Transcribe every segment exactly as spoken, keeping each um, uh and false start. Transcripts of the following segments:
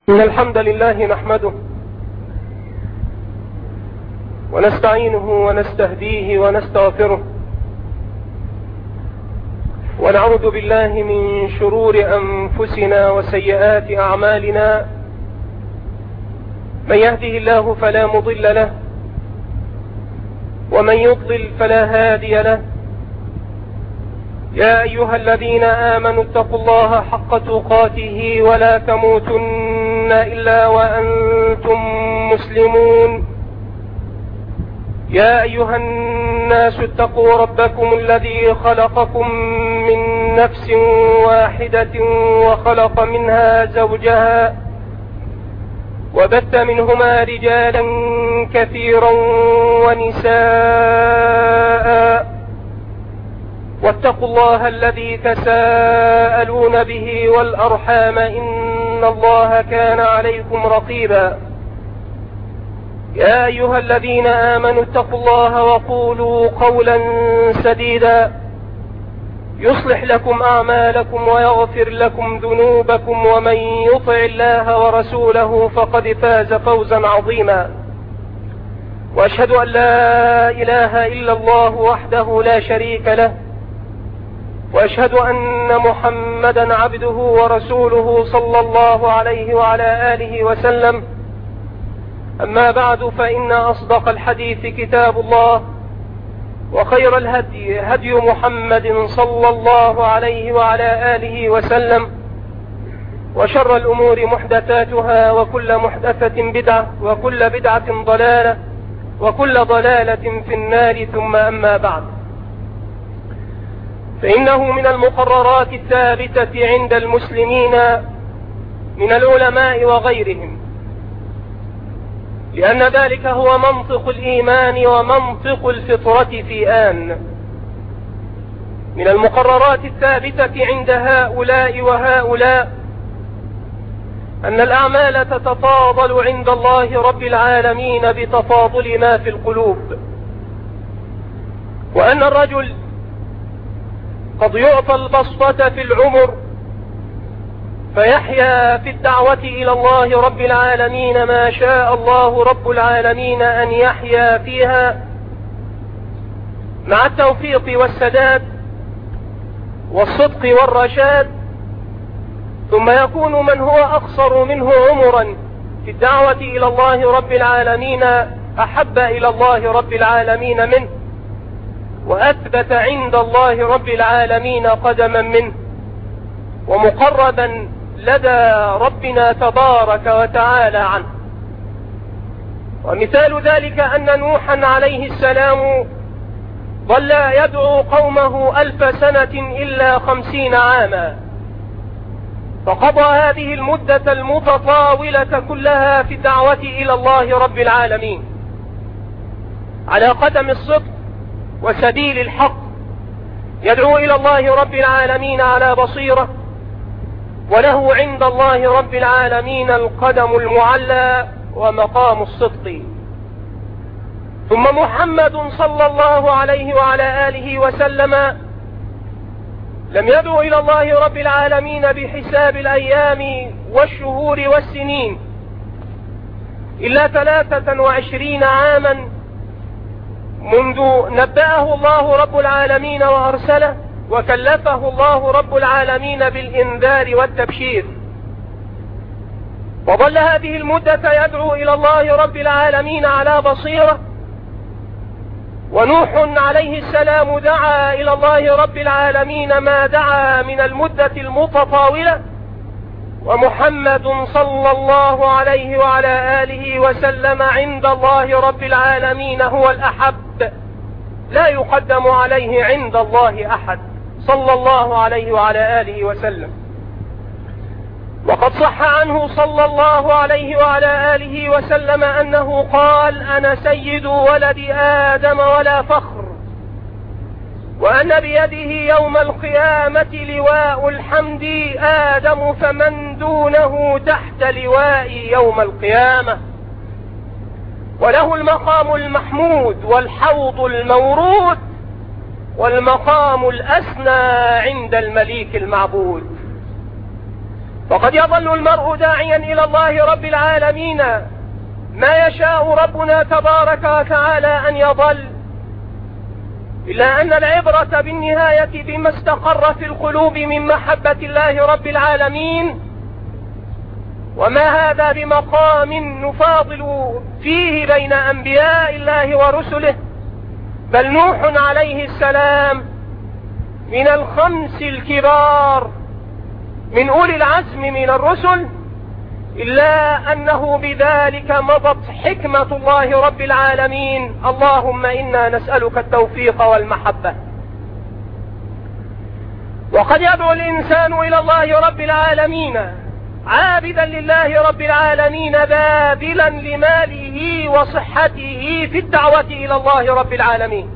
إن الحمد لله نحمده ونستعينه ونستهديه ونستغفره، ونعوذ بالله من شرور أنفسنا وسيئات أعمالنا. من يهده الله فلا مضل له، ومن يضلل فلا هادي له. يا أيها الذين آمنوا اتقوا الله حق تقاته ولا تموتن إلا وأنتم مسلمون. يا أيها الناس اتقوا ربكم الذي خلقكم من نفس واحدة وخلق منها زوجها وبث منهما رجالا كثيرا ونساء، واتقوا الله الذي تساءلون به والأرحام إن الله كان عليكم رقيبا. يا أيها الذين آمنوا اتقوا الله وقولوا قولا سديدا يصلح لكم أعمالكم ويغفر لكم ذنوبكم، ومن يطع الله ورسوله فقد فاز فوزا عظيما. وأشهد أن لا إله إلا الله وحده لا شريك له، وأشهد أن محمدا عبده ورسوله صلى الله عليه وعلى آله وسلم. أما بعد، فإن أصدق الحديث كتاب الله، وخير الهدي هدي محمد صلى الله عليه وعلى آله وسلم، وشر الأمور محدثاتها، وكل محدثة بدعة، وكل بدعة ضلالة، وكل ضلالة في النار. ثم أما بعد، فإنه من المقررات الثابتة عند المسلمين من العلماء وغيرهم، لأن ذلك هو منطق الإيمان ومنطق الفطرة في آن. من المقررات الثابتة عند هؤلاء وهؤلاء أن الأعمال تتفاضل عند الله رب العالمين بتفاضل ما في القلوب، وأن الرجل قد يعطى البسطة في العمر فيحيا في الدعوة إلى الله رب العالمين ما شاء الله رب العالمين أن يحيا فيها، مع التوفيق والسداد والصدق والرشاد، ثم يكون من هو أقصر منه عمرا في الدعوة إلى الله رب العالمين أحب إلى الله رب العالمين منه، وأثبت عند الله رب العالمين قدما منه، ومقربا لدى ربنا تبارك وتعالى عنه. ومثال ذلك أن نوحا عليه السلام ظل يدعو قومه ألف سنة إلا خمسين عاما، فقضى هذه المدة المتطاولة كلها في الدعوة إلى الله رب العالمين على قدم الصدق وسبيل الحق، يدعو إلى الله رب العالمين على بصيرة، وله عند الله رب العالمين القدم المعلى ومقام الصدق. ثم محمد صلى الله عليه وعلى آله وسلم لم يدعو إلى الله رب العالمين بحساب الأيام والشهور والسنين إلا ثلاثة وعشرين عاما منذ نبأه الله رب العالمين وأرسله، وكلفه الله رب العالمين بالإنذار والتبشير. وظل هذه المدة يدعو إلى الله رب العالمين على بصيرة، ونوح عليه السلام دعا إلى الله رب العالمين ما دعا من المدة المتطاولة، ومحمد صلى الله عليه وعلى آله وسلم عند الله رب العالمين هو الأحب، لا يقدم عليه عند الله أحد صلى الله عليه وعلى آله وسلم. وقد صح عنه صلى الله عليه وعلى آله وسلم أنه قال: أنا سيد ولد آدم ولا فخر، وأن بيده يوم القيامة لواء الحمد آدم فمن دونه تحت لواء يوم القيامة، وله المقام المحمود والحوض المورود والمقام الأسنى عند المليك المعبود. وقد يظل المرء داعيا إلى الله رب العالمين ما يشاء ربنا تبارك وتعالى أن يضل، إلا أن العبرة بالنهاية بما استقر في القلوب من محبة الله رب العالمين، وما هذا بمقام نفاضل فيه بين أنبياء الله ورسله، بل نوح عليه السلام من الخمس الكبار من أولي العزم من الرسل، إلا أنه بذلك مضت حكمة الله رب العالمين. اللهم إنا نسألك التوفيق والمحبة. وقد يدعو الإنسان إلى الله رب العالمين عابدا لله رب العالمين باذلا لماله وصحته في الدعوة إلى الله رب العالمين،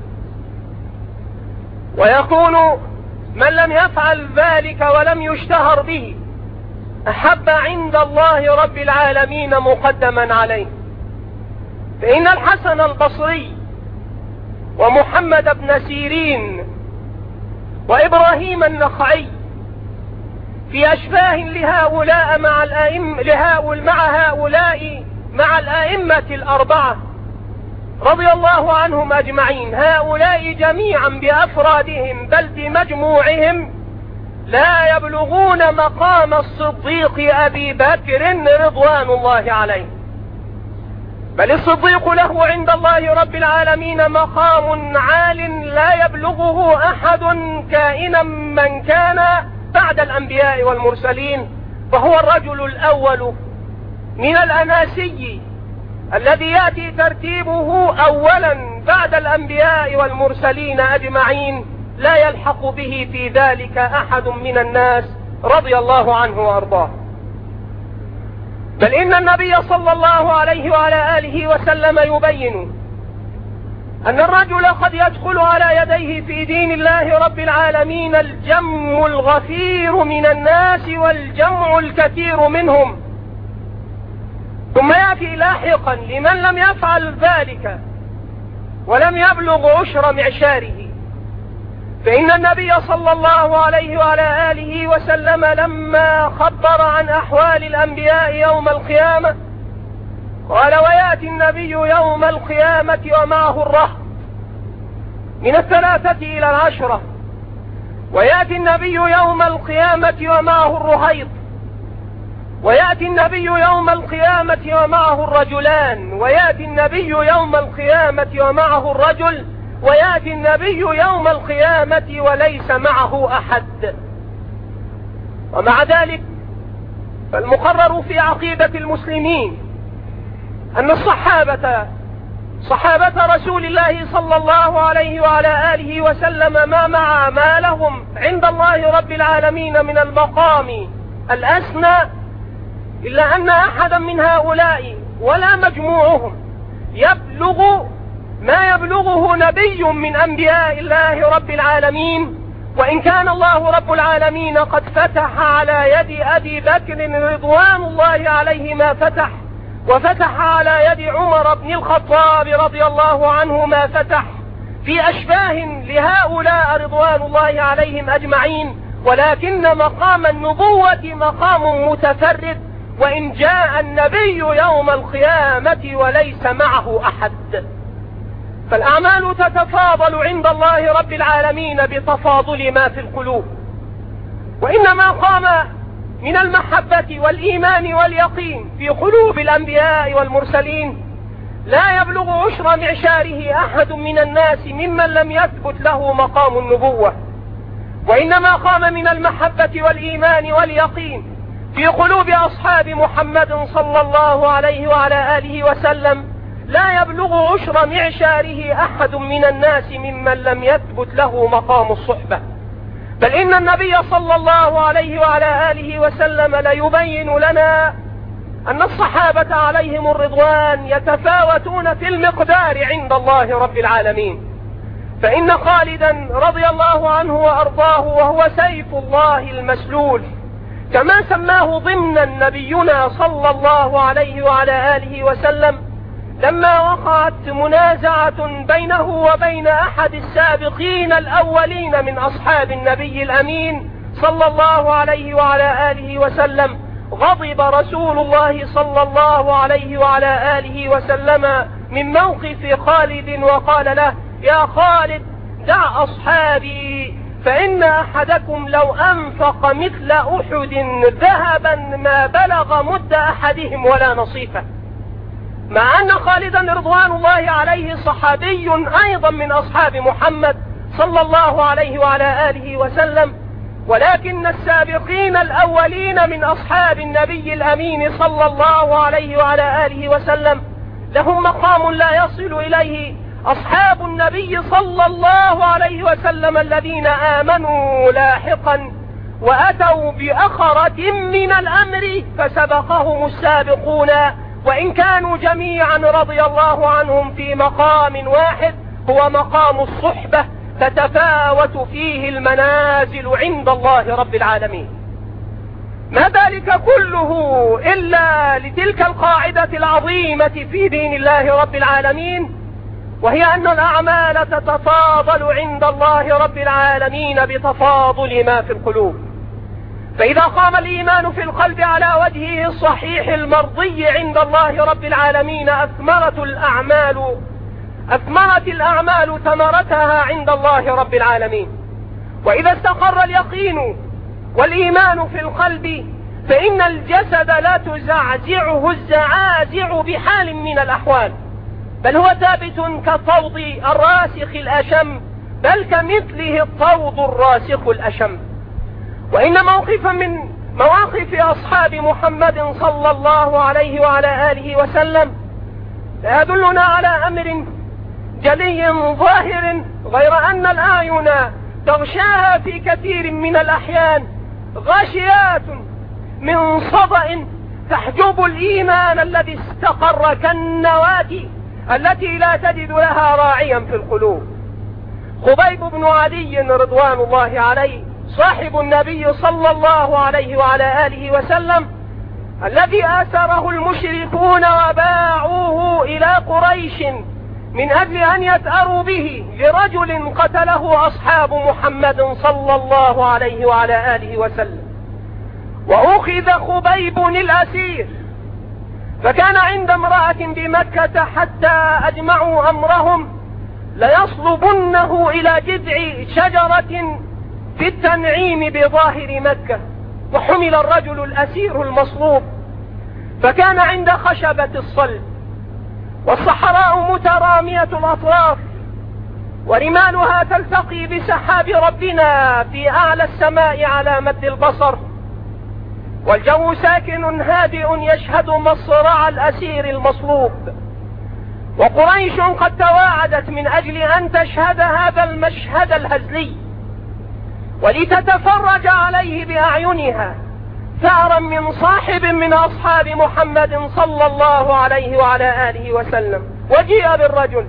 ويكون من لم يفعل ذلك ولم يشتهر به أحب عند الله رب العالمين مقدما عليه. فإن الحسن البصري ومحمد بن سيرين وإبراهيم النخعي في أشباه لهؤلاء مع الأئمة لهؤلاء مع هؤلاء مع الأئمة الأربعة رضي الله عنهم أجمعين، هؤلاء جميعا بأفرادهم بل بمجموعهم لا يبلغون مقام الصديق أبي بكر رضوان الله عليه، بل الصديق له عند الله رب العالمين مقام عال لا يبلغه أحد كائنا من كان بعد الأنبياء والمرسلين، فهو الرجل الأول من الأناسي الذي يأتي ترتيبه أولا بعد الأنبياء والمرسلين أجمعين، لا يلحق به في ذلك أحد من الناس رضي الله عنه وأرضاه. بل إن النبي صلى الله عليه وعلى آله وسلم يبين أن الرجل قد يدخل على يديه في دين الله رب العالمين الجم الغفير من الناس والجمع الكثير منهم، ثم يأتي لاحقا لمن لم يفعل ذلك ولم يبلغ عشر معشاره. فإن النبي صلى الله عليه وعلى آله وسلم لما خبر عن أحوال الأنبياء يوم القيامة قال: ويأتي النبي يوم القيامة ومعه الرهط من الثلاثة إلى العشرة، ويأتي النبي يوم القيامة ومعه الرهيط، ويأتي النبي يوم القيامة ومعه الرجلان، ويأتي النبي يوم القيامة ومعه الرجل، ويأتي النبي يوم القيامة وليس معه أحد. ومع ذلك فالمقرر في عقيدة المسلمين أن الصحابة صحابة رسول الله صلى الله عليه وعلى آله وسلم ما مع ما لهم عند الله رب العالمين من المقام الأسنى، إلا أن أحدا من هؤلاء ولا مجموعهم يبلغ ما يبلغه نبي من أنبياء الله رب العالمين، وإن كان الله رب العالمين قد فتح على يد أبي بكر رضوان الله عليه ما فتح، وفتح على يد عمر بن الخطاب رضي الله عنه ما فتح في أشباه لهؤلاء رضوان الله عليهم أجمعين، ولكن مقام النبوة مقام متفرد، وإن جاء النبي يوم القيامة وليس معه أحد. فالأعمال تتفاضل عند الله رب العالمين بتفاضل ما في القلوب، وإنما قام من المحبة والإيمان واليقين في قلوب الأنبياء والمرسلين لا يبلغ عشر معشاره أحد من الناس ممن لم يثبت له مقام النبوة، وإنما قام من المحبة والإيمان واليقين في قلوب أصحاب محمد صلى الله عليه وعلى آله وسلم لا يبلغ عشر معشاره أحد من الناس ممن لم يثبت له مقام الصحبة. بل إن النبي صلى الله عليه وعلى آله وسلم ليبين لنا أن الصحابة عليهم الرضوان يتفاوتون في المقدار عند الله رب العالمين. فإن خالدا رضي الله عنه وأرضاه وهو سيف الله المسلول كما سماه ضمنا نبينا صلى الله عليه وعلى آله وسلم، لما وقعت منازعة بينه وبين أحد السابقين الأولين من أصحاب النبي الأمين صلى الله عليه وعلى آله وسلم، غضب رسول الله صلى الله عليه وعلى آله وسلم من موقف خالد وقال له: يا خالد دع أصحابي، فإن أحدكم لو أنفق مثل أحد ذهبا ما بلغ مد أحدهم ولا نصيفه. مع أن خالدا رضوان الله عليه صحابي أيضا من أصحاب محمد صلى الله عليه وعلى آله وسلم، ولكن السابقين الأولين من أصحاب النبي الأمين صلى الله عليه وعلى آله وسلم لهم مقام لا يصل إليه أصحاب النبي صلى الله عليه وسلم الذين آمنوا لاحقا وأتوا بأخرة من الأمر فسبقهم السابقون، وإن كانوا جميعا رضي الله عنهم في مقام واحد هو مقام الصحبة، تتفاوت فيه المنازل عند الله رب العالمين. ما ذلك كله إلا لتلك القاعدة العظيمة في دين الله رب العالمين، وهي أن الأعمال تتفاضل عند الله رب العالمين بتفاضل ما في القلوب. فإذا قام الإيمان في القلب على وجهه الصحيح المرضي عند الله رب العالمين أثمرت الأعمال أثمرت الأعمال ثمرتها عند الله رب العالمين. وإذا استقر اليقين والإيمان في القلب فإن الجسد لا تزعزعه الزعازع بحال من الأحوال، بل هو ثابت كالطود الراسخ الأشم، بل كمثله الطود الراسخ الأشم. وإن موقفا من مواقف أصحاب محمد صلى الله عليه وعلى آله وسلم يدلنا على أمر جلي ظاهر، غير أن الأعين تغشاها في كثير من الأحيان غاشيات من صدأ تحجب الإيمان الذي استقر كالنواة التي لا تجد لها راعيا في القلوب. خبيب بن عدي رضوان الله عليه صاحب النبي صلى الله عليه وعلى آله وسلم الذي آثره المشركون وباعوه إلى قريش من أجل أن يثأروا به لرجل قتله أصحاب محمد صلى الله عليه وعلى آله وسلم، وأخذ خبيب الأسير، فكان عند امرأة بمكة حتى أجمعوا أمرهم ليصلبنه إلى جذع شجرة في التنعيم بظاهر مكة، وحمل الرجل الأسير المصلوب، فكان عند خشبة الصلب، والصحراء مترامية الأطراف، ورمالها تلتقي بسحاب ربنا في أعلى السماء على مد البصر، والجو ساكن هادئ يشهد مصرع الأسير المصلوب، وقريش قد تواعدت من أجل أن تشهد هذا المشهد الهزلي ولتتفرج عليه بأعينها ثأرا من صاحب من أصحاب محمد صلى الله عليه وعلى آله وسلم. وجيء بالرجل،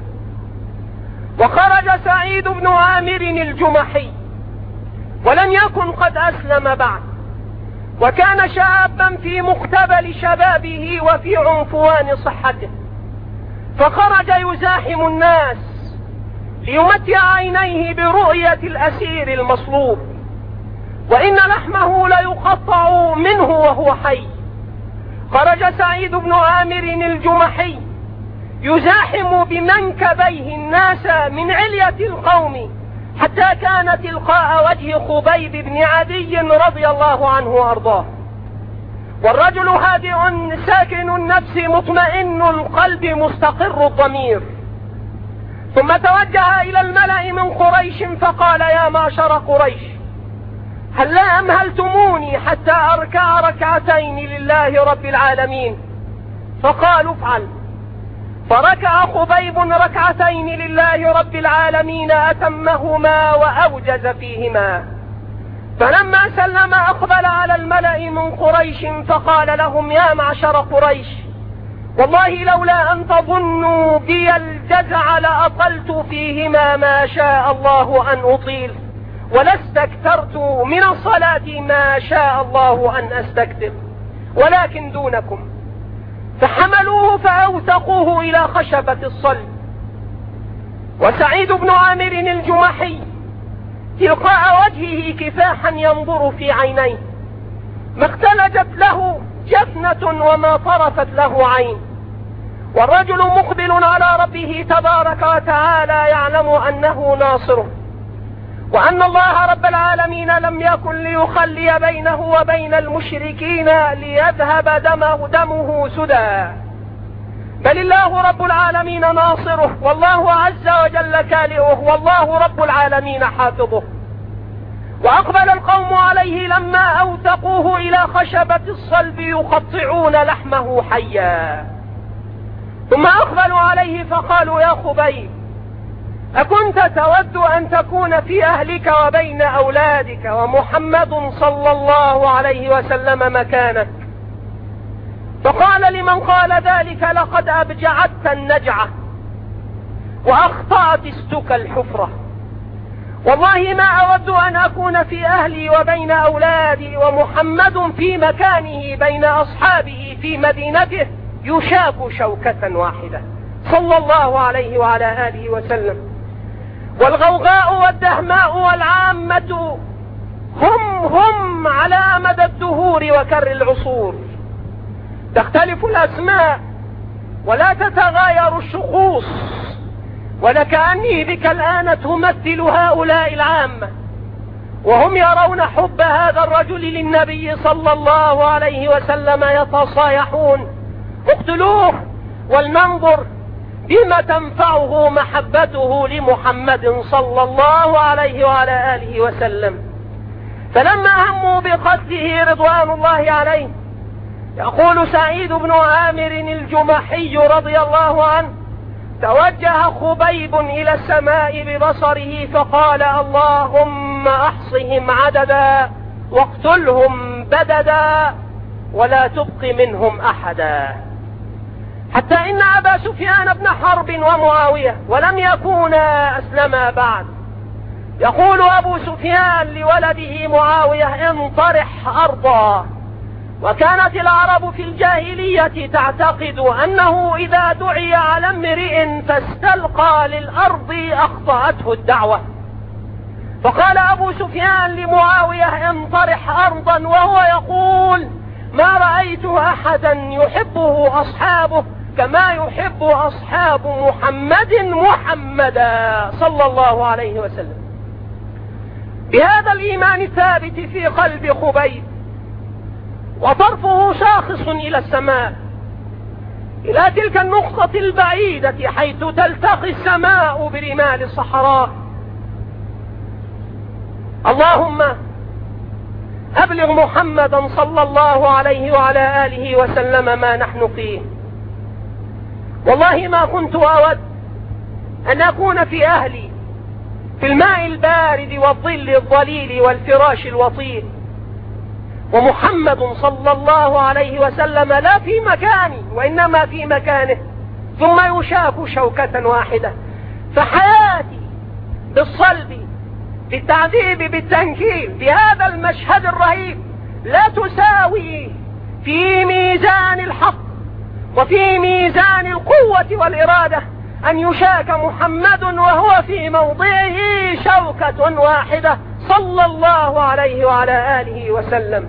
وخرج سعيد بن عامر الجمحي، ولم يكن قد أسلم بعد، وكان شابا في مقتبل شبابه وفي عنفوان صحته، فخرج يزاحم الناس ليمتع عينيه برؤية الأسير المصلوب، وإن لحمه ليقطع منه وهو حي. خرج سعيد بن عامر الجمحي يزاحم بمنكبيه الناس من علية القوم حتى كان تلقاء وجه خبيب بن عدي رضي الله عنه وأرضاه، والرجل هادئ ساكن النفس مطمئن القلب مستقر الضمير. ثم توجه إلى الملأ من قريش فقال: يا معشر قريش، هل لا أمهلتموني حتى أركع ركعتين لله رب العالمين؟ فقالوا: افعل. فركع خبيب ركعتين لله رب العالمين أتمهما وأوجز فيهما، فلما سلم أقبل على الملأ من قريش فقال لهم: يا معشر قريش، والله لولا أن تظنوا بي الجزع لأطلت فيهما ما شاء الله أن أطيل، ولاستكثرت من الصلاة ما شاء الله أن أستكثر، ولكن دونكم. فحملوه فأوثقوه إلى خشبة الصلب، وسعيد بن عامر الجمحي تلقاء وجهه كفاحا ينظر في عينيه، ما اختلجت له جفنة وما طرفت له عين. والرجل مقبل على ربه تبارك وتعالى يعلم أنه ناصره، وأن الله رب العالمين لم يكن ليخلي بينه وبين المشركين ليذهب دمه, دمه سدى، بل الله رب العالمين ناصره، والله عز وجل كالئه، والله رب العالمين حافظه. وأقبل القوم عليه لما أوثقوه إلى خشبة الصلب يقطعون لحمه حيا، ثم أقبلوا عليه فقالوا: يا خبيب، أكنت تود أن تكون في أهلك وبين أولادك ومحمد صلى الله عليه وسلم مكانك؟ فقال لمن قال ذلك: لقد أبجعت النجعة وأخطأت استك الحفرة، والله ما أود أن أكون في أهلي وبين أولادي ومحمد في مكانه بين أصحابه في مدينته يشاك شوكة واحدة صلى الله عليه وعلى آله وسلم. والغوغاء والدهماء والعامة هم هم على مدى الدهور وكر العصور، تختلف الأسماء ولا تتغاير الشخوص، ولكأني بك الآن تمثل هؤلاء العامة، وهم يرون حب هذا الرجل للنبي صلى الله عليه وسلم يتصايحون: اقتلوه ولننظر بما تنفعه محبته لمحمد صلى الله عليه وعلى آله وسلم. فلما هموا بقتله رضوان الله عليه، يقول سعيد بن عامر الجمحي رضي الله عنه: توجه خبيب إلى السماء ببصره فقال: اللهم أحصهم عددا واقتلهم بددا ولا تبق منهم أحدا. حتى إن أبا سفيان بن حرب ومعاوية ولم يكونا أسلما بعد، يقول أبو سفيان لولده معاوية: انطرح أرضا. وكانت العرب في الجاهلية تعتقد أنه إذا دعي على امرئ فاستلقى للأرض أخطأته الدعوة، فقال أبو سفيان لمعاوية: انطرح أرضا، وهو يقول: ما رأيت أحدا يحبه أصحابه كما يحب أصحاب محمد محمدا صلى الله عليه وسلم. بهذا الإيمان الثابت في قلب خبيب وطرفه شاخص إلى السماء، إلى تلك النقطة البعيدة حيث تلتقي السماء برمال الصحراء: اللهم أبلغ محمدا صلى الله عليه وعلى آله وسلم ما نحن فيه. والله ما كنت أود أن أكون في أهلي في الماء البارد والظل الظليل والفراش الوطيد، ومحمد صلى الله عليه وسلم لا في مكاني وإنما في مكانه، ثم يشاك شوكة واحدة. فحياتي بالصلب بالتعذيب بالتنكيل بهذا المشهد الرهيب لا تساوي في ميزان الحق وفي ميزان القوة والإرادة أن يشاك محمد وهو في موضعه شوكة واحدة صلى الله عليه وعلى آله وسلم.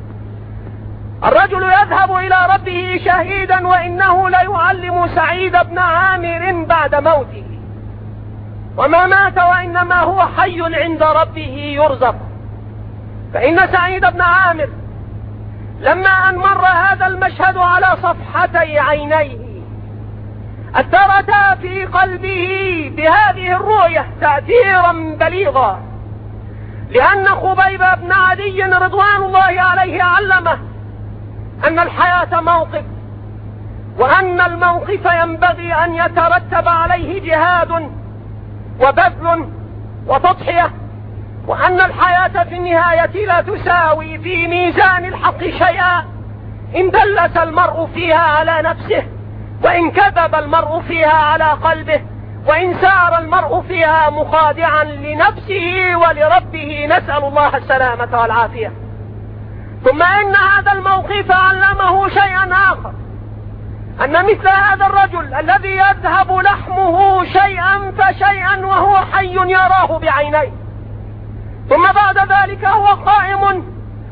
الرجل يذهب إلى ربه شهيدا، وإنه ليعلم سعيد بن عامر بعد موته: وما مات وإنما هو حي عند ربه يرزق. فإن سعيد بن عامر لما أن مر هذا المشهد على صفحتي عينيه أثرتا في قلبه بهذه الرؤية تأثيرا بليغا، لأن خبيب بن عدي رضوان الله عليه علمه أن الحياة موقف، وأن الموقف ينبغي أن يترتب عليه جهاد وبذل وتضحية، وأن الحياة في النهاية لا تساوي في ميزان الحق شيئا إن دلس المرء فيها على نفسه، وإن كذب المرء فيها على قلبه، وإن سار المرء فيها مخادعا لنفسه ولربه، نسأل الله السلامة والعافية. ثم إن هذا الموقف علمه شيئا آخر، أن مثل هذا الرجل الذي يذهب لحمه شيئا فشيئا وهو حي يراه بعينيه، ثم بعد ذلك هو قائم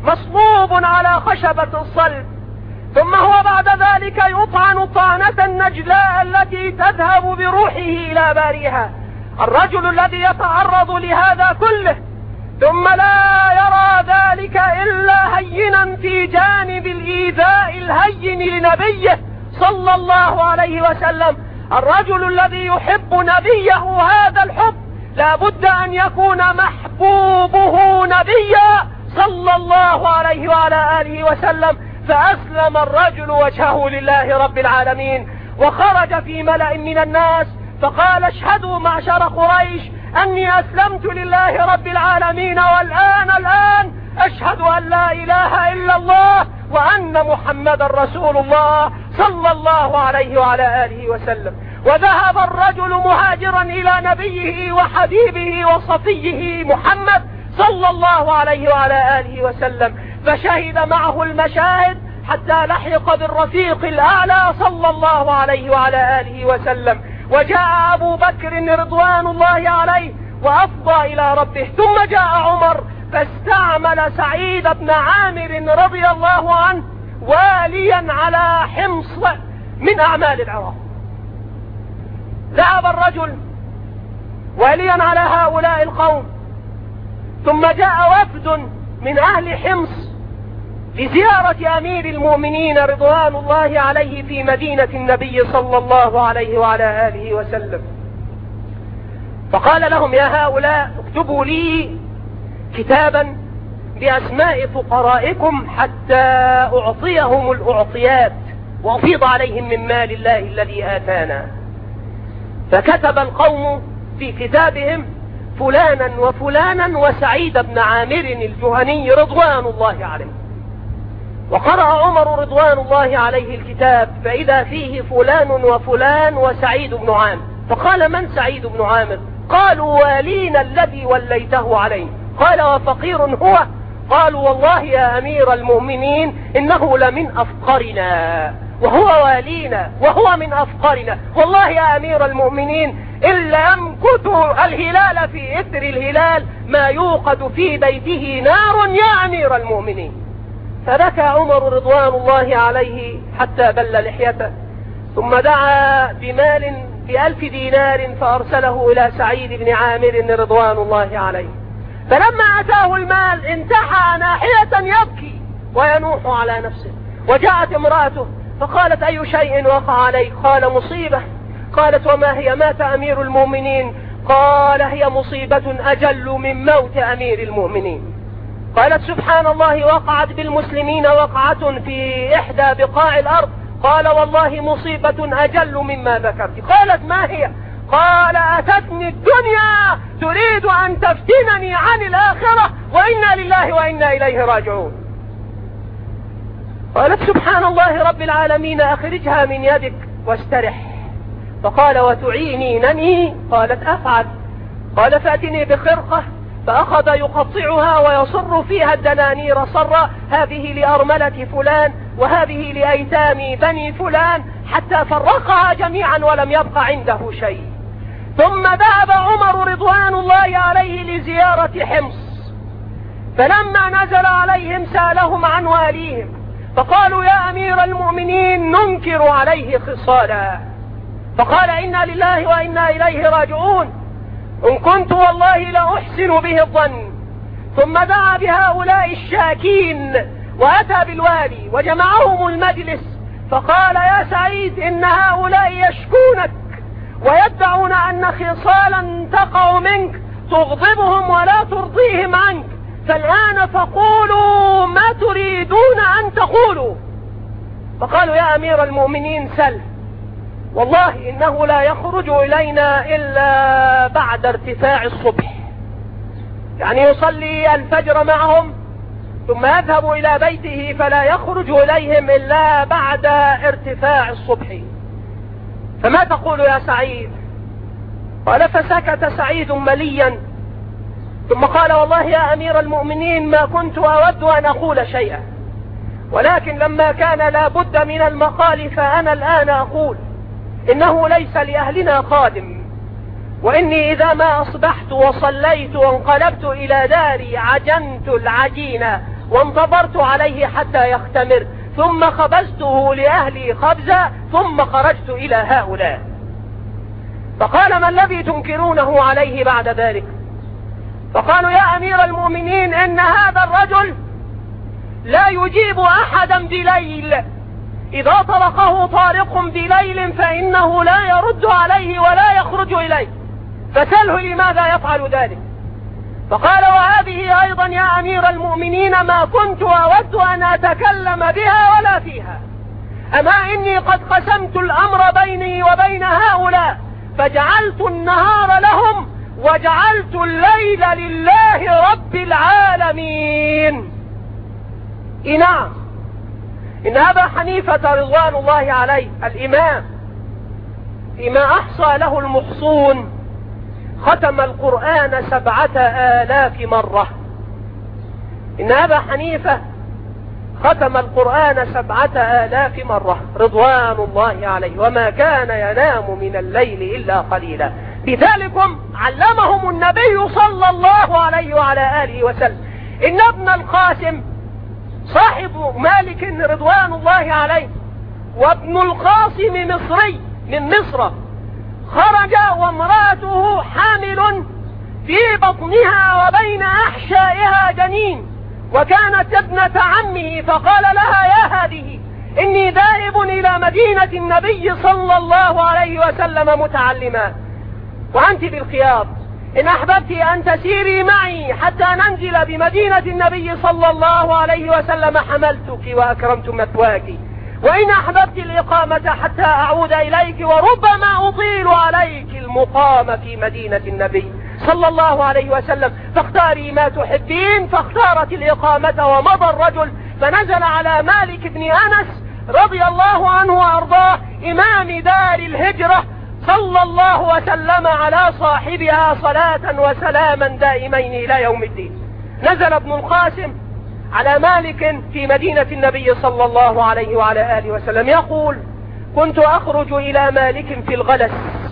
مصلوب على خشبة الصلب، ثم هو بعد ذلك يطعن طعنة النجلاء التي تذهب بروحه إلى باريها. الرجل الذي يتعرض لهذا كله ثم لا يرى ذلك إلا هينا في جانب الإيذاء الهين لنبيه صلى الله عليه وسلم. الرجل الذي يحب نبيه هذا الحب لا بد أن يكون محبوبه نبيا صلى الله عليه وعلى آله وسلم. فأسلم الرجل وجهه لله رب العالمين، وخرج في ملأ من الناس فقال: اشهدوا معشر قريش أني أسلمت لله رب العالمين، والآن الآن أشهد أن لا إله إلا الله وأن محمد رسول الله صلى الله عليه وعلى آله وسلم. وذهب الرجل مهاجرا إلى نبيه وحبيبه وصفيه محمد صلى الله عليه وعلى آله وسلم، فشهد معه المشاهد حتى لحق بالرفيق الأعلى صلى الله عليه وعلى آله وسلم. وجاء أبو بكر رضوان الله عليه وأفضى إلى ربه، ثم جاء عمر فاستعمل سعيد بن عامر رضي الله عنه واليا على حمص من أعمال العراق. ذهب الرجل واليا على هؤلاء القوم، ثم جاء وفد من أهل حمص لزيارة أمير المؤمنين رضوان الله عليه في مدينة النبي صلى الله عليه وعلى آله وسلم. فقال لهم: يا هؤلاء اكتبوا لي كتابا بأسماء فقرائكم حتى أعطيهم الأعطيات وأفيض عليهم من مال الله الذي آتانا. فكتب القوم في كتابهم فلانا وفلانا وسعيد بن عامر الجهني رضوان الله عليه. وقرأ عمر رضوان الله عليه الكتاب فإذا فيه فلان وفلان وسعيد بن عامر، فقال: من سعيد بن عامر؟ قالوا: والينا الذي وليته عليه. قال: وفقير هو؟ قالوا: والله يا أمير المؤمنين إنه لمن أفقرنا، وهو والينا وهو من أفقرنا، والله يا أمير المؤمنين إن لم كتوا الهلال في إثر الهلال ما يوقد في بيته نار يا أمير المؤمنين. فبكى عمر رضوان الله عليه حتى بل لحيته، ثم دعا بمال بألف دينار فأرسله إلى سعيد بن عامر رضوان الله عليه. فلما أتاه المال انتحى ناحية يبكي وينوح على نفسه. وجاءت امرأته فقالت: أي شيء وقع عليك؟ قال: مصيبة. قالت: وما هي؟ مات أمير المؤمنين. قال: هي مصيبة أجل من موت أمير المؤمنين. قالت: سبحان الله، وقعت بالمسلمين وقعة في إحدى بقاع الأرض. قال: والله مصيبة أجل مما ذكرت. قالت: ما هي؟ قال: أتتني الدنيا تريد أن تفتنني عن الآخرة، وإنا لله وإنا إليه راجعون. قالت: سبحان الله رب العالمين، أخرجها من يدك واسترح. فقال: وتعينينني؟ قالت: أفعل. قال: فأتني بخرقة. فأخذ يقطعها ويصر فيها الدنانير صرا، هذه لأرملة فلان وهذه لأيتام بني فلان، حتى فرقها جميعا ولم يبق عنده شيء. ثم ذهب عمر رضوان الله عليه لزيارة حمص، فلما نزل عليهم سألهم عن واليهم، فقالوا: يا أمير المؤمنين ننكر عليه خصالا. فقال: إنا لله وإنا إليه راجعون، إن كنت والله لأحسن به الظن. ثم دعا بهؤلاء الشاكين وأتى بالوالي وجمعهم المجلس، فقال: يا سعيد، إن هؤلاء يشكونك ويدعون أن خصالا تقع منك تغضبهم ولا ترضيهم عنك، فالآن فقولوا ما تريدون أن تقولوا. فقالوا: يا أمير المؤمنين سل، والله إنه لا يخرج إلينا إلا بعد ارتفاع الصبح، يعني يصلي الفجر معهم ثم يذهب إلى بيته فلا يخرج إليهم إلا بعد ارتفاع الصبح، فما تقول يا سعيد؟ قال: فسكت سعيد مليا، ثم قال: والله يا أمير المؤمنين ما كنت أود أن أقول شيئا، ولكن لما كان لا بد من المقال فأنا الآن أقول: إنه ليس لأهلنا خادم، وإني إذا ما أصبحت وصليت وانقلبت إلى داري عجنت العجين وانتظرت عليه حتى يختمر، ثم خبزته لأهلي خبزا، ثم خرجت إلى هؤلاء. فقال: ما الذي تنكرونه عليه بعد ذلك؟ فقالوا: يا أمير المؤمنين، إن هذا الرجل لا يجيب أحدا بليل، إذا طرقه طارق بليل فإنه لا يرد عليه ولا يخرج إليه، فسأله لماذا يفعل ذلك. فقال: وهذه أيضا يا أمير المؤمنين ما كنت أود أن أتكلم بها ولا فيها، أما إني قد قسمت الأمر بيني وبين هؤلاء، فجعلت النهار لهم وجعلت الليل لله رب العالمين. نعم، إن أبا حنيفة رضوان الله عليه الإمام فيما أحصى له المحصون ختم القرآن سبعة آلاف مرة. إن أبا حنيفة ختم القرآن سبعة آلاف مرة رضوان الله عليه، وما كان ينام من الليل إلا قليلا. بذلكم علمهم النبي صلى الله عليه وعلى آله وسلم. إن ابن القاسم صاحب مالك رضوان الله عليه وابن القاسم مصري من مصر، خرج وامرأته حامل في بطنها وبين أحشائها جنين، وكانت ابنة عمه، فقال لها: يا هذه إني ذاهب إلى مدينة النبي صلى الله عليه وسلم متعلما، وأنت بالخيار، إن أحببت أن تسيري معي حتى ننزل بمدينة النبي صلى الله عليه وسلم حملتك وأكرمت مثواك، وإن أحببت الإقامة حتى أعود إليك، وربما أطيل عليك المقام في مدينة النبي صلى الله عليه وسلم، فاختاري ما تحبين. فاختارت الإقامة، ومضى الرجل فنزل على مالك بن أنس رضي الله عنه وأرضاه إمام دار الهجرة، صلى الله وسلم على صاحبها صلاة وسلاما دائمين إلى يوم الدين. نزل ابن القاسم على مالك في مدينة النبي صلى الله عليه وعلى آله وسلم يقول: كنت أخرج إلى مالك في الغلس،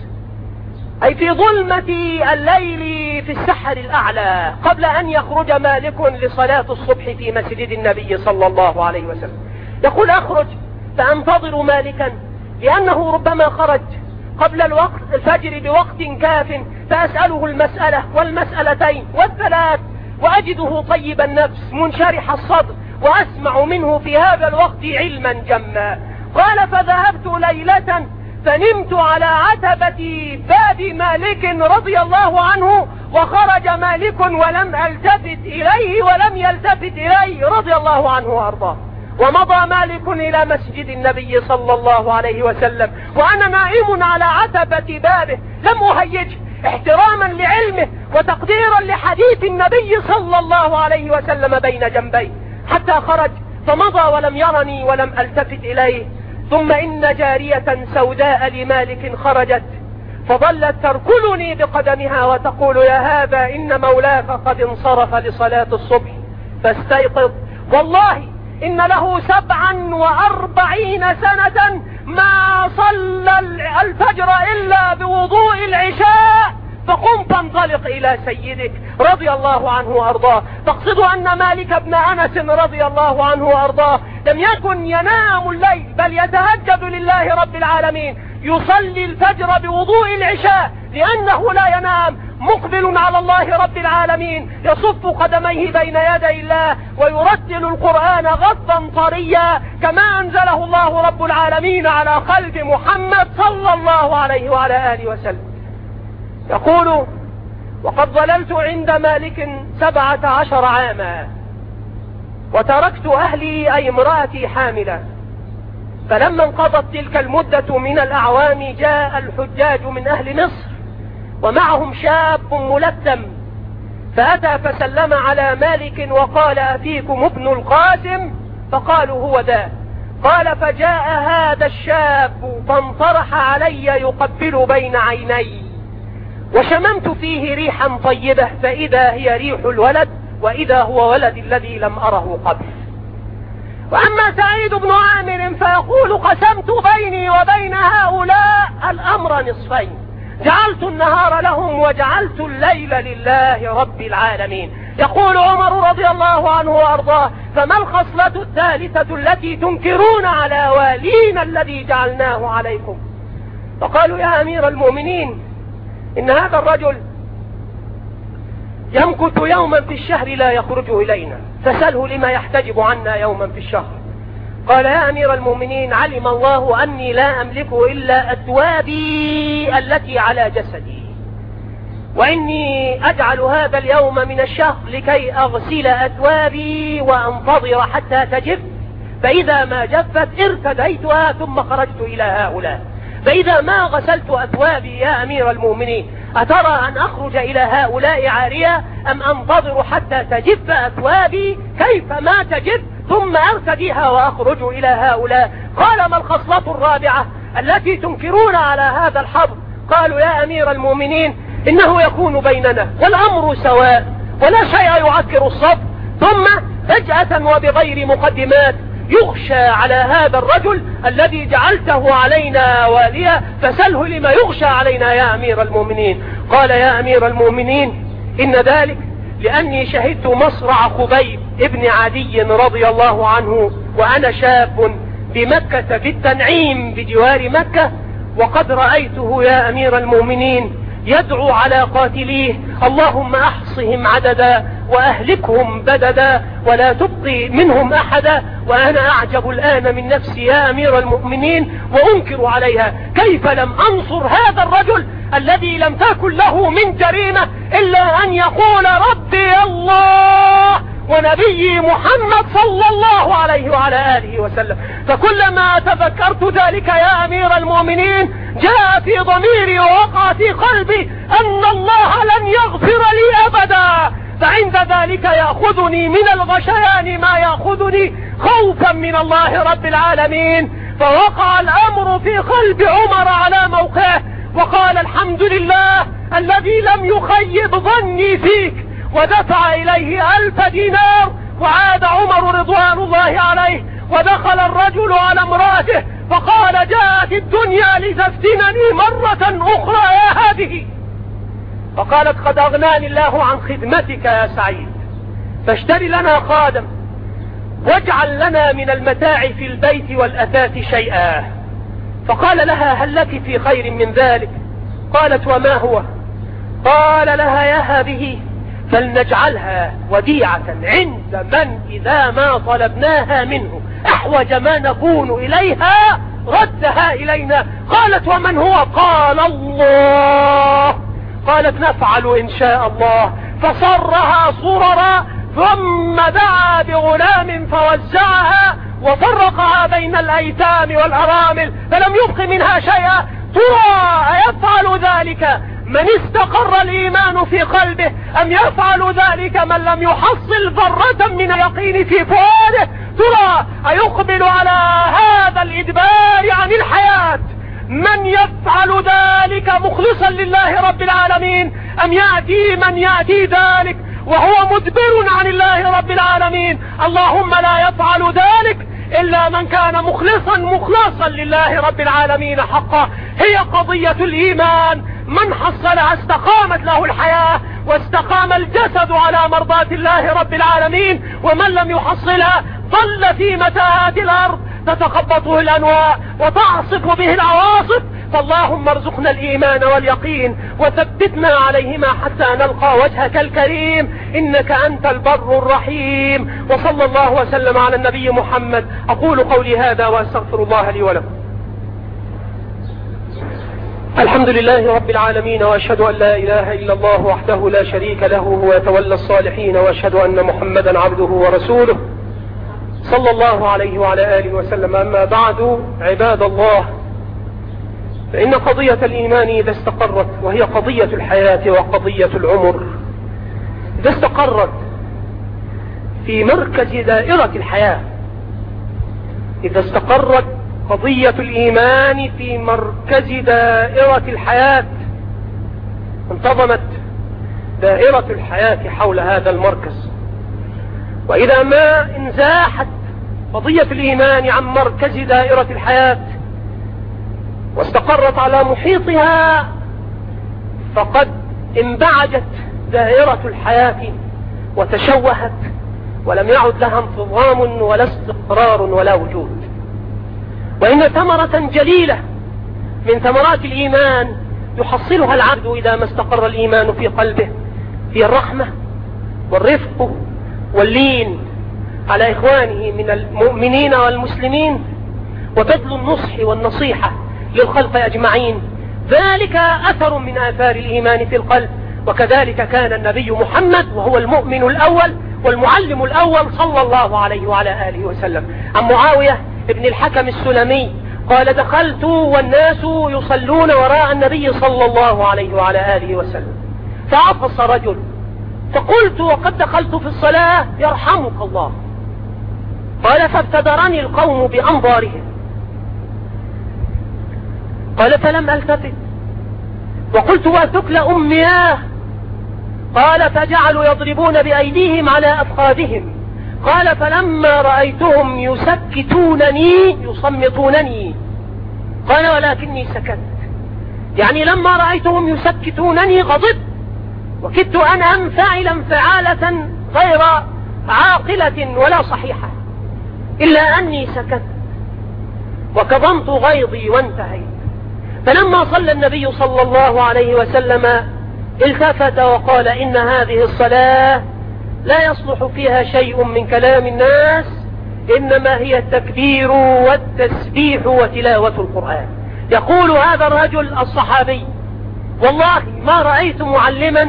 أي في ظلمة الليل في السحر الأعلى، قبل أن يخرج مالك لصلاة الصبح في مسجد النبي صلى الله عليه وسلم. يقول: أخرج فأنتظر مالكا، لأنه ربما خرج قبل الوقت الفجر بوقت كاف، فأسأله المسألة والمسألتين والثلاث، وأجده طيب النفس منشرح الصدر، وأسمع منه في هذا الوقت علما جما. قال: فذهبت ليلة فنمت على عتبة باب مالك رضي الله عنه، وخرج مالك ولم ألتفت إليه ولم يلتفت إليه رضي الله عنه وأرضاه. ومضى مالك إلى مسجد النبي صلى الله عليه وسلم، وأنا نائم على عتبة بابه لم أهيجه، احتراما لعلمه وتقديرا لحديث النبي صلى الله عليه وسلم بين جنبي، حتى خرج فمضى ولم يرني ولم ألتفت إليه. ثم إن جارية سوداء لمالك خرجت فظلت تركلني بقدمها وتقول: يا هذا إن مولاك قد انصرف لصلاة الصبح فاستيقظ، والله إن له سبعا وأربعين سنة ما صلى الفجر إلا بوضوء العشاء، فقم فانطلق إلى سيدك رضي الله عنه وأرضاه. تقصد أن مالك بن أنس رضي الله عنه وأرضاه لم يكن ينام الليل، بل يتهجد لله رب العالمين، يصلي الفجر بوضوء العشاء، لأنه لا ينام، مقبل على الله رب العالمين، يصف قدميه بين يدي الله، ويرتل القرآن غضا طريا، كما أنزله الله رب العالمين على قلب محمد صلى الله عليه وعلى آله وسلم. يقول: وقد ظللت عند مالك سبعة عشر عاما، وتركت أهلي أي امرأتي حاملة، فلما انقضت تلك المدة من الأعوام جاء الحجاج من أهل مصر ومعهم شاب ملثم، فأتى فسلم على مالك وقال: أفيكم ابن القاسم؟ فقالوا: هو ذا. قال: فجاء هذا الشاب فانطرح علي يقبل بين عيني، وشممت فيه ريحا طيبة، فإذا هي ريح الولد، وإذا هو ولد الذي لم أره قبل. وأما سعيد بن عامر فيقول: قسمت بيني وبين هؤلاء الأمر نصفين، جعلت النهار لهم وجعلت الليل لله رب العالمين. يقول عمر رضي الله عنه وأرضاه: فما الخصلة الثالثة التي تنكرون على والينا الذي جعلناه عليكم؟ فقالوا: يا أمير المؤمنين، إن هذا الرجل يمكث يوما في الشهر لا يخرج إلينا، فسأله لما يحتجب عنا يوما في الشهر. قال: يا أمير المؤمنين، علم الله أني لا أملك إلا أثوابي التي على جسدي، وإني أجعل هذا اليوم من الشهر لكي أغسل أثوابي وأنتظر حتى تجف، فإذا ما جفت ارتديتها ثم خرجت إلى هؤلاء. فإذا ما غسلت أثوابي يا أمير المؤمنين، أترى أن أخرج إلى هؤلاء عارية أم أنتظر حتى تجف أثوابي كيف ما تجف ثم أرتديها وأخرج إلى هؤلاء؟ قال: ما الخصلة الرابعة التي تنكرون على هذا الحظ؟ قالوا: يا أمير المؤمنين، إنه يكون بيننا والأمر سواء ولا شيء يعكر الصف، ثم فجأة وبغير مقدمات يغشى على هذا الرجل الذي جعلته علينا واليا، فسله لما يغشى علينا يا أمير المؤمنين. قال: يا أمير المؤمنين، إن ذلك لأني شهدت مصرع خبيب ابن عدي رضي الله عنه وأنا شاب بمكة في التنعيم بجوار مكة، وقد رأيته يا أمير المؤمنين يدعو على قاتليه: اللهم أحصهم عددا وأهلكهم بددا ولا تبقي منهم أحدا. وأنا أعجب الآن من نفسي يا أمير المؤمنين وأنكر عليها، كيف لم أنصر هذا الرجل الذي لم تكن له من جريمة إلا أن يقول: ربي الله ونبي محمد صلى الله عليه وعلى آله وسلم. فكلما تذكرت ذلك يا أمير المؤمنين جاء في ضميري ووقع في قلبي أن الله لن يغفر لي أبدا، فعند ذلك يأخذني من الغشيان ما يأخذني خوفا من الله رب العالمين. فوقع الأمر في قلب عمر على موقعه، وقال: الحمد لله الذي لم يخيب ظني فيك، ودفع إليه ألف دينار. وعاد عمر رضوان الله عليه ودخل الرجل على امرأته فقال: جاءت الدنيا لتفتنني مرة أخرى يا هذه. فقالت: قد أغناني الله عن خدمتك يا سعيد، فاشتر لنا خادم واجعل لنا من المتاع في البيت والأثاث شيئا. فقال لها: هل لك في خير من ذلك؟ قالت: وما هو؟ قال لها: يا هذه فلنجعلها وديعة عند من إذا ما طلبناها منه أحوج ما نكون إليها ردها إلينا. قالت: ومن هو؟ قال: الله. قالت: نفعل إن شاء الله. فصرها صررا، ثم دعا بغلام فوزعها وفرقها بين الأيتام والأرامل فلم يبق منها شيئا. ترى أيفعل ذلك من استقر الإيمان في قلبه أم يفعل ذلك من لم يحصل ذرة من اليقين في فؤاده؟ ترى أيقبل على هذا الإدبار عن الحياة من يفعل ذلك مخلصا لله رب العالمين، أم يأتي من يأتي ذلك وهو مدبر عن الله رب العالمين؟ اللهم لا يفعل ذلك إلا من كان مخلصا مخلصا لله رب العالمين حقا. هي قضية الإيمان، من حصلها استقامت له الحياة واستقام الجسد على مرضاة الله رب العالمين، ومن لم يحصلها ضل في متاهات الأرض تتخبطه الأنواء وتعصف به العواصف. فاللهم ارزقنا الإيمان واليقين وثبتنا عليهما حتى نلقى وجهك الكريم، إنك أنت البر الرحيم. وصلى الله وسلم على النبي محمد. أقول قولي هذا وأستغفر الله لي ولكم. الحمد لله رب العالمين، وأشهد أن لا إله إلا الله وحده لا شريك له هو يتولى الصالحين، وأشهد أن محمدا عبده ورسوله صلى الله عليه وعلى آله وسلم. أما بعد، عباد الله، فإن قضية الإيمان إذا استقرت، وهي قضية الحياة وقضية العمر، إذا استقرت في مركز دائرة الحياة، إذا استقرت قضية الإيمان في مركز دائرة الحياة، انتظمت دائرة الحياة حول هذا المركز. وإذا ما انزاحت قضية الإيمان عن مركز دائرة الحياة واستقرت على محيطها، فقد انبعجت دائرة الحياة وتشوهت ولم يعد لها انتظام ولا استقرار ولا وجود. وإن ثمرة جليلة من ثمرات الإيمان يحصلها العبد إذا ما استقر الإيمان في قلبه هي الرحمة والرفق واللين على إخوانه من المؤمنين والمسلمين، وبذل النصح والنصيحة للخلق أجمعين. ذلك أثر من آثار الإيمان في القلب. وكذلك كان النبي محمد وهو المؤمن الأول والمعلم الأول صلى الله عليه وعلى آله وسلم. عن معاوية ابن الحكم السلمي قال: دخلت والناس يصلون وراء النبي صلى الله عليه وعلى آله وسلم، فعطس رجل، فقلت وقد دخلت في الصلاة: يرحمك الله. قال: فابتدرني القوم بأنظارهم. قال: فلم ألتفت وقلت: وثكل أمياه. قال: فجعلوا يضربون بأيديهم على أفخاذهم. قال: فلما رأيتهم يسكتونني يصمتونني. قال: ولكني سكت، يعني لما رأيتهم يسكتونني غضبت، وكدت أن أنفعل انفعالة غير عاقلة ولا صحيحة، إلا أني سكت وكظمت غيظي وانتهيت. فلما صلى النبي صلى الله عليه وسلم التفت وقال: إن هذه الصلاة لا يصلح فيها شيء من كلام الناس، إنما هي التكبير والتسبيح وتلاوة القرآن. يقول هذا الرجل الصحابي: والله ما رأيت معلما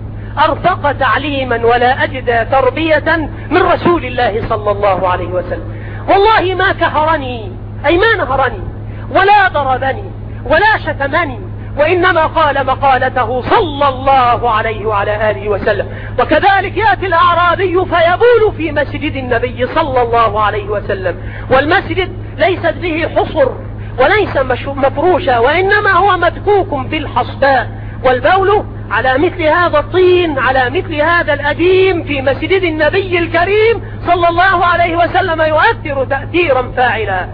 أرفق تعليما ولا أجدى تربية من رسول الله صلى الله عليه وسلم. والله ما كهرني، أي ما نهرني ولا ضربني ولا شتمني، وإنما قال مقالته صلى الله عليه وعلى آله وسلم. وكذلك يأتي الأعرابي فيبول في مسجد النبي صلى الله عليه وسلم، والمسجد ليست به حصر وليس مفروشا، وإنما هو مدكوك بالحصباء، والبول على مثل هذا الطين، على مثل هذا الأديم في مسجد النبي الكريم صلى الله عليه وسلم يؤثر تأثيرا فاعلا.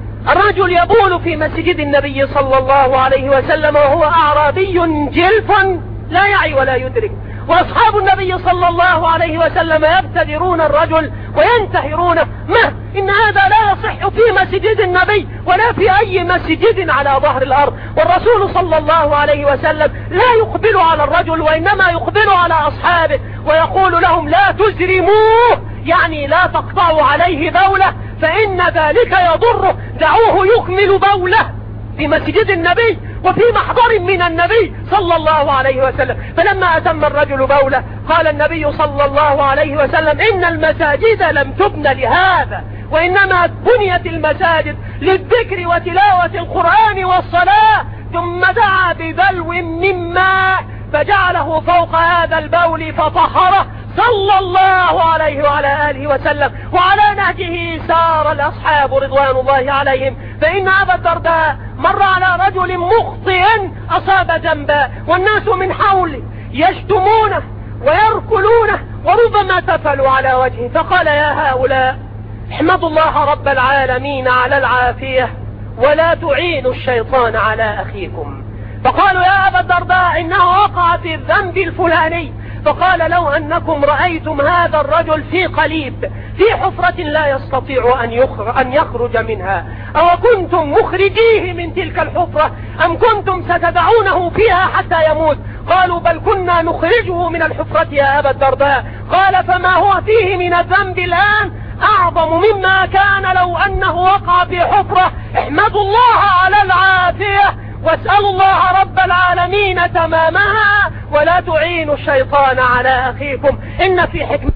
الرجل يبول في مسجد النبي صلى الله عليه وسلم وهو أعرابي جلف لا يعي ولا يدرك، وأصحاب النبي صلى الله عليه وسلم يبتدرون الرجل وينتهرونه: ما إن هذا لا يصح في مسجد النبي ولا في أي مسجد على ظهر الأرض. والرسول صلى الله عليه وسلم لا يقبل على الرجل، وإنما يقبل على أصحابه ويقول لهم: لا تزرموه، يعني لا تقطعوا عليه بوله، فإن ذلك يضره، دعوه يكمل بوله في مسجد النبي وفي محضر من النبي صلى الله عليه وسلم. فلما أتم الرجل بوله قال النبي صلى الله عليه وسلم: إن المساجد لم تبن لهذا، وإنما بنيت المساجد للذكر وتلاوة القرآن والصلاة. ثم دعا بدلو من ماء فجعله فوق هذا البول فطهره صلى الله عليه وعلى آله وسلم، وعلى نهجه سار الأصحاب رضوان الله عليهم. فإن أبا الدرداء مر على رجل مخطئ أصاب ذنبا، والناس من حوله يشتمونه ويركلونه وربما تفلوا على وجهه، فقال: يا هؤلاء، احمدوا الله رب العالمين على العافية ولا تعينوا الشيطان على أخيكم. فقالوا: يا أبا الدرداء، إنه وقع في الذنب الفلاني. فقال: لو أنكم رأيتم هذا الرجل في قليب في حفرة لا يستطيع أن يخرج منها، أو كنتم مخرجيه من تلك الحفرة أم كنتم ستدعونه فيها حتى يموت؟ قالوا: بل كنا نخرجه من الحفرة يا أبا الدرداء. قال: فما هو فيه من الذنب الآن أعظم مما كان لو أنه وقع في حفرة. احمدوا الله على العافية واسألوا الله رب العالمين تمامها ولا تعينوا الشيطان على أخيكم. إن في حكمة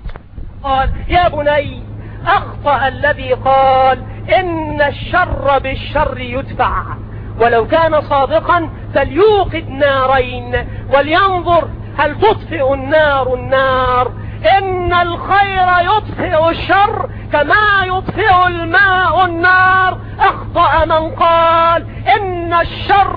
قال: يا بني، أخطأ الذي قال إن الشر بالشر يدفع، ولو كان صادقا فليوقد نارين ولينظر هل تطفئ النار النار. إن الخير يطفئ الشر كما يطفئ الماء النار. أخطأ من قال إن الشر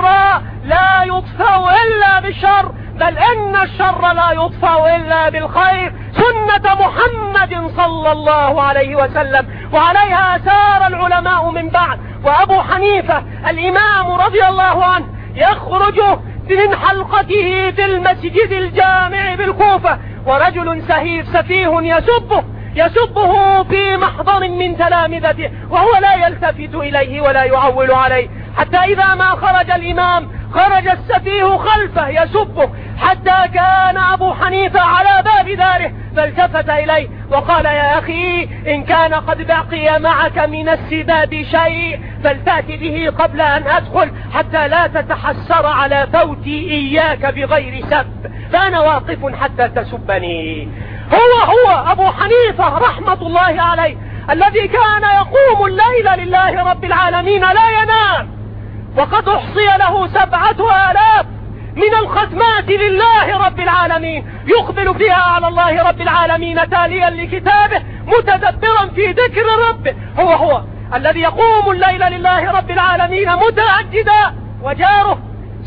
لا يطفئ إلا بالشر، بل إن الشر لا يطفئ إلا بالخير، سنة محمد صلى الله عليه وسلم، وعليها سار العلماء من بعد. وأبو حنيفة الإمام رضي الله عنه يخرج من حلقته في المسجد الجامع بالكوفة ورجل سهيف سفيه يسبه يسبه في محضر من تلامذته وهو لا يلتفت إليه ولا يعول عليه، حتى إذا ما خرج الإمام خرج السفيه خلفه يسبه، حتى كان أبو حنيفة على باب داره فالتفت إليه وقال: يا أخي إن كان قد بقي معك من السباب شيء فلتأت به قبل أن أدخل حتى لا تتحسر على فوتي إياك بغير سب، فأنا واقف حتى تسبني. هو هو أبو حنيفة رحمة الله عليه الذي كان يقوم الليل لله رب العالمين لا ينام، وقد أحصي له سبعة آلاف من الختمات لله رب العالمين، يقبل فيها على الله رب العالمين تاليا لكتابه متدبرا في ذكر ربه. هو هو الذي يقوم الليل لله رب العالمين متعجدا، وجاره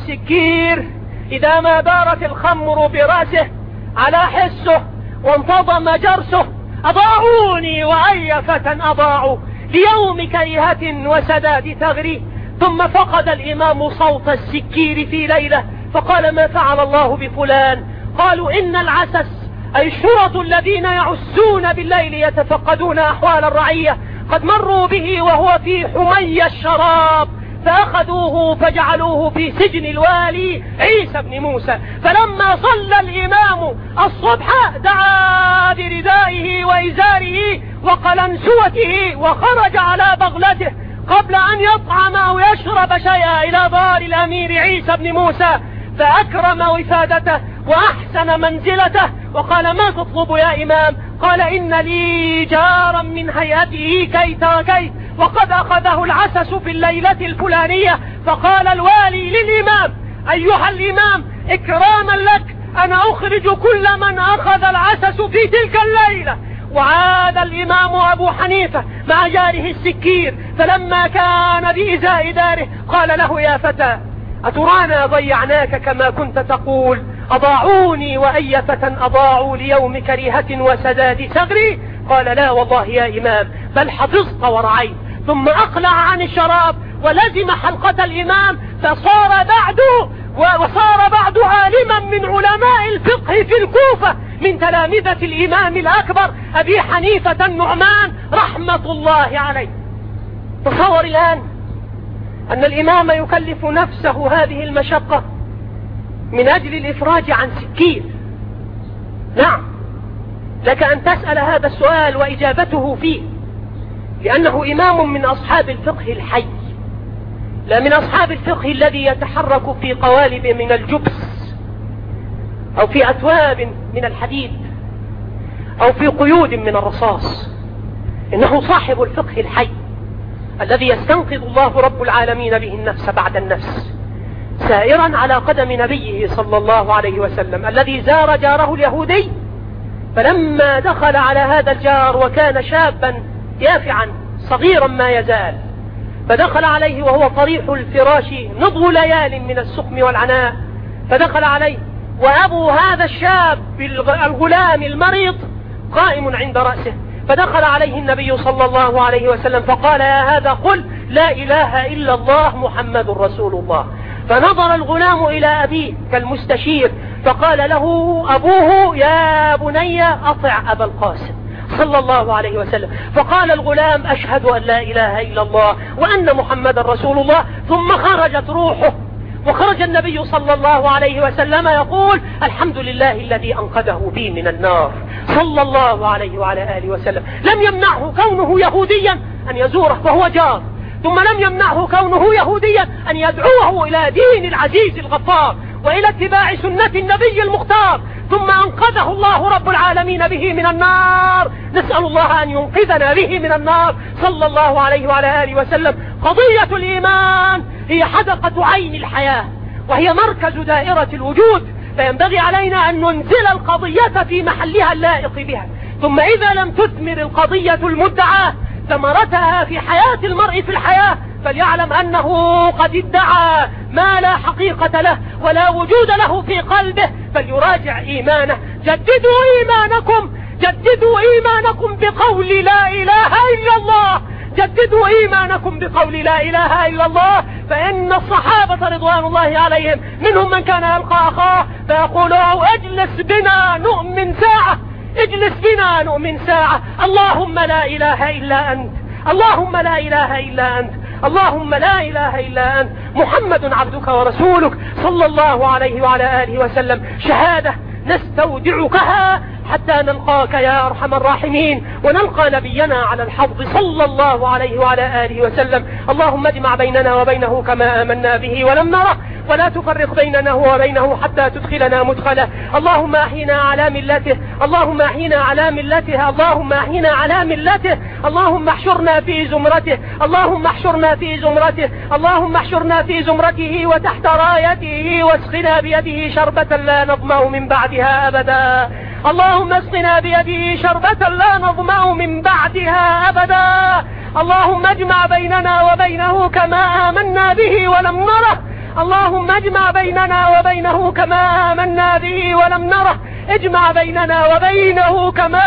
سكير إذا ما بارت الخمر برأسه على حسه وانتظم جرسه: أضاعوني وأي فتى أضاعوا ليوم كريهة وسداد ثغري. ثم فقد الإمام صوت السكير في ليلة فقال: ما فعل الله بفلان؟ قالوا: إن العسس أي الشرط الذين يعسون بالليل يتفقدون أحوال الرعية قد مروا به وهو في حمي الشراب فأخذوه فجعلوه في سجن الوالي عيسى بن موسى. فلما صلى الإمام الصبح دعا بردائه وإزاره وقلنسوته وخرج على بغلته قبل أن يطعم أو يشرب شيئا إلى دار الأمير عيسى بن موسى، فأكرم وفادته وأحسن منزلته وقال: ما تطلب يا إمام؟ قال: إن لي جارا من هيئته كيت وكيت وقد أخذه العسس في الليلة الفلانية. فقال الوالي للإمام: أيها الإمام إكراما لك أنا أخرج كل من أخذ العسس في تلك الليلة. وعاد الإمام أبو حنيفة مع جاره السكير، فلما كان بإزاء داره قال له: يا فتى أترانا ضيعناك كما كنت تقول؟ أضاعوني وأي فتى أضاعوا ليوم كريهة وسداد ثغري؟ قال: لا والله يا إمام، بل حفظت ورعيت. ثم أقلع عن الشراب ولزم حلقة الإمام، فصار بعد وصار بعد عالما من علماء الفقه في الكوفة من تلامذة الإمام الأكبر أبي حنيفة النعمان رحمة الله عليه. تصور الآن أن الإمام يكلف نفسه هذه المشقة من أجل الإفراج عن سكين. نعم، لك أن تسأل هذا السؤال وإجابته فيه، لأنه إمام من أصحاب الفقه الحي، لا من أصحاب الفقه الذي يتحرك في قوالب من الجبس أو في أثواب من الحديد أو في قيود من الرصاص. إنه صاحب الفقه الحي الذي يستنقذ الله رب العالمين به النفس بعد النفس، سائرا على قدم نبيه صلى الله عليه وسلم الذي زار جاره اليهودي، فلما دخل على هذا الجار وكان شابا يافعا صغيرا ما يزال، فدخل عليه وهو طريح الفراش نضغ ليال من السقم والعناء، فدخل عليه وأبو هذا الشاب الغلام المريض قائم عند رأسه، فدخل عليه النبي صلى الله عليه وسلم فقال: يا هذا قل لا إله إلا الله محمد رسول الله. فنظر الغلام إلى أبيه كالمستشير فقال له أبوه: يا بني أطع أبا القاسم صلى الله عليه وسلم. فقال الغلام: أشهد أن لا إله إلا الله وأن محمد رسول الله. ثم خرجت روحه، وخرج النبي صلى الله عليه وسلم يقول: الحمد لله الذي أنقذه بي من النار صلى الله عليه وعلى آله وسلم. لم يمنعه كونه يهوديا أن يزوره وهو جار، ثم لم يمنعه كونه يهوديا أن يدعوه إلى دين العزيز الغفار وإلى اتباع سنة النبي المختار، ثم أنقذه الله رب العالمين به من النار. نسأل الله أن ينقذنا به من النار صلى الله عليه وعلى آله وسلم. قضية الإيمان هي حدقة عين الحياة، وهي مركز دائرة الوجود، فينبغي علينا أن ننزل القضية في محلها اللائق بها. ثم إذا لم تثمر القضية المدعاة ثمرتها في حياة المرء في الحياة، فليعلم أنه قد ادعى ما لا حقيقة له ولا وجود له في قلبه، فليراجع إيمانه. جددوا إيمانكم، جددوا إيمانكم بقول لا إله إلا الله، جددوا إيمانكم بقول لا إله إلا الله، فإن الصحابة رضوان الله عليهم منهم من كان يلقى أخاه فيقول اجلس بنا نؤمن ساعة، اجلس بنا نؤمن ساعة، اللهم لا إله إلا أنت، اللهم لا إله إلا أنت، اللهم لا إله إلا أنت، محمد عبدك ورسولك صلى الله عليه وعلى آله وسلم، شهادة نستودعكها حتى نلقاك يا أرحم الراحمين، ونلقى نبينا على الحوض صلى الله عليه وعلى آله وسلم. اللهم اجمع بيننا وبينه كما آمنا به ولم نره، ولا تفرق بيننا وبينه حتى تدخلنا مدخله. اللهم أحينا على ملته، اللهم أحينا على ملته، اللهم أحينا على ملته، اللهم احشرنا في زمرته، اللهم احشرنا في زمرته، اللهم احشرنا في زمرته وتحت رايته، واسقنا بيده شربة لا نظمأ من بعدها أبدا. اللهم اسقنا بيده شربة لا نظمأ من بعدها أبدا. اللهم اجمع بيننا وبينه كما آمنا به ولم نره، اللهم اجمع بيننا وبينه كما آمنا به ولم نره، اجمع بيننا وبينه كما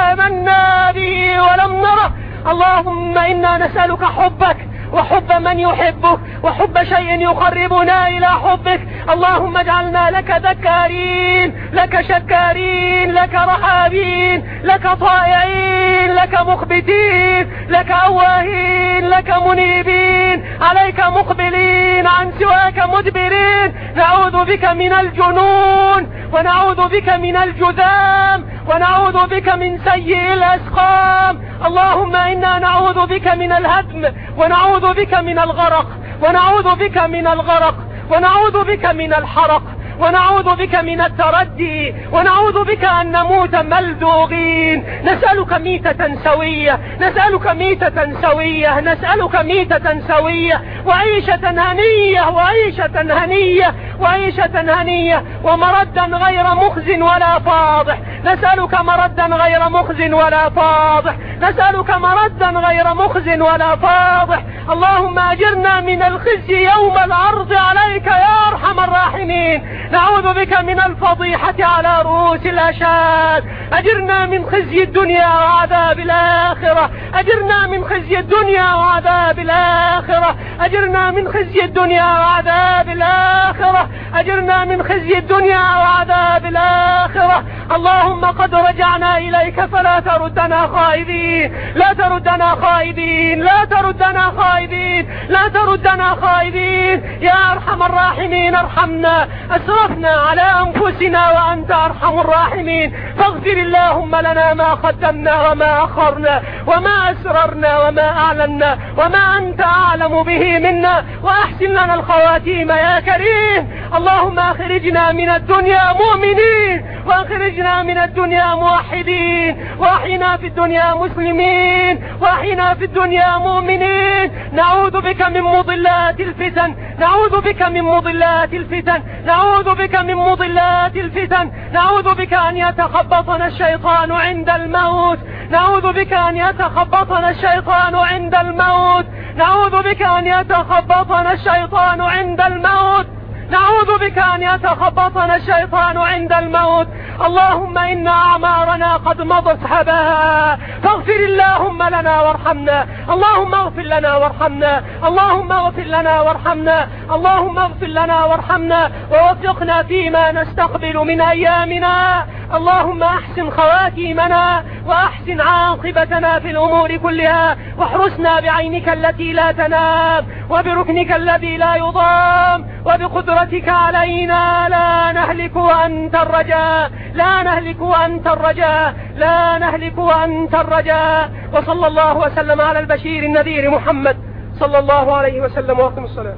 آمنا به ولم نره. اللهم إنا نسألك حبك وحب من يحبك وحب شيء يقربنا إلى حبك. اللهم اجعلنا لك ذكارين، لك شكارين، لك رحابين، لك طائعين، لك مخبتين، لك أواهين، لك منيبين، عليك مقبلين، عن سواك مدبرين. نعوذ بك من الجنون، ونعوذ بك من الجذام، ونعوذ بك من سيء الأسقام. اللهم إنا نعوذ بك من الهدم، ونعوذ بك من الغرق، ونعوذ بك من الغرق، ونعوذ بك من الحرق، ونعوذ بك من التردي، ونعوذ بك أن نموت ملدوغين. نسألك ميتة سوية، نسألك ميتة سوية، نسألك ميتة سوية، وعيشة هنية، وعيشة هنية، وعيشة هنية، ومردا غير مخز ولا فاضح. نسألك مردا غير مخز ولا فاضح، نسألك مردا غير مخز ولا فاضح. اللهم أجرنا من الخزي يوم العرض عليك يا أرحم الراحمين. نعوذ بك من الفضيحة على رؤوس الأشهاد. أجرنا من خزي الدنيا وعذاب الآخرة، أجرنا من خزي الدنيا وعذاب الآخرة، أجرنا من خزي الدنيا وعذاب الآخرة، أجرنا من خزي الدنيا وعذاب الآخرة. اللهم قد رجعنا إليك فلا تردنا خائبين، لا تردنا خائبين، لا تردنا خائبين، لا تردنا خائبين يا أرحم الراحمين. ارحمنا، أسرفنا على أنفسنا وأنت أرحم الراحمين. فاغفر اللهم لنا ما قدمنا وما أخرنا وما أسررنا وما أعلنا وما أنت أعلم به منا، وأحسن لنا الخواتيم يا كريم. اللهم أخرجنا من الدنيا مؤمنين، وأخرجنا من الدنيا موحدين، وأحينا في الدنيا مسلمين، وأحينا في الدنيا مؤمنين. نعوذ بك من مضلات الفتن، نعوذ بك من مضلات الفتن، نعوذ بك من مضلات الفتن، نعوذ بك أن يتخبطنا الشيطان عند الموت، نعوذ بك أن يتخبطنا الشيطان عند الموت، نعوذ بك أن يتخبطنا الشيطان عند الموت، نعوذ بك أن يتخبطنا الشيطان عند الموت. اللهم إن أعمارنا قد مضت هباء، فاغفر اللهم لنا وارحمنا، اللهم اغفر لنا وارحمنا، اللهم اغفر لنا وارحمنا، اللهم اغفر لنا وارحمنا، ووفقنا فيما نستقبل من أيامنا. اللهم أحسن خواتيمنا، وأحسن عاقبتنا في الأمور كلها، واحرسنا بعينك التي لا تنام، وبركنك الذي لا يضام، وبقدرتك علينا لا نهلك وأنت الرجاء، لا نهلك وأنت الرجاء، لا نهلك وأنت الرجاء. وصلى الله وسلم على البشير النذير محمد صلى الله عليه وسلم. وأقم الصلاة.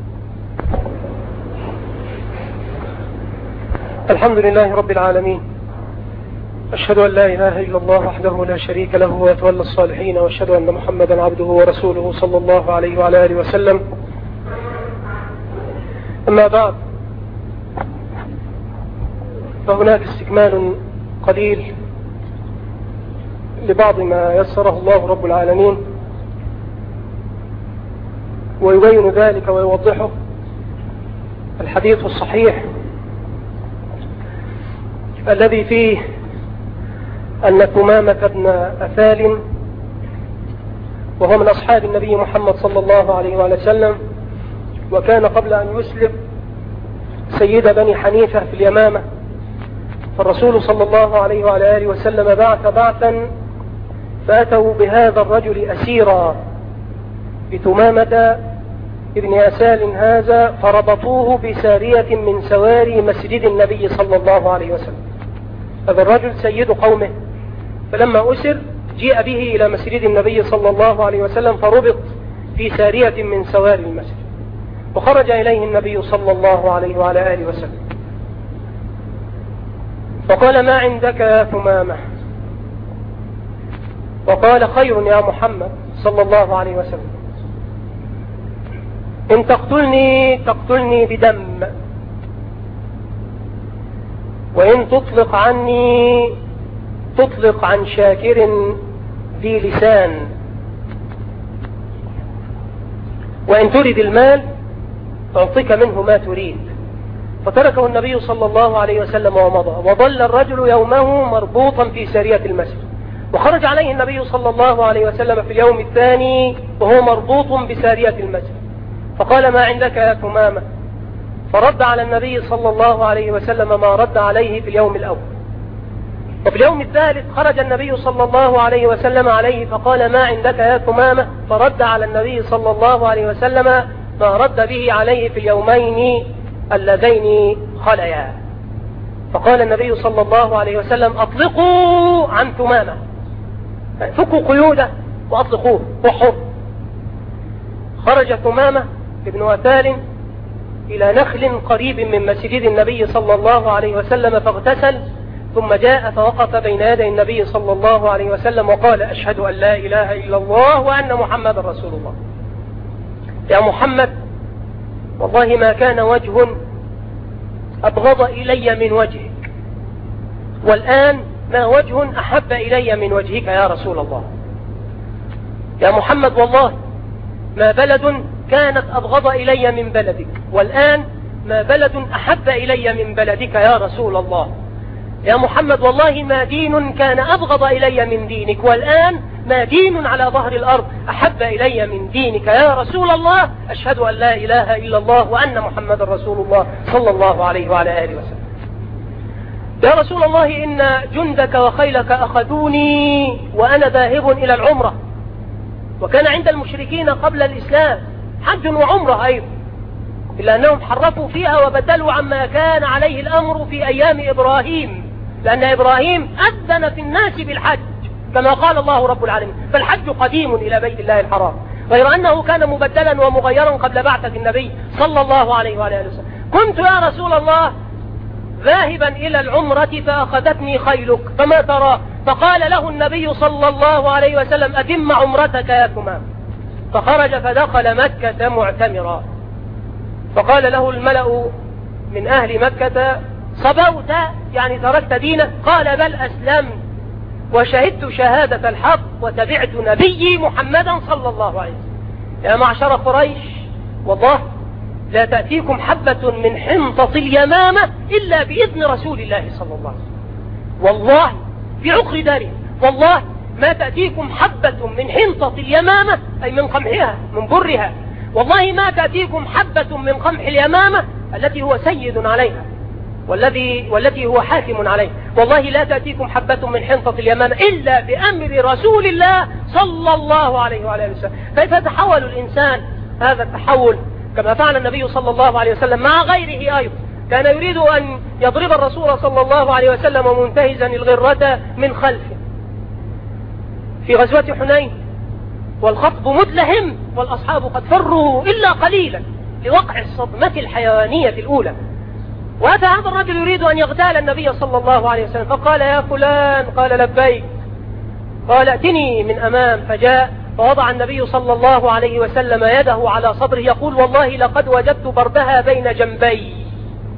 الحمد لله رب العالمين، أشهد أن لا إله إلا الله وحده لا شريك له ويتولى الصالحين، وأشهد أن محمدا عبده ورسوله صلى الله عليه وعلى آله وسلم. أما بعد، فهناك استكمال قليل لبعض ما يسره الله رب العالمين، ويبين ذلك ويوضحه الحديث الصحيح الذي فيه أن ثمامة بن أثال وهو من أصحاب النبي محمد صلى الله عليه وآله وسلم، وكان قبل أن يسلم سيد بني حنيفة في اليمامة. فالرسول صلى الله عليه وعلى آله وسلم بعث بعثا فأتوا بهذا الرجل أسيرا بتمامة ابن أسال هذا، فربطوه بسارية من سواري مسجد النبي صلى الله عليه وسلم. هذا الرجل سيد قومه، فلما أسر جيء به إلى مسجد النبي صلى الله عليه وسلم فربط في سارية من سواري المسجد، وخرج إليه النبي صلى الله عليه وعلى آله وسلم فقال: ما عندك يا ثمامة؟ وقال: خير يا محمد صلى الله عليه وسلم، إن تقتلني تقتلني بدم، وإن تطلق عني تطلق عن شاكر ذي لسان، وإن تريد المال تعطيك منه ما تريد. فتركه النبي صلى الله عليه وسلم ومضى، وظل الرجل يومه مربوطا في سارية المسجد. وخرج عليه النبي صلى الله عليه وسلم في اليوم الثاني وهو مربوط بسارية المسجد، فقال: ما عندك يا ثمامة؟ فرد على النبي صلى الله عليه وسلم ما رد عليه في اليوم الأول. وفي اليوم الثالث خرج النبي صلى الله عليه وسلم عليه فقال: ما عندك يا ثمامة؟ فرد على النبي صلى الله عليه وسلم ما رد به عليه في اليومين اللذين خليا. فقال النبي صلى الله عليه وسلم: أطلقوا عن ثمامة، فكوا قيوده وأطلقوه وحر. خرج ثمامة ابن وثال إلى نخل قريب من مسجد النبي صلى الله عليه وسلم فاغتسل، ثم جاء فوقف بين يدي النبي صلى الله عليه وسلم وقال: أشهد أن لا إله إلا الله وأن محمد رسول الله. يا محمد، والله ما كان وجه أبغض إلي من وجهك، والآن ما وجه أحب إلي من وجهك يا رسول الله. يا محمد، والله ما بلد كانت أبغض إلي من بلدك، والآن ما بلد أحب إلي من بلدك يا رسول الله. يا محمد، والله ما دين كان أبغض إلي من دينك، والآن ما دين على ظهر الأرض أحب إلي من دينك يا رسول الله. أشهد أن لا إله إلا الله وأن محمد رسول الله صلى الله عليه وعلى آله وسلم. يا رسول الله، إن جندك وخيلك أخذوني وأنا ذاهب إلى العمرة، وكان عند المشركين قبل الإسلام حج وعمرة أيضا، إلا أنهم حرفوا فيها وبدلوا عما كان عليه الأمر في أيام إبراهيم، لأن إبراهيم أذن في الناس بالحج كما قال الله رب العالمين، فالحج قديم إلى بيت الله الحرام، غير أنه كان مبدلا ومغيرا قبل بعثة النبي صلى الله عليه وآله وسلم. كنت يا رسول الله ذاهبا إلى العمرة فأخذتني خيلك، فما ترى؟ فقال له النبي صلى الله عليه وسلم: أتم عمرتك يا ثمام. فخرج فدخل مكة معتمرا، فقال له الملأ من أهل مكة: صبوت، يعني تركت دينك؟ قال: بل أسلمت وشهدت شهادة الحق وتبعت نبي محمدا صلى الله عليه وسلم. يا معشر قريش، والله لا تأتيكم حبة من حنطة اليمامة إلا بإذن رسول الله صلى الله عليه وسلم، والله في عقر داره، والله ما تأتيكم حبة من حنطة اليمامة، أي من قمحها من برها، والله ما تأتيكم حبة من قمح اليمامة التي هو سيد عليها والذي والتي هو حاكم عليه، والله لا تأتيكم حبة من حنطة اليمامة إلا بأمر رسول الله صلى الله عليه وآله وسلم. فيتحول الإنسان هذا التحول كما فعل النبي صلى الله عليه وسلم مع غيره أيضا. كان يريد أن يضرب الرسول صلى الله عليه وسلم منتهزا الغرة من خلفه في غزوة حنين، والخطب مدلهم والأصحاب قد فروا إلا قليلا لوقع الصدمة الحيوانية الأولى. وأتى هذا الرجل يريد أن يغتال النبي صلى الله عليه وسلم، فقال: يا فلان. قال: لبيك. قال: ائتني من أمام. فجاء فوضع النبي صلى الله عليه وسلم يده على صدره يقول: والله لقد وجدت بردها بين جنبي.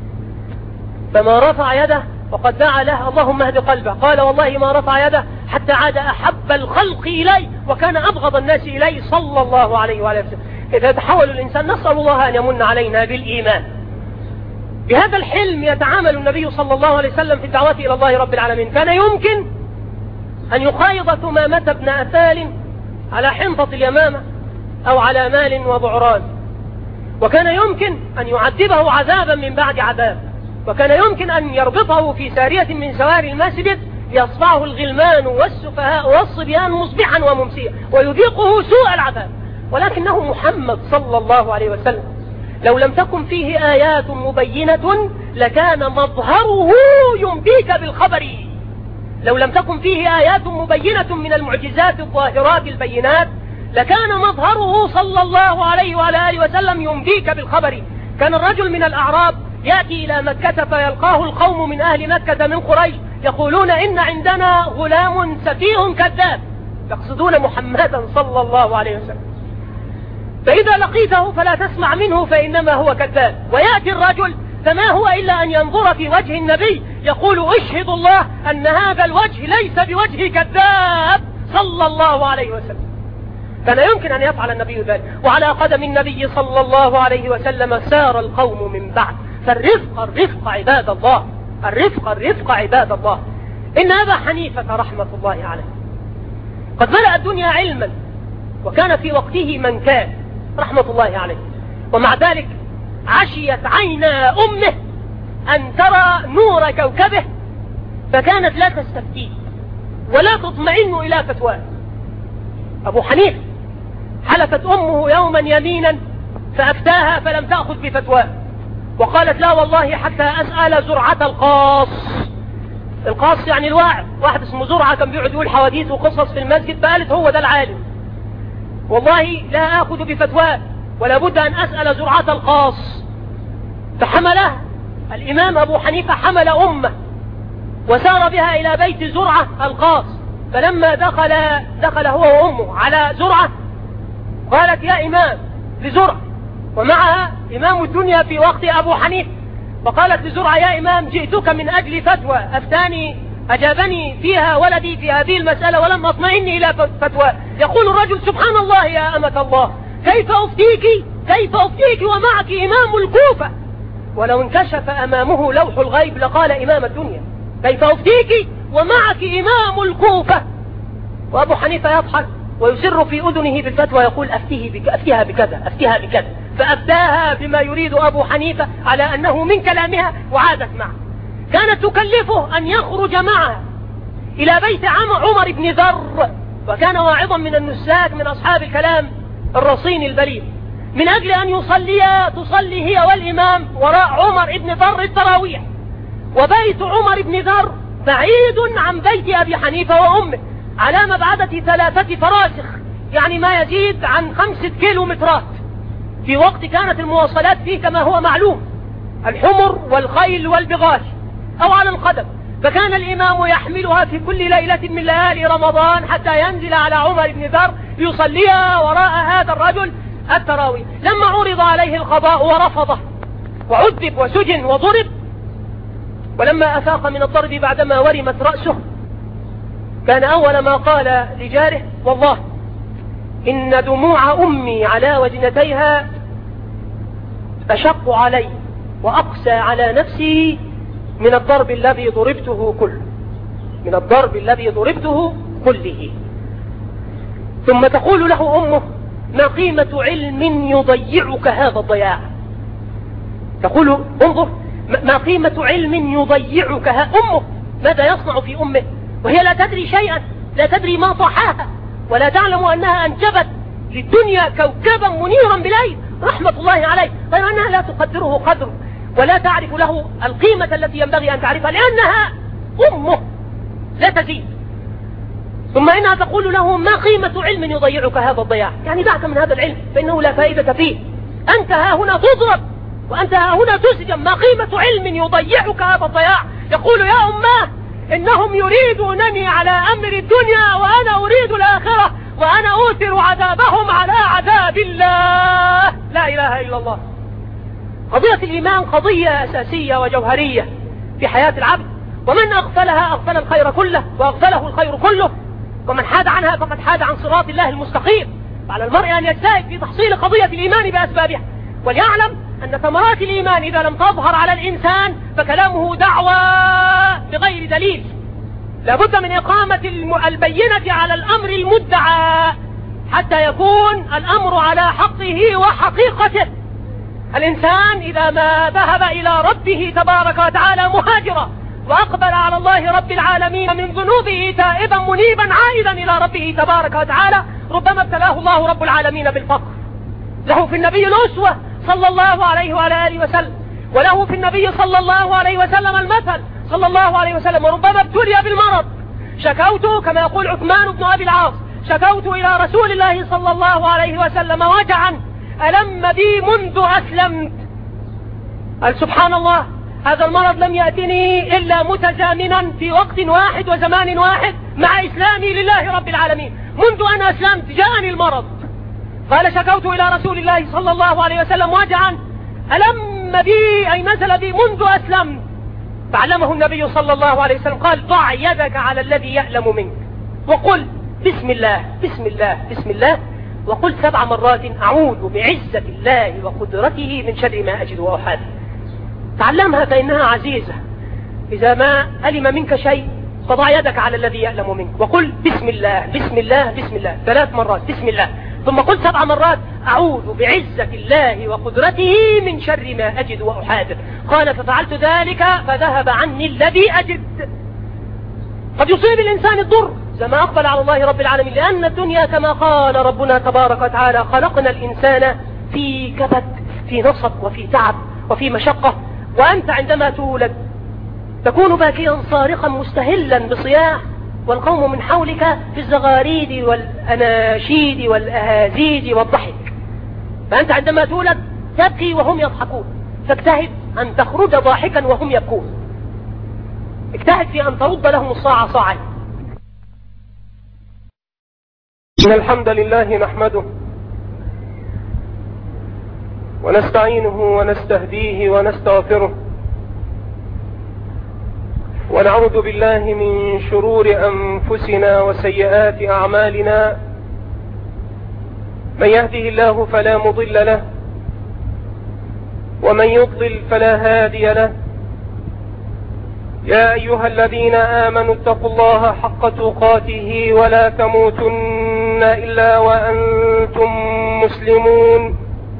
فما رفع يده وقد دعا له: اللهم اهد قلبه. قال: والله ما رفع يده حتى عاد أحب الخلق إلي وكان أبغض الناس إلي صلى الله عليه وآله وسلم. إذا تحول الإنسان، نسأل الله أن يمن علينا بالإيمان. بهذا الحلم يتعامل النبي صلى الله عليه وسلم في الدعوة إلى الله رب العالمين. كان يمكن أن يقايض ثمامة بن أثال على حنطة اليمامة أو على مال وبعران، وكان يمكن أن يعذبه عذابا من بعد عذاب، وكان يمكن أن يربطه في سارية من سواري المسجد يصفعه الغلمان والسفهاء والصبيان مصبحا وممسيا ويذيقه سوء العذاب، ولكنه محمد صلى الله عليه وسلم لو لم تكن فيه آيات مبينة لكان مظهره ينبيك بالخبر. لو لم تكن فيه آيات مبينة من المعجزات الظاهرات البينات لكان مظهره صلى الله عليه وعلى آله وسلم ينبيك بالخبر. كان الرجل من الأعراب يأتي إلى مكة فيلقاه القوم من أهل مكة من قريش يقولون إن عندنا غلام سفيه كذاب، يقصدون محمدا صلى الله عليه وسلم، فإذا لقيته فلا تسمع منه فإنما هو كذاب. ويأتي الرجل فما هو إلا أن ينظر في وجه النبي يقول أشهد الله أن هذا الوجه ليس بوجه كذاب صلى الله عليه وسلم. كان يمكن أن يفعل النبي ذلك، وعلى قدم النبي صلى الله عليه وسلم سار القوم من بعد. فالرفق الرفق عباد الله، الرفق الرفق عباد الله. إن أبا حنيفة رحمة الله عليه قد ملأ الدنيا علما، وكان في وقته من كان رحمة الله عليه، ومع ذلك عشيت عينا أمه أن ترى نور كوكبه فكانت لا تستفتيه ولا تطمئن إلى فتواه. أبو حنيفة حلفت أمه يوما يمينا فأفتاها فلم تأخذ بفتواه، وقالت لا والله حتى أسأل زرعة القاص. القاص يعني الواعظ، واحد اسمه زرعة كان بيقعد يقول حواديث وقصص في المسجد، فقالت هو ده العالم، والله لا آخذ بفتواه ولا بد أن أسأل زرعة القاص. فحملها الإمام أبو حنيفة، حمل أمه وسار بها إلى بيت زرعة القاص. فلما دخل دخل هو وأمه على زرعة قالت يا إمام لزرعة، ومعها إمام الدنيا في وقت أبو حنيفة، فقالت لزرعة يا إمام جئتك من أجل فتوى أفتاني أجابني فيها ولدي في هذه المسألة ولم أطمئن إلى فتوى. يقول الرجل سبحان الله يا أمة الله، كيف أفتيك كيف أفتيك ومعك إمام الكوفة؟ ولو انكشف أمامه لوح الغيب لقال إمام الدنيا، كيف أفتيك ومعك إمام الكوفة؟ وأبو حنيفة يضحك ويسر في أذنه بالفتوى يقول أفتيه بك أفتيها بكذا أفتيها بكذا، فأفتاها بما يريد أبو حنيفة على أنه من كلامها وعادت معه. كانت تكلفه أن يخرج معها إلى بيت عمر بن ذر، وكان واعظا من النساك من أصحاب الكلام الرصين البليغ، من أجل أن يصليا تصلي هي والإمام وراء عمر بن ذر التراويح. وبيت عمر بن ذر بعيد عن بيت أبي حنيفة وأمه على مبعدة ثلاثة فراسخ، يعني ما يزيد عن خمسة كيلومترات، في وقت كانت المواصلات فيه كما هو معلوم الحمر والخيل والبغاش أو على القدم. فكان الإمام يحملها في كل ليلة من ليالي رمضان حتى ينزل على عمر بن ذر يصليها وراء هذا الرجل التراويح. لما عرض عليه القضاء ورفضه وعذب وسجن وضرب، ولما أفاق من الضرب بعدما ورمت رأسه كان أول ما قال لجاره والله إن دموع أمي على وجنتيها أشق علي وأقسى على نفسي من الضرب الذي ضربته كله من الضرب الذي ضربته كله. ثم تقول له أمه ما قيمة علم يضيعك هذا الضياع؟ تقول انظر ما قيمة علم يضيعك ها أمه، ماذا يصنع في أمه وهي لا تدري شيئا، لا تدري ما طحاها، ولا تعلم أنها أنجبت للدنيا كوكبا منيرا بليل رحمة الله عليه، غير أنها لا تقدره قدره ولا تعرف له القيمة التي ينبغي أن تعرفها لأنها أمه لا تزيد. ثم إنها تقول له ما قيمة علم يضيعك هذا الضياع، يعني دعك من هذا العلم فإنه لا فائدة فيه، أنت ها هنا تضرب وأنت ها هنا تسجن، ما قيمة علم يضيعك هذا الضياع؟ يقول يا أماه إنهم يريدونني على أمر الدنيا وأنا أريد الآخرة وأنا أوثر عذابهم على عذاب الله. لا إله إلا الله. قضية الإيمان قضية أساسية وجوهرية في حياة العبد، ومن أغفلها أغفل الخير كله وأغفله الخير كله، ومن حاد عنها فقد حاد عن صراط الله المستقيم. فعلى المرء أن يجتهد في تحصيل قضية الإيمان بأسبابها، وليعلم أن ثمرات الإيمان إذا لم تظهر على الإنسان فكلامه دعوى بغير دليل. لابد من إقامة البينة على الأمر المدعى، حتى يكون الأمر على حقه وحقيقته. الإنسان إذا ما ذهب إلى ربه تبارك وتعالى مهاجرا وأقبل على الله رب العالمين من ذنوبه تائبا منيبا عائدا إلى ربه تبارك وتعالى، ربما ابتلاه الله رب العالمين بالفقر. له في النبي الأسوة صلى الله عليه وعلى آله وسلم، وله في النبي صلى الله عليه وسلم المثل صلى الله عليه وسلم، وربما ابتلي بالمرض. شكوت كما يقول عثمان بن أبي العاص، شكوت إلى رسول الله صلى الله عليه وسلم وجعا ألم بي منذ أسلمت. قال سبحان الله، هذا المرض لم يأتني إلا متزامنا في وقت واحد وزمان واحد مع إسلامي لله رب العالمين. منذ أن أسلمت جاءني المرض. قال شكوت إلى رسول الله صلى الله عليه وسلم وجعا ألم بي أي نزل بي منذ أسلمت. فعلمه النبي صلى الله عليه وسلم قال ضع يدك على الذي يألم منك وقل بسم الله بسم الله بسم الله، وقل سبع مرات أعوذ بعزة الله وقدرته من شر ما أجد وأحاذر. تعلمها فإنها عزيزة. إذا ما ألم منك شيء فضع يدك على الذي يألم منك وقل بسم الله بسم الله بسم الله ثلاث مرات بسم الله، ثم قل سبع مرات أعوذ بعزة الله وقدرته من شر ما أجد وأحاذر. قال ففعلت ذلك فذهب عني الذي أجد. قد يصيب الإنسان الضر إذا ما أقبل على الله رب العالمين، لأن الدنيا كما قال ربنا تبارك وتعالى خلقنا الإنسان في كبد، في نصب وفي تعب وفي مشقة. وأنت عندما تولد تكون باكيا صارخا مستهلا بصياح، والقوم من حولك في الزغاريد والأناشيد والأهازيج والضحك. فأنت عندما تولد تبكي وهم يضحكون، فاجتهد أن تخرج ضاحكا وهم يبكون. اجتهد في أن ترد لهم الصاع صاعا. إن الحمد لله نحمده ونستعينه ونستهديه ونستغفره، ونعوذ بالله من شرور أنفسنا وسيئات أعمالنا. من يهده الله فلا مضل له، ومن يضلل فلا هادي له. يا أيها الذين آمنوا اتقوا الله حق تقاته ولا تموتن إلا وأنتم مسلمون.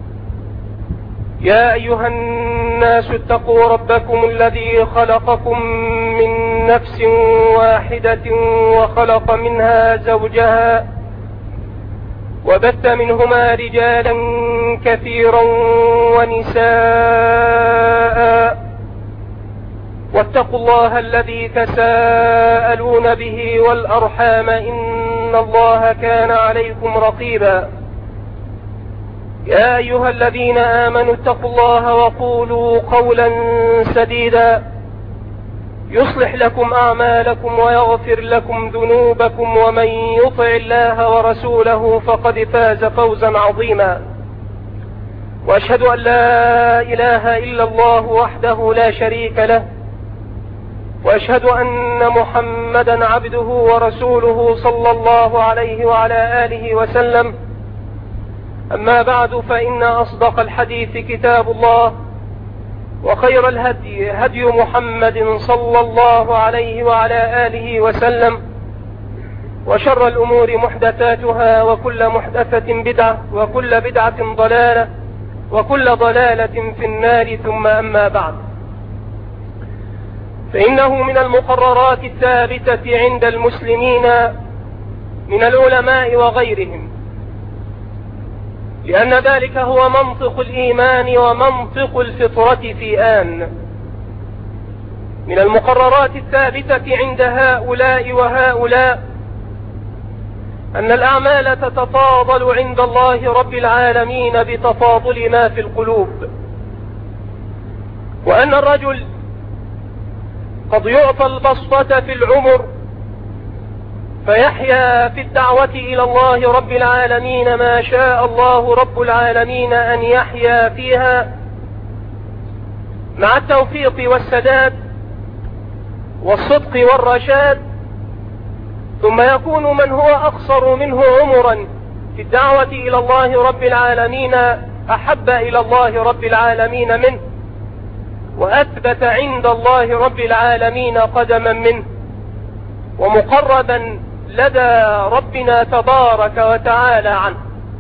يا أيها الناس اتقوا ربكم الذي خلقكم من نفس واحدة وخلق منها زوجها وبث منهما رجالا كثيرا ونساء، واتقوا الله الذي تساءلون به والأرحام إن الله كان عليكم رقيبا. يا أيها الذين آمنوا اتقوا الله وقولوا قولا سديدا يصلح لكم أعمالكم ويغفر لكم ذنوبكم، ومن يطع الله ورسوله فقد فاز فوزا عظيما. وأشهد أن لا إله إلا الله وحده لا شريك له، وأشهد أن محمدا عبده ورسوله صلى الله عليه وعلى آله وسلم. أما بعد، فإن أصدق الحديث كتاب الله، وخير الهدي هدي محمد صلى الله عليه وعلى آله وسلم، وشر الأمور محدثاتها، وكل محدثة بدعة، وكل بدعة ضلالة، وكل ضلالة في النار. ثم أما بعد، فإنه من المقررات الثابتة عند المسلمين من العلماء وغيرهم، لأن ذلك هو منطق الإيمان ومنطق الفطرة في آن. من المقررات الثابتة عند هؤلاء وهؤلاء أن الأعمال تتفاضل عند الله رب العالمين بتفاضل ما في القلوب، وأن الرجل قد يعطى البسطة في العمر فيحيا في الدعوة إلى الله رب العالمين ما شاء الله رب العالمين أن يحيا فيها، مع التوفيق والسداد والصدق والرشاد. ثم يكون من هو أقصر منه عمرا في الدعوة إلى الله رب العالمين أحب إلى الله رب العالمين منه، وأثبت عند الله رب العالمين قدما منه، ومقربا لدى ربنا تبارك وتعالى عنه.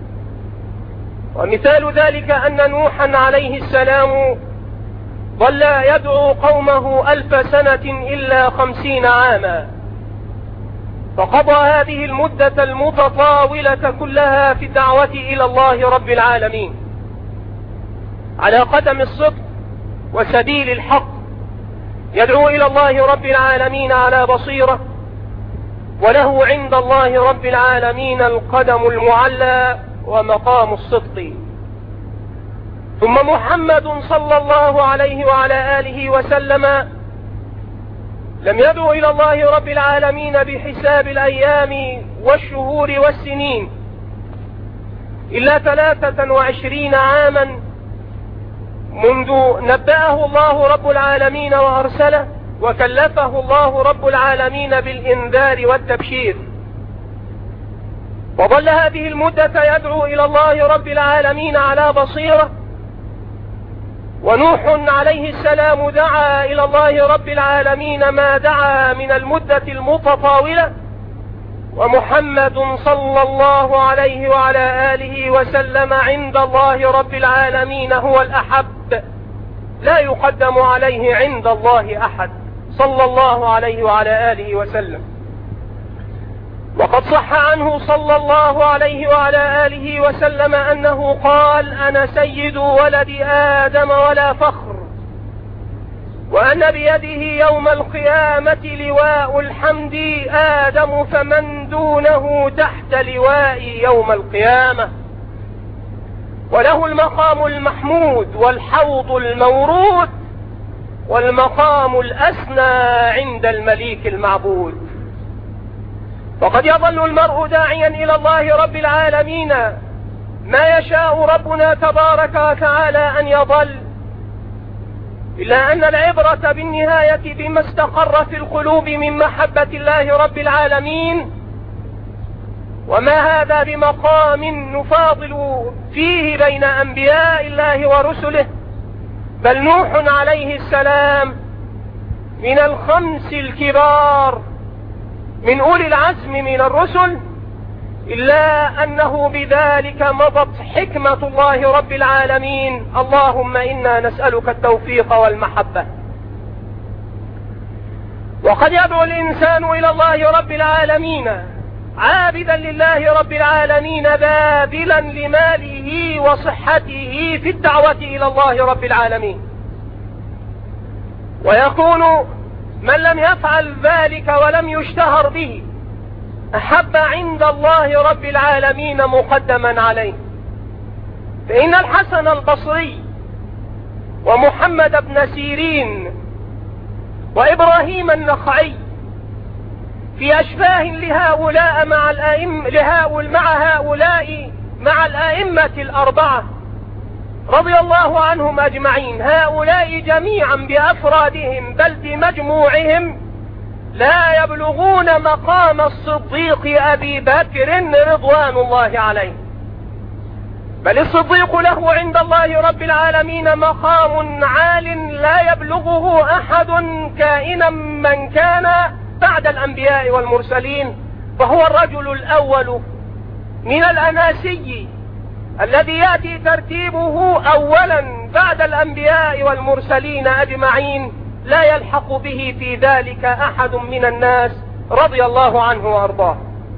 ومثال ذلك أن نوحا عليه السلام ظل يدعو قومه ألف سنة إلا خمسين عاما، فقضى هذه المدة المتطاولة كلها في الدعوة إلى الله رب العالمين على قدم الصدق وسبيل الحق، يدعو إلى الله رب العالمين على بصيرة، وله عند الله رب العالمين القدم المعلى ومقام الصدق. ثم محمد صلى الله عليه وعلى آله وسلم لم يدعو إلى الله رب العالمين بحساب الأيام والشهور والسنين إلا ثلاثة وعشرين عاما منذ نبأه الله رب العالمين وأرسله، وكلفه الله رب العالمين بالإنذار والتبشير. وظل هذه المدة يدعو إلى الله رب العالمين على بصيرة، ونوح عليه السلام دعا إلى الله رب العالمين ما دعا من المدة المتطاولة، ومحمد صلى الله عليه وعلى آله وسلم عند الله رب العالمين هو الأحب، لا يقدم عليه عند الله أحد صلى الله عليه وعلى آله وسلم. وقد صح عنه صلى الله عليه وعلى آله وسلم أنه قال: أنا سيد ولد آدم ولا فخر، وأن بيده يوم القيامة لواء الحمد آدم فمن دونه تحت لوائي يوم القيامة، وله المقام المحمود والحوض المورود والمقام الأسنى عند المليك المعبود. وقد يظل المرء داعيا إلى الله رب العالمين ما يشاء ربنا تبارك وتعالى أن يظل، إلا أن العبرة بالنهاية بما استقر في القلوب من محبة الله رب العالمين، وما هذا بمقام نفاضل فيه بين أنبياء الله ورسله، بل نوح عليه السلام من الخمس الكبار من أولي العزم من الرسل، إلا أنه بذلك مضت حكمة الله رب العالمين. اللهم إنا نسألك التوفيق والمحبة. وقد يدعو الإنسان إلى الله رب العالمين عابدا لله رب العالمين باذلا لماله وصحته في الدعوة إلى الله رب العالمين، ويكون من لم يفعل ذلك ولم يشتهر به أحب عند الله رب العالمين مقدما عليه. فإن الحسن البصري ومحمد بن سيرين وإبراهيم النخعي في أشباه لهؤلاء مع الأئمة لهؤلاء مع هؤلاء مع الأئمة الأربعة رضي الله عنهم أجمعين، هؤلاء جميعا بأفرادهم بل بمجموعهم لا يبلغون مقام الصديق أبي بكر رضوان الله عليه، بل الصديق له عند الله رب العالمين مقام عال لا يبلغه أحد كائنا من كان بعد الأنبياء والمرسلين، فهو الرجل الأول من الأناسي الذي يأتي ترتيبه أولا بعد الأنبياء والمرسلين أجمعين، لا يلحق به في ذلك أحد من الناس رضي الله عنه وأرضاه.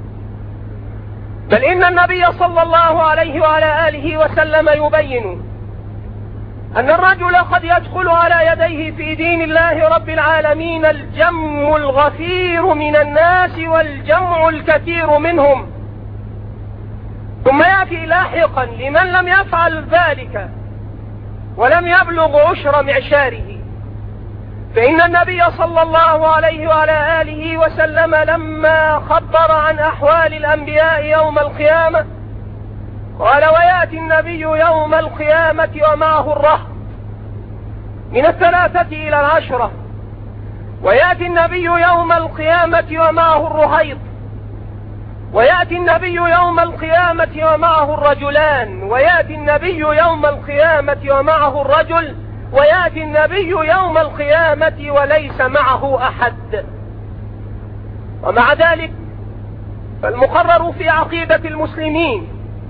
بل إن النبي صلى الله عليه وعلى آله وسلم يبين أن الرجل قد يدخل على يديه في دين الله رب العالمين الجم الغفير من الناس والجمع الكثير منهم، ثم يأتي لاحقا لمن لم يفعل ذلك ولم يبلغ عشر معشاره. فإن النبي صلى الله عليه وعلى آله وسلم لما خبر عن أحوال الأنبياء يوم القيامة قال: ويأتي النبي يوم القيامة ومعه الرهط من الثلاثة إلى العشرة، ويأتي النبي يوم القيامة ومعه الرهيط، ويأتي النبي يوم القيامة ومعه الرجلان، ويأتي النبي يوم القيامة ومعه الرجل، ويأتي النبي يوم القيامة وليس معه أحد. ومع ذلك فالمقرر في عقيدة المسلمين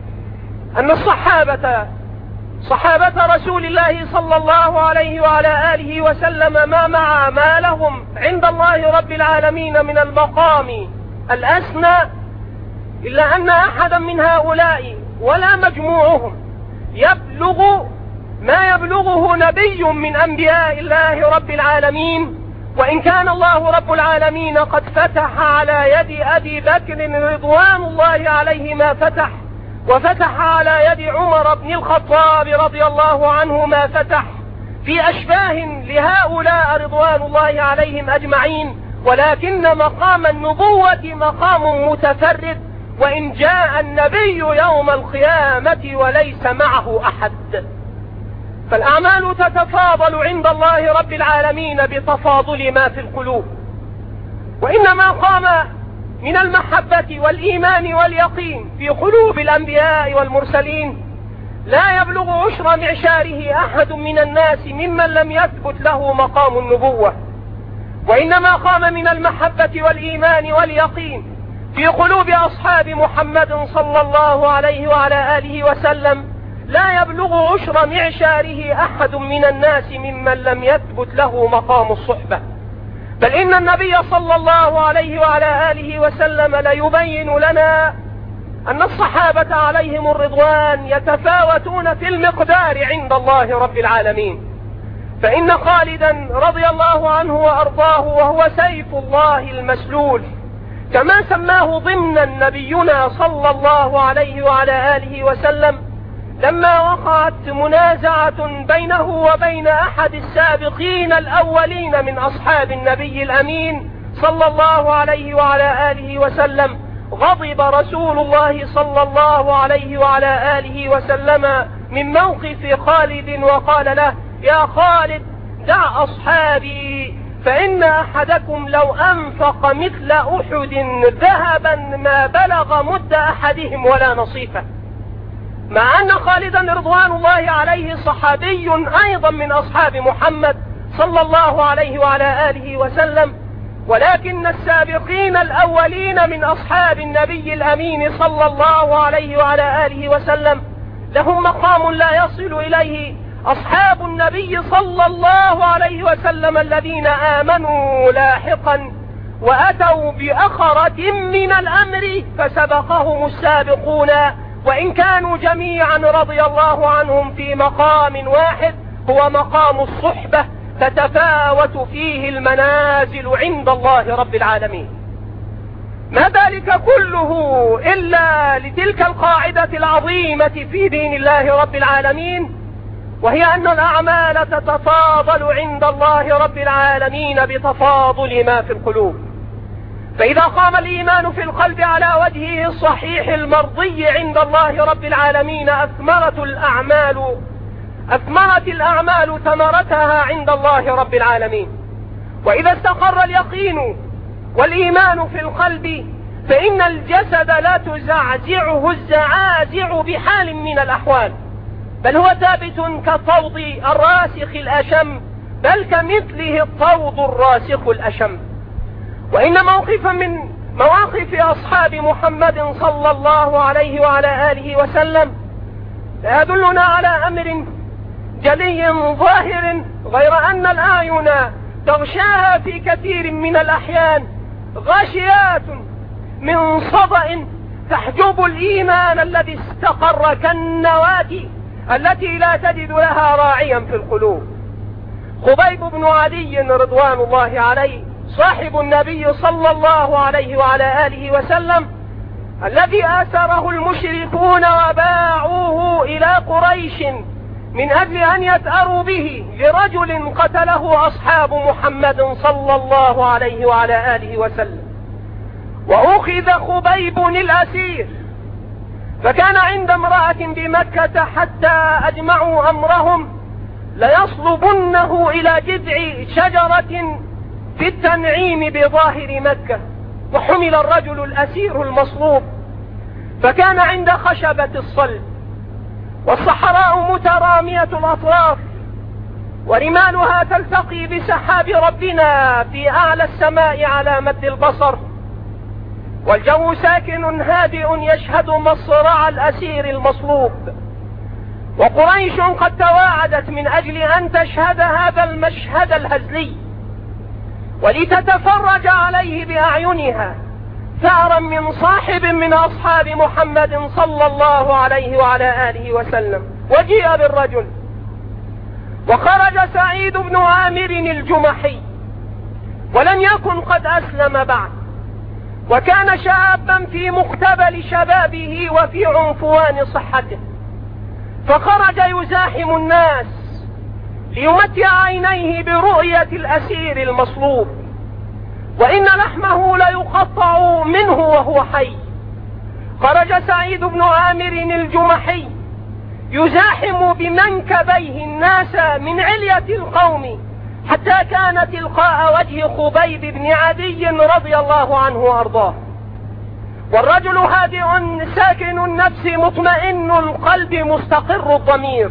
أن الصحابة صحابة رسول الله صلى الله عليه وعلى آله وسلم ما مع ما لهم عند الله رب العالمين من المقام الأسنى، إلا أن أحدا من هؤلاء ولا مجموعهم يبلغ ما يبلغه نبي من أنبياء الله رب العالمين، وإن كان الله رب العالمين قد فتح على يد أبي بكر رضوان الله عليه ما فتح، وفتح على يد عمر بن الخطاب رضي الله عنه ما فتح في أشباه لهؤلاء رضوان الله عليهم أجمعين، ولكن مقام النبوة مقام متفرد، وإن جاء النبي يوم القيامة وليس معه أحد. فالأعمال تتفاضل عند الله رب العالمين بتفاضل ما في القلوب، وإنما قام من المحبة والإيمان واليقين في قلوب الأنبياء والمرسلين لا يبلغ عشر معشاره أحد من الناس ممن لم يثبت له مقام النبوة، وإنما قام من المحبة والإيمان واليقين في قلوب أصحاب محمد صلى الله عليه وعلى آله وسلم لا يبلغ عشر معشاره أحد من الناس ممن لم يثبت له مقام الصحبة. بل إن النبي صلى الله عليه وعلى آله وسلم ليبين لنا أن الصحابة عليهم الرضوان يتفاوتون في المقدار عند الله رب العالمين. فإن خالدا رضي الله عنه وأرضاه وهو سيف الله المسلول كما سماه ضمنا نبينا صلى الله عليه وعلى آله وسلم، لما وقعت منازعة بينه وبين أحد السابقين الأولين من أصحاب النبي الأمين صلى الله عليه وعلى آله وسلم، غضب رسول الله صلى الله عليه وعلى آله وسلم من موقف خالد وقال له: يا خالد دع أصحابي، فإن أحدكم لو أنفق مثل أحد ذهبا ما بلغ مد أحدهم ولا نصيفه. مع أن خالدا رضوان الله عليه صحابي أيضا من أصحاب محمد صلى الله عليه وعلى آله وسلم، ولكن السابقين الأولين من أصحاب النبي الأمين صلى الله عليه وعلى آله وسلم لهم مقام لا يصل إليه أصحاب النبي صلى الله عليه وسلم الذين آمنوا لاحقا وأتوا بأخرة من الأمر فسبقهم السابقون، وإن كانوا جميعا رضي الله عنهم في مقام واحد هو مقام الصحبة، تتفاوت فيه المنازل عند الله رب العالمين. ما ذلك كله إلا لتلك القاعدة العظيمة في دين الله رب العالمين، وهي أن الأعمال تتفاضل عند الله رب العالمين بتفاضل ما في القلوب. فإذا قام الإيمان في القلب على وجهه الصحيح المرضي عند الله رب العالمين أثمرت الأعمال أثمرت الأعمال ثمرتها عند الله رب العالمين. وإذا استقر اليقين والإيمان في القلب فإن الجسد لا تزعزعه الزعازع بحال من الأحوال، بل هو ثابت كالطود الراسخ الأشم، بل كمثله الطود الراسخ الأشم. وإن موقفا من مواقف أصحاب محمد صلى الله عليه وعلى آله وسلم يدلنا على أمر جلي ظاهر، غير أن الأعين تغشاها في كثير من الأحيان غاشيات من صدأ تحجب الإيمان الذي استقر كالنواة التي لا تجد لها راعيا في القلوب. خبيب بن عدي رضوان الله عليه صاحب النبي صلى الله عليه وعلى آله وسلم الذي آثره المشركون وباعوه إلى قريش من أجل أن يثأروا به لرجل قتله أصحاب محمد صلى الله عليه وعلى آله وسلم، وأخذ خبيب الأسير، فكان عند امرأة بمكة حتى أجمعوا أمرهم ليصلبنه إلى جذع شجرة في التنعيم بظاهر مكة، وحمل الرجل الأسير المصلوب، فكان عند خشبة الصلب، والصحراء مترامية الأطراف، ورمالها تلتقي بسحاب ربنا في أعلى السماء على مد البصر. والجو ساكن هادئ يشهد مصرع الأسير المصلوب، وقريش قد تواعدت من أجل أن تشهد هذا المشهد الهزلي ولتتفرج عليه بأعينها ثأرا من صاحب من أصحاب محمد صلى الله عليه وعلى آله وسلم. وجيء بالرجل، وخرج سعيد بن عامر الجمحي، ولم يكن قد أسلم بعد، وكان شابا في مقتبل شبابه وفي عنفوان صحته، فخرج يزاحم الناس ليمتع عينيه برؤية الأسير المصلوب، وإن لحمه ليقطع منه وهو حي. خرج سعيد بن عامر الجمحي يزاحم بمنكبيه الناس من علية القوم حتى كان تلقاء وجه خبيب بن عدي رضي الله عنه وأرضاه، والرجل هادئ ساكن النفس مطمئن القلب مستقر الضمير.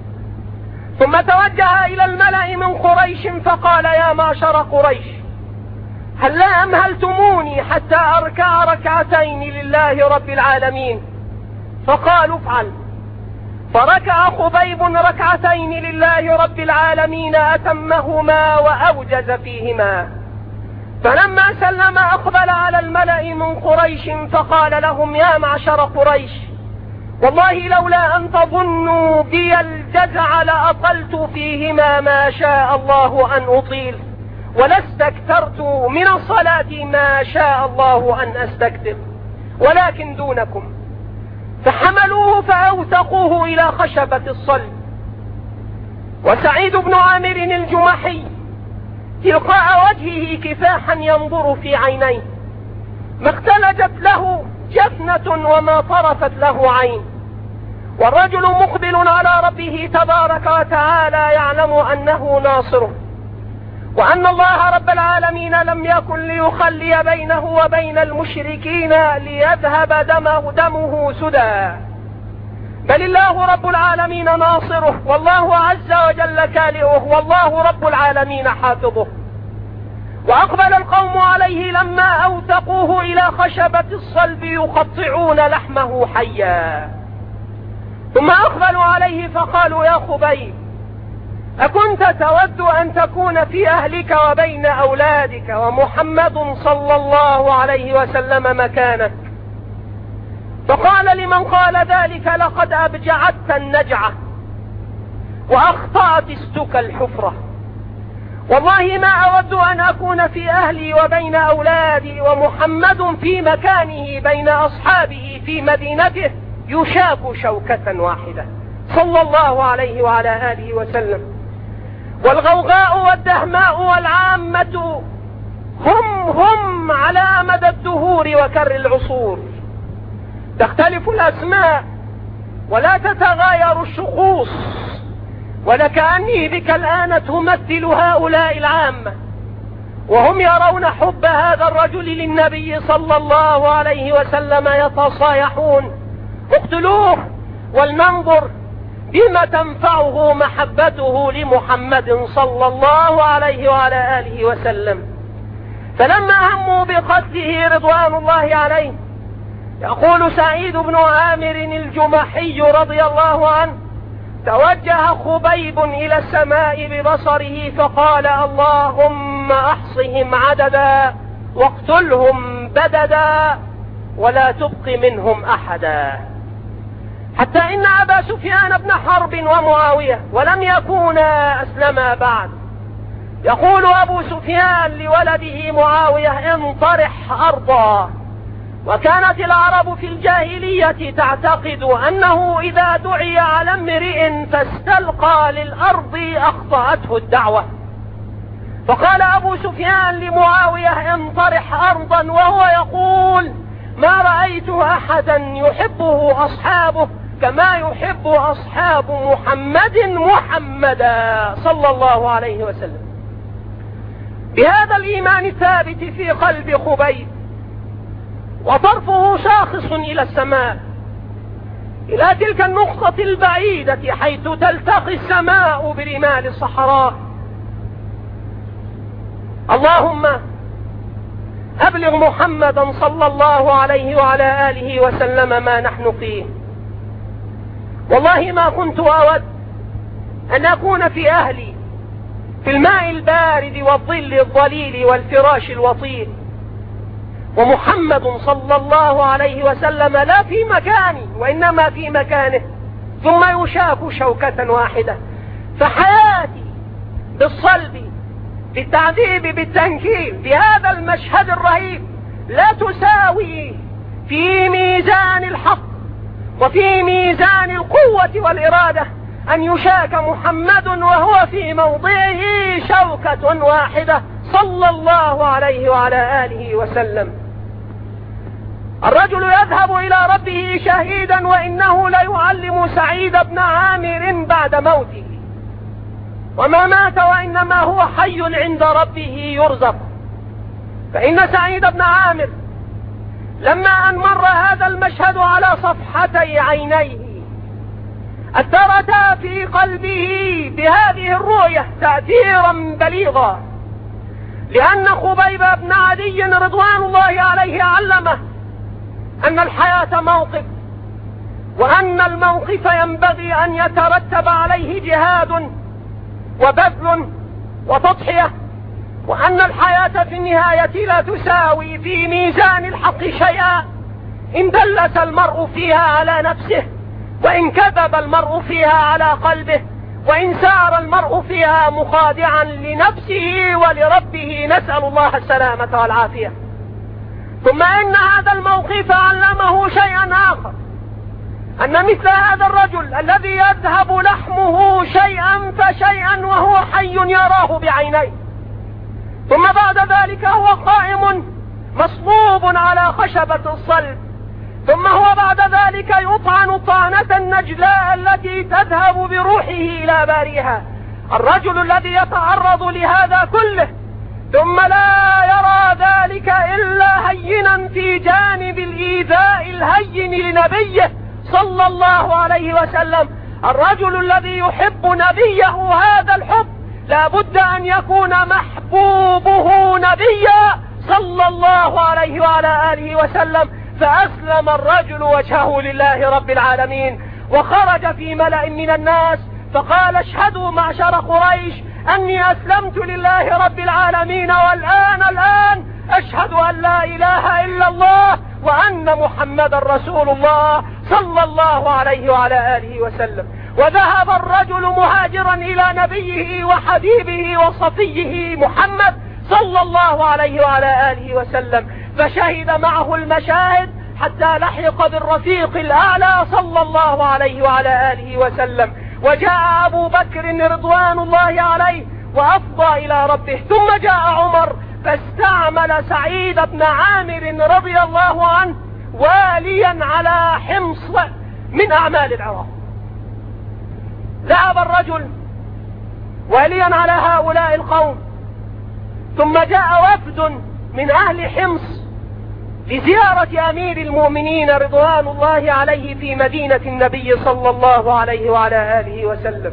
ثم توجه إلى الملأ من قريش فقال: يا معشر قريش، هل لا أمهلتموني حتى أركع ركعتين لله رب العالمين؟ فقالوا: افعل. فركع خبيب ركعتين لله رب العالمين أتمهما وأوجز فيهما. فلما سلم أقبل على الملأ من قريش فقال لهم: يا معشر قريش، والله لولا أن تظنوا بي الجزع لأطلت فيهما ما شاء الله أن أطيل، ولاستكثرت من الصلاة ما شاء الله أن أستكثر، ولكن دونكم. فحملوه فأوثقوه إلى خشبة الصلب، وسعيد بن عامر الجمحي تلقاء وجهه كفاحا ينظر في عينيه، ما اختلجت له جفنة وما طرفت له عين، والرجل مقبل على ربه تبارك وتعالى يعلم أنه ناصره، وأن الله رب العالمين لم يكن ليخلي بينه وبين المشركين ليذهب دمه, دمه سدى، بل الله رب العالمين ناصره، والله عز وجل كالئه، والله رب العالمين حافظه. وأقبل القوم عليه لما أوثقوه إلى خشبة الصلب يقطعون لحمه حيا، ثم أقبلوا عليه فقالوا: يا خبيب، أكنت تود أن تكون في أهلك وبين أولادك ومحمد صلى الله عليه وسلم مكانك؟ فقال لمن قال ذلك: لقد أبجعت النجعة وأخطأت استك الحفرة، والله ما أود أن أكون في أهلي وبين أولادي ومحمد في مكانه بين أصحابه في مدينته يشاك شوكة واحدة صلى الله عليه وعلى آله وسلم. والغوغاء والدهماء والعامة هم هم على مدى الدهور وكر العصور، تختلف الأسماء ولا تتغاير الشخوص، ولكأني بك الآن تمثل هؤلاء العامة، وهم يرون حب هذا الرجل للنبي صلى الله عليه وسلم يتصايحون: اقتلوه ولننظر بما تنفعه محبته لمحمد صلى الله عليه وعلى آله وسلم. فلما هموا بقتله رضوان الله عليه، يقول سعيد بن عامر الجمحي رضي الله عنه: توجه خبيب إلى السماء ببصره فقال: اللهم أحصهم عددا واقتلهم بددا ولا تبق منهم أحدا. حتى إن أبا سفيان بن حرب ومعاوية ولم يكونا أسلما بعد، يقول أبو سفيان لولده معاوية: انطرح أرضا. وكانت العرب في الجاهلية تعتقد أنه إذا دعي على امرئ فاستلقى للأرض أخطأته الدعوة، فقال أبو سفيان لمعاوية: انطرح أرضا، وهو يقول: ما رأيت أحدا يحبه أصحابه كما يحب أصحاب محمد محمدا صلى الله عليه وسلم. بهذا الإيمان الثابت في قلب خبيب وطرفه شاخص إلى السماء، إلى تلك النقطة البعيدة حيث تلتقي السماء برمال الصحراء: اللهم هب يبلغ محمدا صلى الله عليه وعلى آله وسلم ما نحن فيه. والله ما كنت أود أن أكون في أهلي في الماء البارد والظل الظليل والفراش الوطيء، ومحمد صلى الله عليه وسلم لا في مكاني وإنما في مكانه، ثم يشاك شوكة واحدة. فحياتي بالصلب بالتعذيب بالتنكيل في هذا المشهد الرهيب لا تساوي في ميزان الحق وفي ميزان القوة والإرادة أن يشاك محمد وهو في موضعه شوكة واحدة صلى الله عليه وعلى آله وسلم. الرجل يذهب إلى ربه شهيدا وإنه ليعلم سعيد بن عامر بعد موته، وما مات وإنما هو حي عند ربه يرزق. فإن سعيد بن عامر لما أن مر هذا المشهد على صفحتي عينيه أثرتا في قلبه بهذه الرؤية تأثيرا بليغا، لأن خبيب بن عدي رضوان الله عليه علمه أن الحياة موقف، وأن الموقف ينبغي أن يترتب عليه جهاد وبذل وتضحية، وأن الحياة في النهاية لا تساوي في ميزان الحق شيئا إن دلس المرء فيها على نفسه، وإن كذب المرء فيها على قلبه، وإن سار المرء فيها مخادعا لنفسه ولربه، نسأل الله السلامة والعافية. ثم إن هذا الموقف علمه شيئا آخر، أن مثل هذا الرجل الذي يذهب لحمه شيئا فشيئا وهو حي يراه بعينيه، ثم بعد ذلك هو قائم مصلوب على خشبة الصلب، ثم هو بعد ذلك يطعن طعنة النجلاء التي تذهب بروحه إلى باريها. الرجل الذي يتعرض لهذا كله ثم لا يرى ذلك إلا هينا في جانب الإيذاء الهين لنبيه صلى الله عليه وسلم. الرجل الذي يحب نبيه هذا الحب لا بد أن يكون محبوبه نبيا صلى الله عليه وعلى آله وسلم. فأسلم الرجل وجهه لله رب العالمين، وخرج في ملأ من الناس فقال: اشهدوا معشر قريش أني أسلمت لله رب العالمين، والآن الآن أشهد أن لا إله إلا الله وأن محمد رسول الله صلى الله عليه وعلى آله وسلم. وذهب الرجل مهاجرا إلى نبيه وحبيبه وصفيه محمد صلى الله عليه وعلى آله وسلم، فشهد معه المشاهد حتى لحق بالرفيق الأعلى صلى الله عليه وعلى آله وسلم. وجاء أبو بكر رضوان الله عليه وأفضى إلى ربه، ثم جاء عمر فاستعمل سعيد بن عامر رضي الله عنه واليا على حمص من أعمال العراق. ذهب الرجل واليا على هؤلاء القوم، ثم جاء وفد من أهل حمص لزيارة أمير المؤمنين رضوان الله عليه في مدينة النبي صلى الله عليه وعلى آله وسلم.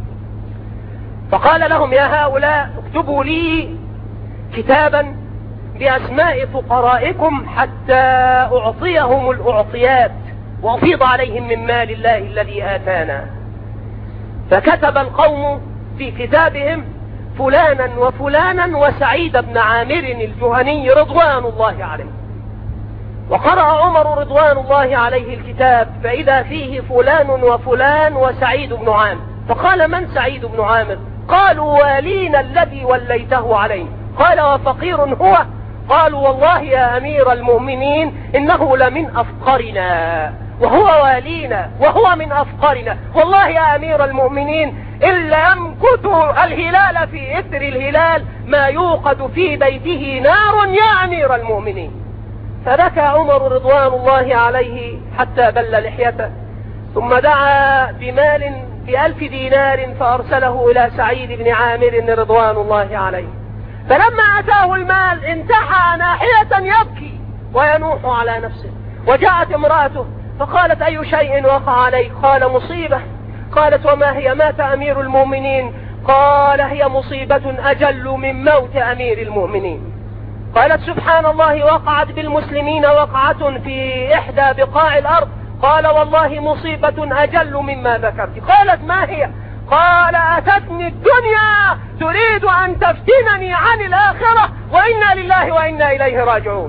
فقال لهم: يا هؤلاء اكتبوا لي كتابا بأسماء فقرائكم حتى أعطيهم الأعطيات وأفيض عليهم من مال الله الذي آتانا. فكتب القوم في كتابهم فلانا وفلانا وسعيد بن عامر الجهني رضوان الله عليه. وقرأ عمر رضوان الله عليه الكتاب فإذا فيه فلان وفلان وسعيد بن عامر، فقال: من سعيد بن عامر؟ قالوا: والينا الذي وليته عليه. قال: وفقير هو؟ قالوا: والله يا أمير المؤمنين إنه لمن أفقرنا، وهو والينا وهو من أفقرنا. والله يا أمير المؤمنين إن لم كتوا الهلال في إثر الهلال ما يوقد في بيته نار يا أمير المؤمنين. فبكى عمر رضوان الله عليه حتى بل لحيته، ثم دعا بمال بألف دينار فأرسله إلى سعيد بن عامر رضوان الله عليه. فلما أتاه المال انتحى ناحية يبكي وينوح على نفسه. وجاءت امرأته فقالت: أي شيء وقع عليك؟ قال: مصيبة. قالت: وما هي؟ مات أمير المؤمنين. قال: هي مصيبة أجل من موت أمير المؤمنين. قالت سبحان الله وقعت بالمسلمين وقعة في إحدى بقاع الأرض. قال والله مصيبة أجل مما ذكرت. قالت ما هي؟ قال أتتني الدنيا تريد أن تفتنني عن الآخرة وإنا لله وإنا إليه راجعون.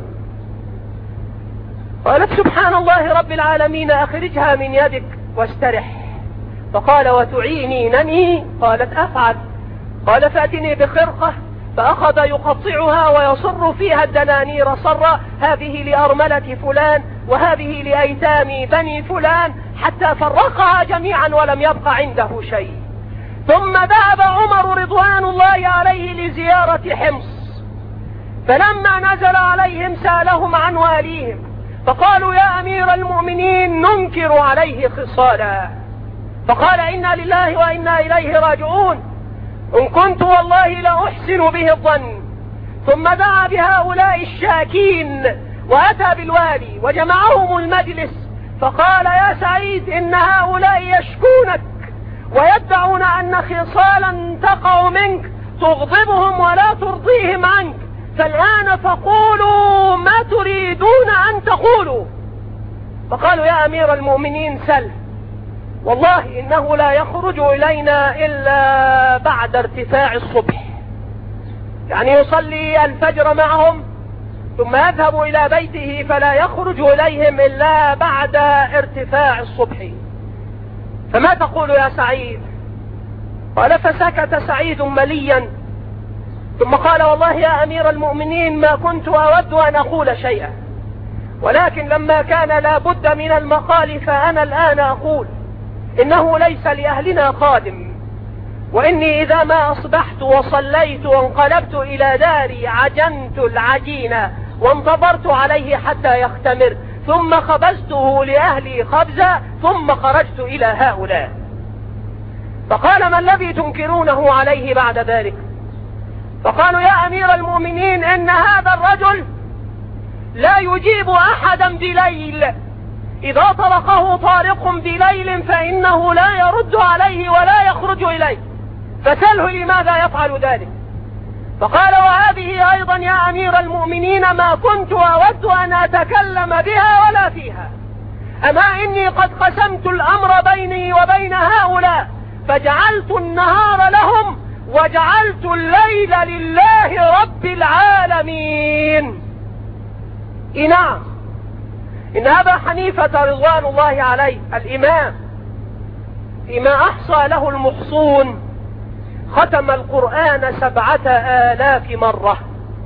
قالت سبحان الله رب العالمين أخرجها من يدك واسترح. فقال وتعينينني؟ قالت أفعل. قال فأتني بخرقة، فأخذ يقطعها ويصر فيها الدنانير صرا، هذه لأرملة فلان وهذه لأيتام بني فلان، حتى فرقها جميعا ولم يبق عنده شيء. ثم ذهب عمر رضوان الله عليه لزيارة حمص، فلما نزل عليهم سألهم عن واليهم، فقالوا يا أمير المؤمنين ننكر عليه خصالا. فقال إنا لله وإنا إليه راجعون، إن كنت والله لأحسن به الظن. ثم دعا بهؤلاء الشاكين وأتى بالوالي وجمعهم المجلس، فقال يا سعيد إن هؤلاء يشكونك ويدعون أن خصالا تقع منك تغضبهم ولا ترضيهم عنك، فالآن فقولوا ما تريدون أن تقولوا. فقالوا يا أمير المؤمنين سل، والله إنه لا يخرج إلينا إلا بعد ارتفاع الصبح، يعني يصلي الفجر معهم ثم يذهب إلى بيته فلا يخرج إليهم إلا بعد ارتفاع الصبح، فما تقول يا سعيد؟ قال فسكت سعيد مليا، ثم قال والله يا أمير المؤمنين ما كنت أود أن أقول شيئا، ولكن لما كان لا بد من المقال فأنا الآن أقول إنه ليس لأهلنا خادم، وإني إذا ما أصبحت وصليت وانقلبت إلى داري عجنت العجين وانتظرت عليه حتى يختمر، ثم خبزته لأهلي خبزا ثم خرجت إلى هؤلاء. فقال ما الذي تنكرونه عليه بعد ذلك؟ فقالوا يا أمير المؤمنين إن هذا الرجل لا يجيب أحدا بليل، إذا طرقه طارق بليل فإنه لا يرد عليه ولا يخرج إليه، فسأله لماذا يفعل ذلك؟ فقال وهذه أيضا يا أمير المؤمنين ما كنت أود أن أتكلم بها ولا فيها، أما إني قد قسمت الأمر بيني وبين هؤلاء فجعلت النهار لهم وجعلت الليل لله رب العالمين. نعم، إن أبا حنيفة رضوان الله عليه الإمام فيما أحصى له المحصون ختم القرآن سبعة آلاف مرة.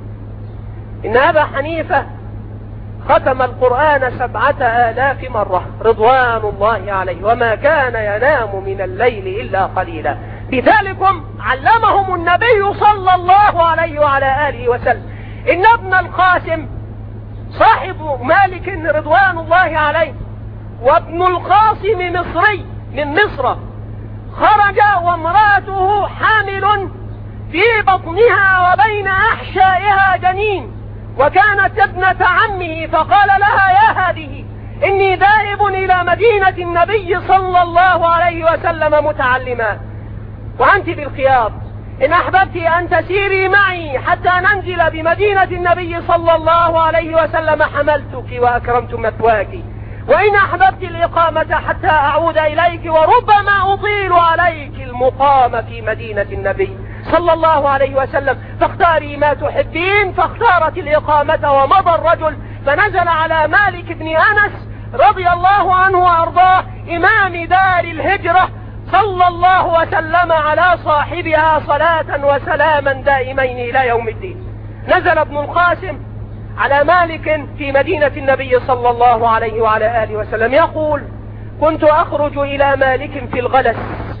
إن أبا حنيفة ختم القرآن سبعة آلاف مرة رضوان الله عليه، وما كان ينام من الليل إلا قليلا. بذلكم علمهم النبي صلى الله عليه وعلى آله وسلم. إن ابن القاسم صاحب مالك رضوان الله عليه وابن القاسم مصري من مصر، خرج وامرأته حامل في بطنها وبين أحشائها جنين، وكانت ابنة عمه، فقال لها يا هذه إني ذاهب إلى مدينة النبي صلى الله عليه وسلم متعلما، وأنت بالخيار، إن أحببت أن تسيري معي حتى ننزل بمدينة النبي صلى الله عليه وسلم حملتك وأكرمت مثواك، وإن أحببت الإقامة حتى أعود إليك وربما أطيل عليك المقام في مدينة النبي صلى الله عليه وسلم، فاختاري ما تحبين. فاختارت الإقامة ومضى الرجل، فنزل على مالك بن أنس رضي الله عنه وأرضاه إمام دار الهجرة صلى الله وسلم على صاحبها صلاة وسلاما دائمين إلى يوم الدين. نزل ابن القاسم على مالك في مدينة النبي صلى الله عليه وعلى آله وسلم يقول كنت أخرج إلى مالك في الغلس،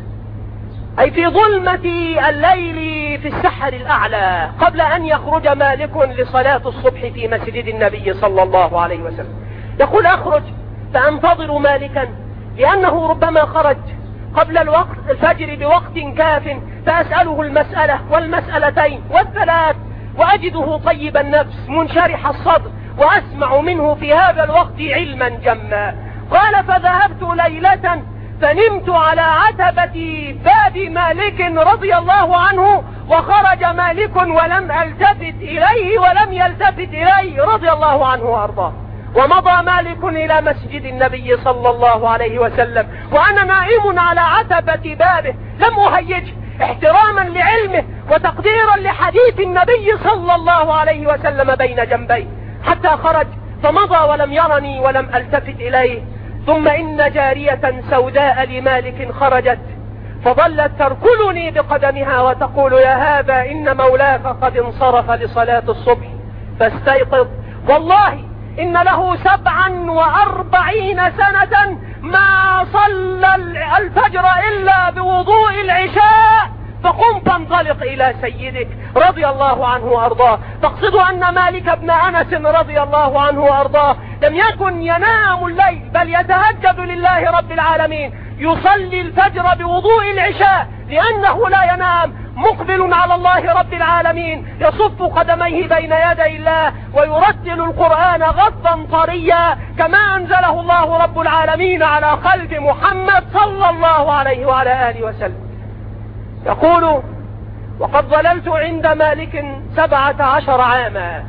أي في ظلمة الليل في السحر الأعلى، قبل أن يخرج مالك لصلاة الصبح في مسجد النبي صلى الله عليه وسلم. يقول أخرج فأنتظر مالكا لأنه ربما خرج قبل الوقت الفجر بوقت كاف، فأسأله المسألة والمسألتين والثلاث، وأجده طيب النفس منشرح الصدر، وأسمع منه في هذا الوقت علما جما. قال فذهبت ليلة فنمت على عتبة باب مالك رضي الله عنه، وخرج مالك ولم التفت إليه ولم يلتفت إليه رضي الله عنه وأرضاه. ومضى مالك إلى مسجد النبي صلى الله عليه وسلم وأنا نائم على عتبة بابه، لم أهيجه احتراما لعلمه وتقديرا لحديث النبي صلى الله عليه وسلم بين جنبي، حتى خرج فمضى ولم يرني ولم التفت إليه. ثم إن جارية سوداء لمالك خرجت فظلت تركلني بقدمها وتقول: يا هذا إن مولاك قد انصرف لصلاة الصبح فاستيقظ، والله إن له سبعا وأربعين سنة ما صلى الفجر إلا بوضوء العشاء، فقم فانطلق إلى سيدك رضي الله عنه وأرضاه. تقصد أن مالك بن أنس رضي الله عنه وأرضاه لم يكن ينام الليل بل يتهجد لله رب العالمين، يصلي الفجر بوضوء العشاء لأنه لا ينام، مقبل على الله رب العالمين، يصف قدميه بين يدي الله ويرتل القرآن غضا طريا كما أنزله الله رب العالمين على قلب محمد صلى الله عليه وعلى آله وسلم. يقول: وقد ظللت عند مالك سبعة عشر عاما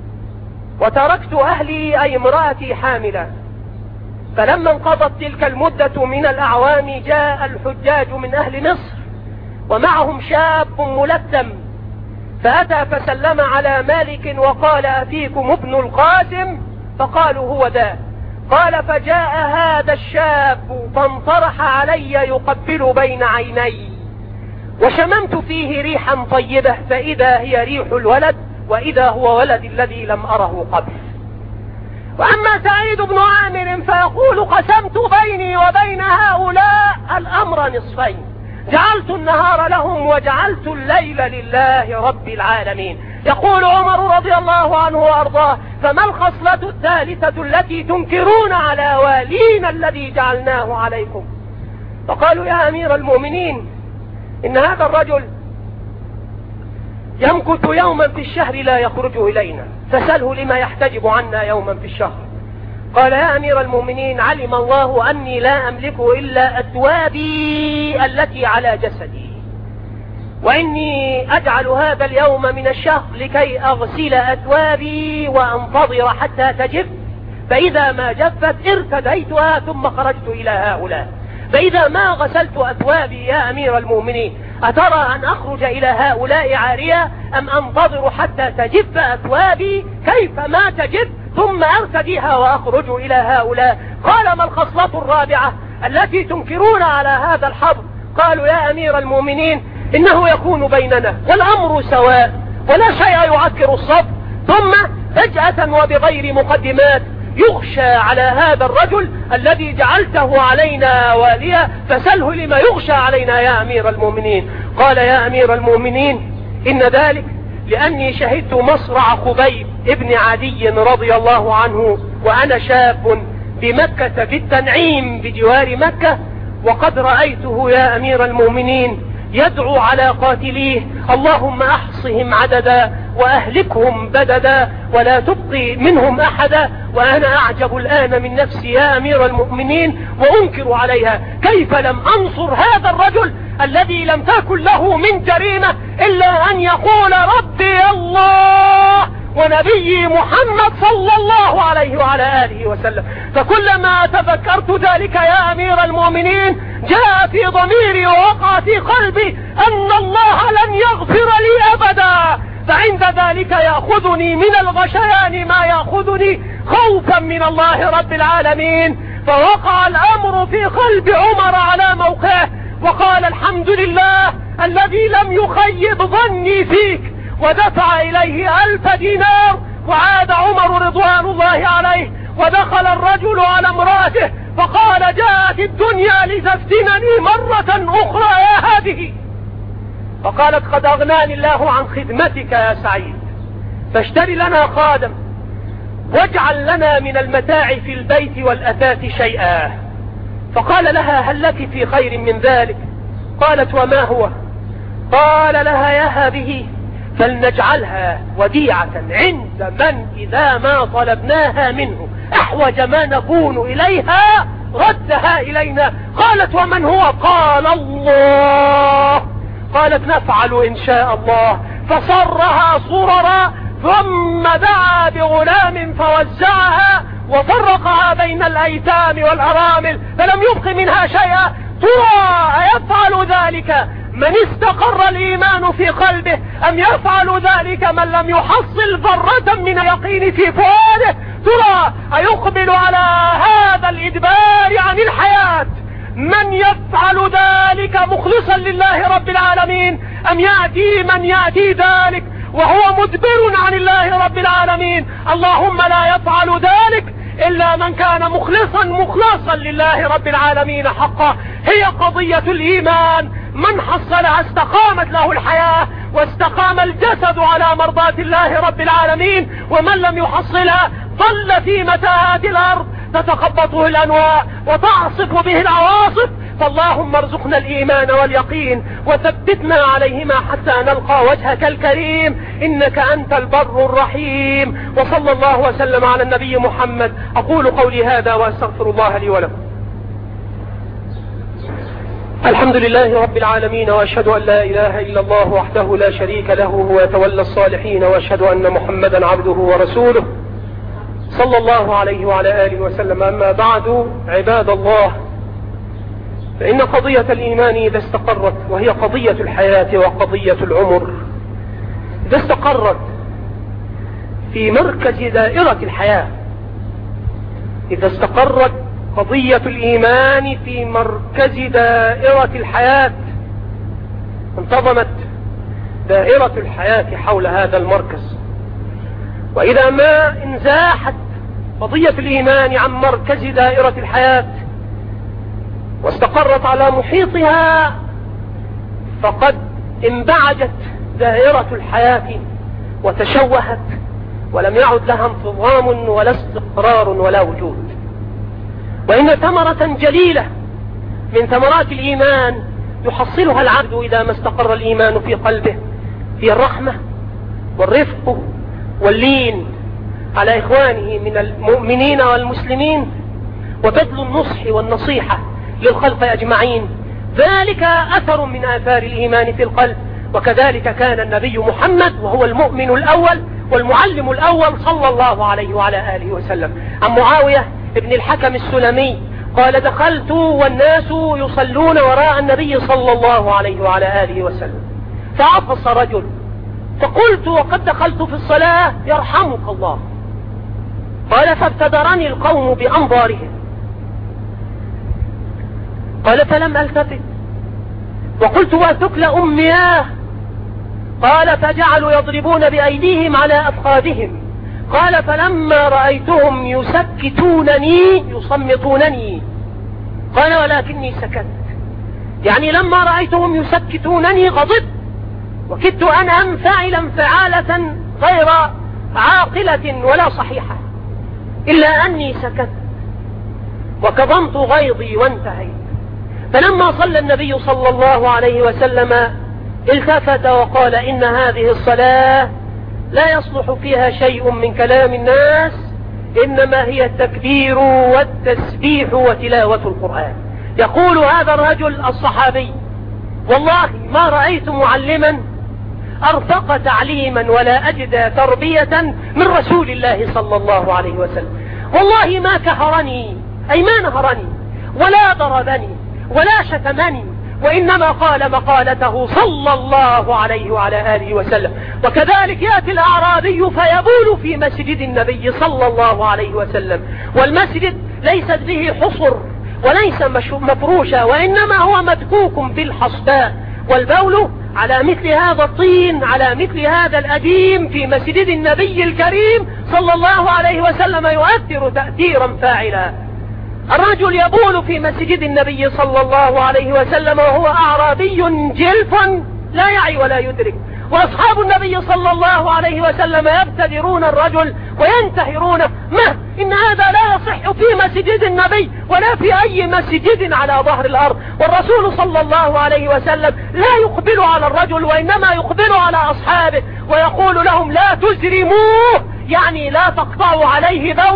وتركت أهلي أي امرأتي حاملة، فلما انقضت تلك المدة من الأعوام جاء الحجاج من أهل مصر ومعهم شاب ملثم، فأتى فسلم على مالك وقال: أفيكم ابن القاسم؟ فقالوا: هو ذا. قال: فجاء هذا الشاب فانطرح علي يقبل بين عيني، وشممت فيه ريحا طيبة فإذا هي ريح الولد وإذا هو ولد الذي لم أره قبل. وأما سعيد بن عامر فيقول: قسمت بيني وبين هؤلاء الأمر نصفين، جعلت النهار لهم وجعلت الليل لله رب العالمين. يقول عمر رضي الله عنه وأرضاه: فما الخصلة الثالثة التي تنكرون على والينا الذي جعلناه عليكم؟ فقالوا: يا أمير المؤمنين، إن هذا الرجل يمكث يوما في الشهر لا يخرج إلينا، فسأله لما يحتجب عنا يوما في الشهر. قال: يا أمير المؤمنين، علم الله أني لا أملك إلا أثوابي التي على جسدي، وإني أجعل هذا اليوم من الشهر لكي أغسل أثوابي وأنتظر حتى تجف، فإذا ما جفت ارتديتها ثم خرجت إلى هؤلاء، فإذا ما غسلت أثوابي يا أمير المؤمنين أترى أن أخرج إلى هؤلاء عارية أم أنتظر حتى تجف أثوابي كيف ما تجف ثم أرتديها وأخرج إلى هؤلاء؟ قال: ما الخصلة الرابعة التي تنكرون على هذا الحظ؟ قالوا: يا أمير المؤمنين، إنه يكون بيننا والأمر سواء ولا شيء يعكر الصف، ثم فجأة وبغير مقدمات يغشى على هذا الرجل الذي جعلته علينا واليا، فسله لما يغشى علينا يا أمير المؤمنين. قال: يا أمير المؤمنين، إن ذلك لأني شهدت مصرع خبيب ابن عدي رضي الله عنه وأنا شاب بمكة في التنعيم بجوار مكة، وقد رأيته يا أمير المؤمنين يدعو على قاتليه: اللهم أحصهم عددا وأهلكهم بددا ولا تبقي منهم أحدا. وأنا أعجب الآن من نفسي يا أمير المؤمنين وأنكر عليها، كيف لم أنصر هذا الرجل الذي لم تكن له من جريمة إلا أن يقول: ربي الله ونبي محمد صلى الله عليه وعلى آله وسلم. فكلما تذكرت ذلك يا أمير المؤمنين جاء في ضميري ووقع في قلبي أن الله لن يغفر لي أبدا، فعند ذلك يأخذني من الغشيان ما يأخذني خوفا من الله رب العالمين. فوقع الأمر في قلب عمر على موقعه وقال: الحمد لله الذي لم يخيب ظني فيك، ودفع إليه ألف دينار. وعاد عمر رضوان الله عليه ودخل الرجل على امرأته فقال: جاءت الدنيا لتفتنني مرة أخرى يا هذه. فقالت: قد أغناني الله عن خدمتك يا سعيد، فاشتري لنا خادم واجعل لنا من المتاع في البيت والأثاث شيئا. فقال لها: هل لك في خير من ذلك؟ قالت: وما هو؟ قال لها: يا هذه فلنجعلها وديعة عند من إذا ما طلبناها منه أحوج ما نكون إليها ردها إلينا. قالت ومن هو؟ قال الله. قالت نفعل إن شاء الله. فصرها صررا ثم دعا بغلام فوزعها وفرقها بين الأيتام والأرامل فلم يبق منها شيئا. ترى أيفعل ذلك من استقر الإيمان في قلبه أم يفعل ذلك من لم يحصل ذرة من يقين في فؤاده؟ ترى أيقبل على هذا الإدبار عن الحياة من يفعل ذلك مخلصا لله رب العالمين أم يأتي من يأتي ذلك وهو مدبر عن الله رب العالمين؟ اللهم لا يفعل ذلك إلا من كان مخلصا مخلصا لله رب العالمين حقا. هي قضية الإيمان، من حصلها استقامت له الحياة واستقام الجسد على مرضاة الله رب العالمين، ومن لم يحصلها ضل في متاهات الأرض تتخبطه الأنواع وتعصف به العواصف. فاللهم ارزقنا الإيمان واليقين وثبتنا عليهما حتى نلقى وجهك الكريم إنك أنت البر الرحيم. وصلى الله وسلم على النبي محمد. أقول قولي هذا وأستغفر الله لي ولكم. الحمد لله رب العالمين، وأشهد أن لا إله إلا الله وحده لا شريك له هو يتولى الصالحين، وأشهد أن محمدا عبده ورسوله صلى الله عليه وعلى آله وسلم. أما بعد، عباد الله، فإن قضية الإيمان إذا استقرت، وهي قضية الحياة وقضية العمر، إذا استقرت في مركز دائرة الحياة، إذا استقرت قضية الإيمان في مركز دائرة الحياة، انتظمت دائرة الحياة حول هذا المركز. وإذا ما انزاحت قضية الإيمان عن مركز دائرة الحياة واستقرت على محيطها، فقد انبعجت دائرة الحياة وتشوهت، ولم يعد لها انتظام ولا استقرار ولا وجود. وإن ثمرة جليلة من ثمرات الإيمان يحصلها العبد إذا ما استقر الإيمان في قلبه هي الرحمة والرفق واللين على إخوانه من المؤمنين والمسلمين، وبذل النصح والنصيحة للخلق أجمعين. ذلك أثر من آثار الإيمان في القلب. وكذلك كان النبي محمد وهو المؤمن الأول والمعلم الأول صلى الله عليه وعلى آله وسلم. عن معاوية ابن الحكم السلمي قال: دخلت والناس يصلون وراء النبي صلى الله عليه وعلى آله وسلم، فعطس رجل، فقلت وقد دخلت في الصلاة: يرحمك الله. قال: فابتدرني القوم بأنظارهم. قال: فلم ألتفت وقلت: وثكل أمياه. قال: فجعلوا يضربون بأيديهم على أفخاذهم. قال: فلما رأيتهم يسكتونني يصمتونني. قال: ولكني سكت، يعني لما رأيتهم يسكتونني غضبت، وكدت أن أنفعل انفعالة غير عاقلة ولا صحيحة، إلا أني سكت وكظمت غيظي وانتهيت. فلما صلى النبي صلى الله عليه وسلم التفت وقال: إن هذه الصلاة لا يصلح فيها شيء من كلام الناس، إنما هي التكبير والتسبيح وتلاوة القرآن. يقول هذا الرجل الصحابي: والله ما رأيت معلما أرفق تعليما ولا أجدى تربية من رسول الله صلى الله عليه وسلم. والله ما كهرني، أي ما نهرني ولا ضربني ولا شتمني، وإنما قال مقالته صلى الله عليه وعلى آله وسلم. وكذلك يأتي الأعرابي فيبول في مسجد النبي صلى الله عليه وسلم، والمسجد ليست به حصر وليس مفروشا، وإنما هو مدكوك بالحصباء، والبول على مثل هذا الطين، على مثل هذا الأديم في مسجد النبي الكريم صلى الله عليه وسلم يؤثر تأثيرا فاعلا. الرجل يبول في مسجد النبي صلى الله عليه وسلم وهو أعرابي جلف لا يعي ولا يدرك، وأصحاب النبي صلى الله عليه وسلم يبتدرون الرجل وينتهرونه: ما إن هذا لا يصح في مسجد النبي ولا في أي مسجد على ظهر الأرض. والرسول صلى الله عليه وسلم لا يقبل على الرجل، وإنما يقبل على أصحابه ويقول لهم: لا تجرموه، يعني لا تقطعوا عليه بوله،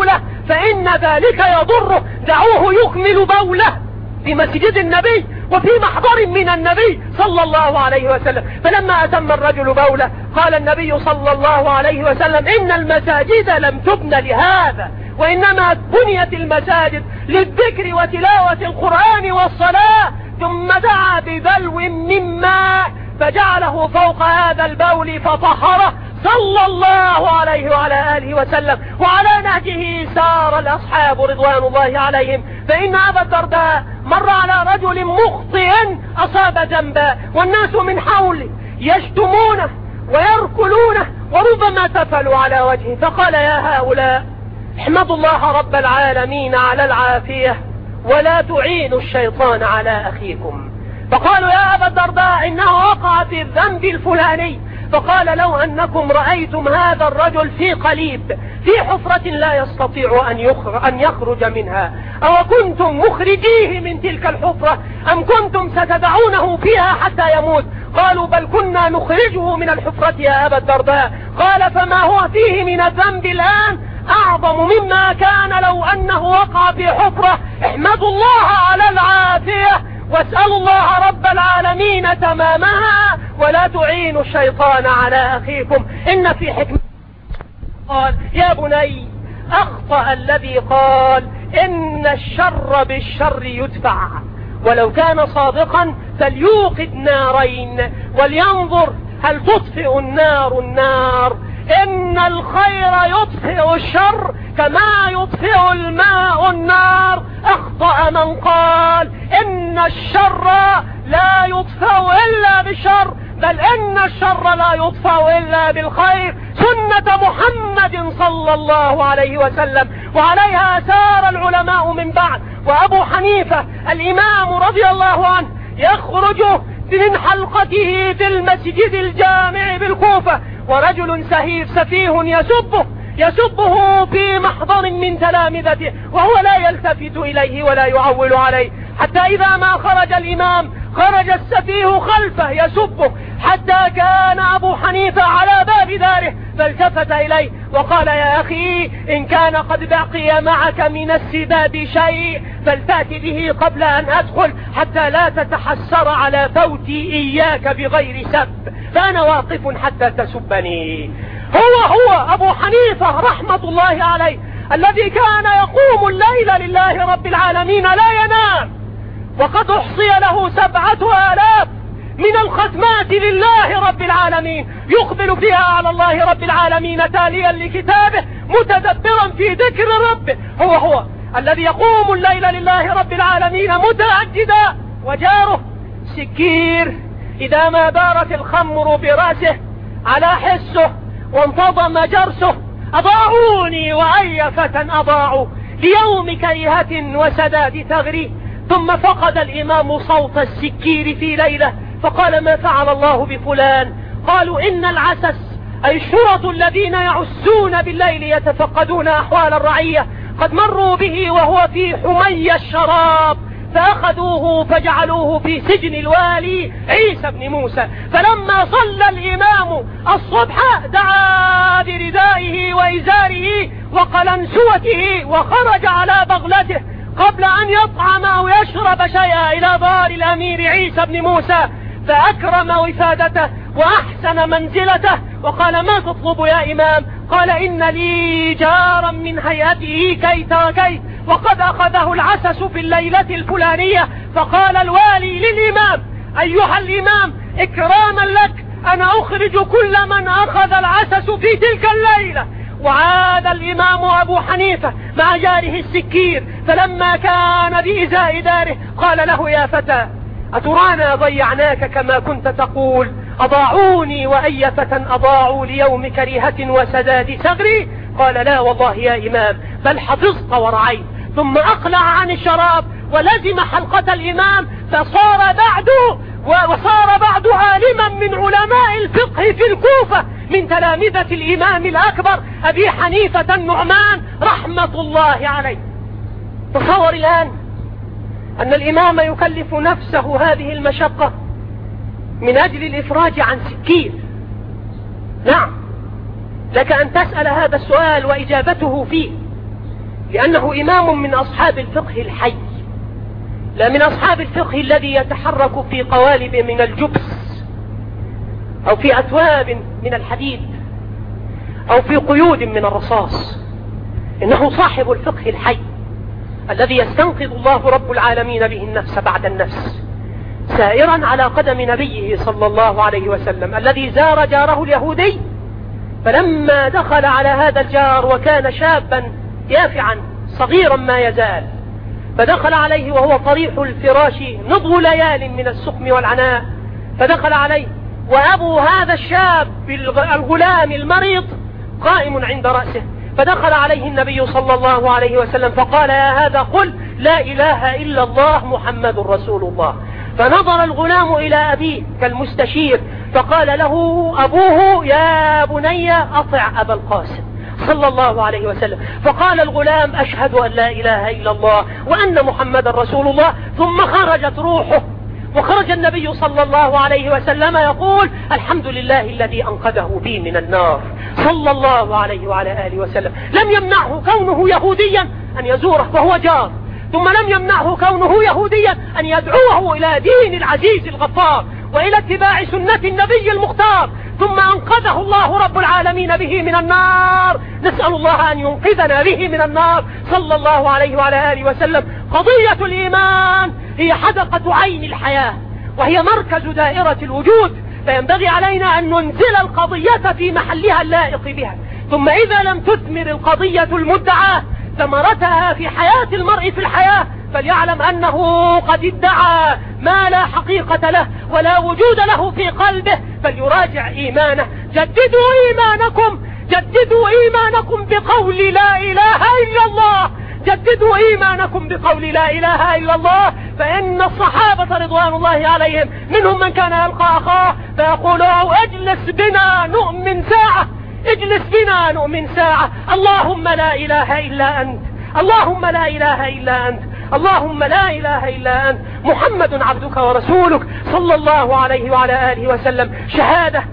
فإن ذلك يضره، دعوه يكمل بوله في مسجد النبي وفي محضر من النبي صلى الله عليه وسلم. فلما أتم الرجل بوله قال النبي صلى الله عليه وسلم: إن المساجد لم تبن لهذا، وإنما بنيت المساجد للذكر وتلاوة القرآن والصلاة. ثم دعا بدلو من ماء فجعله فوق هذا البول فطهره صلى الله عليه وعلى آله وسلم، وعلى نهجه سار الأصحاب رضوان الله عليهم. فإن أبا الدرداء مر على رجل مخطئ أصاب ذنبا، والناس من حوله يشتمونه ويركلونه وربما تفلوا على وجهه، فقال: يا هؤلاء، احمدوا الله رب العالمين على العافية ولا تعينوا الشيطان على أخيكم. فقالوا: يا أبا الدرداء، إنه وقع في الذنب الفلاني. فقال: لو أنكم رأيتم هذا الرجل في قليب في حفرة لا يستطيع أن يخرج منها، أو كنتم مخرجيه من تلك الحفرة أم كنتم ستدعونه فيها حتى يموت؟ قالوا: بل كنا نخرجه من الحفرة يا أبا الدرداء. قال: فما هو فيه من الذنب الآن أعظم مما كان لو أنه وقع في حفرة. احمدوا الله على العافية واسألوا الله رب العالمين تمامها ولا تعينوا الشيطان على أخيكم. إن في حكمة قال: يا بني، أخطأ الذي قال إن الشر بالشر يدفع، ولو كان صادقا فليوقد نارين ولينظر هل تطفئ النار النار. إن الخير يطفئ الشر كما يطفئ الماء النار. أخطأ من قال إن الشر لا يطفئ إلا بالشر، بل إن الشر لا يطفئ إلا بالخير، سنة محمد صلى الله عليه وسلم، وعليها سار العلماء من بعد. وأبو حنيفة الإمام رضي الله عنه يخرج من حلقته في المسجد الجامع بالكوفة، ورجل سهيف سفيه يسبه يسبه في محضر من تلامذته، وهو لا يلتفت إليه ولا يعول عليه، حتى إذا ما خرج الإمام خرج السفيه خلفه يسبه، حتى كان أبو حنيفة على باب داره فالتفت إليه وقال: يا أخي، إن كان قد بقي معك من السباب شيء فلتأت به قبل أن أدخل حتى لا تتحسر على فوتي إياك بغير سب، فأنا واقف حتى تسبني. هو هو أبو حنيفة رحمة الله عليه الذي كان يقوم الليل لله رب العالمين لا ينام، وقد أحصي له سبعة آلاف من الختمات لله رب العالمين، يقبل فيها على الله رب العالمين تاليا لكتابه متدبرا في ذكر ربه. هو هو الذي يقوم الليل لله رب العالمين متعجدا، وجاره سكير إذا ما دارت الخمر برأسه على حسه وانتظم جرسه: أضاعوني وأي فتى أضاعوا ليوم كريهة وسداد ثغري. ثم فقد الإمام صوت السكير في ليلة فقال: ما فعل الله بفلان؟ قالوا: إن العسس أي الشرط الذين يعسون بالليل يتفقدون أحوال الرعية قد مروا به وهو في حمي الشراب، فأخذوه فجعلوه في سجن الوالي عيسى بن موسى. فلما صلى الإمام الصبح دعا بردائه وإزاره وقلنسوته وخرج على بغلته قبل أن يطعم أو يشرب شيئا إلى دار الأمير عيسى بن موسى، فأكرم وفادته وأحسن منزلته وقال: ما تطلب يا إمام؟ قال: إن لي جارا من هيئته كيت وكيت وقد أخذه العسس في الليلة الفلانية. فقال الوالي للإمام: أيها الإمام، إكراما لك أنا أخرج كل من أخذ العسس في تلك الليلة. وعاد الإمام أبو حنيفة مع جاره السكير، فلما كان بإزاء داره قال له: يا فتى، أترانا ضيعناك كما كنت تقول؟ أضاعوني وأي فتى أضاعوا ليوم كريهة وسداد ثغري؟ قال: لا والله يا إمام، بل حفظت ورعيت. ثم أقلع عن الشراب ولزم حلقة الإمام، فصار بعد وصار بعد عالما من علماء الفقه في الكوفة من تلامذة الإمام الأكبر أبي حنيفة النعمان رحمة الله عليه. تصور الآن أن الإمام يكلف نفسه هذه المشقة من أجل الإفراج عن سكير. نعم، لك أن تسأل هذا السؤال وإجابته فيه: لأنه إمام من أصحاب الفقه الحي، لا من أصحاب الفقه الذي يتحرك في قوالب من الجبس أو في أثواب من الحديد أو في قيود من الرصاص. إنه صاحب الفقه الحي الذي يستنقذ الله رب العالمين به النفس بعد النفس، سائرا على قدم نبيه صلى الله عليه وسلم الذي زار جاره اليهودي، فلما دخل على هذا الجار وكان شابا يافعا صغيرا ما يزال، فدخل عليه وهو طريح الفراش نضغ ليال من السقم والعناء، فدخل عليه وأبو هذا الشاب الغلام المريض قائم عند رأسه، فدخل عليه النبي صلى الله عليه وسلم فقال: يا هذا قل لا إله إلا الله محمد رسول الله. فنظر الغلام إلى أبيه كالمستشير، فقال له أبوه: يا بني أطع أبا القاسم صلى الله عليه وسلم. فقال الغلام: أشهد أن لا إله إلا الله وأن محمد رسول الله. ثم خرجت روحه، وخرج النبي صلى الله عليه وسلم يقول: الحمد لله الذي أنقذه بي من النار صلى الله عليه وعلى آله وسلم. لم يمنعه كونه يهوديا أن يزوره فهو جار، ثم لم يمنعه كونه يهوديا أن يدعوه إلى دين العزيز الغفار وإلى اتباع سنة النبي المختار، ثم أنقذه الله رب العالمين به من النار. نسأل الله أن ينقذنا به من النار صلى الله عليه وعلى آله وسلم. قضية الإيمان هي حدقة عين الحياة، وهي مركز دائرة الوجود، فينبغي علينا أن ننزل القضية في محلها اللائق بها. ثم إذا لم تثمر القضية المدعاة ثمرتها في حياة المرء في الحياة، فليعلم أنه قد ادعى ما لا حقيقة له ولا وجود له في قلبه، فليراجع إيمانه. جددوا إيمانكم، جددوا إيمانكم بقول لا إله إلا الله، جددوا إيمانكم بقول لا إله إلا الله. فإن الصحابة رضوان الله عليهم منهم من كان يلقى أخاه فيقول: اجلس بنا نؤمن ساعة، اجلس بنا نؤمن ساعة، اللهم لا إله إلا أنت، اللهم لا إله إلا أنت، اللهم لا إله إلا أنت، محمد عبدك ورسولك صلى الله عليه وعلى آله وسلم. شهادة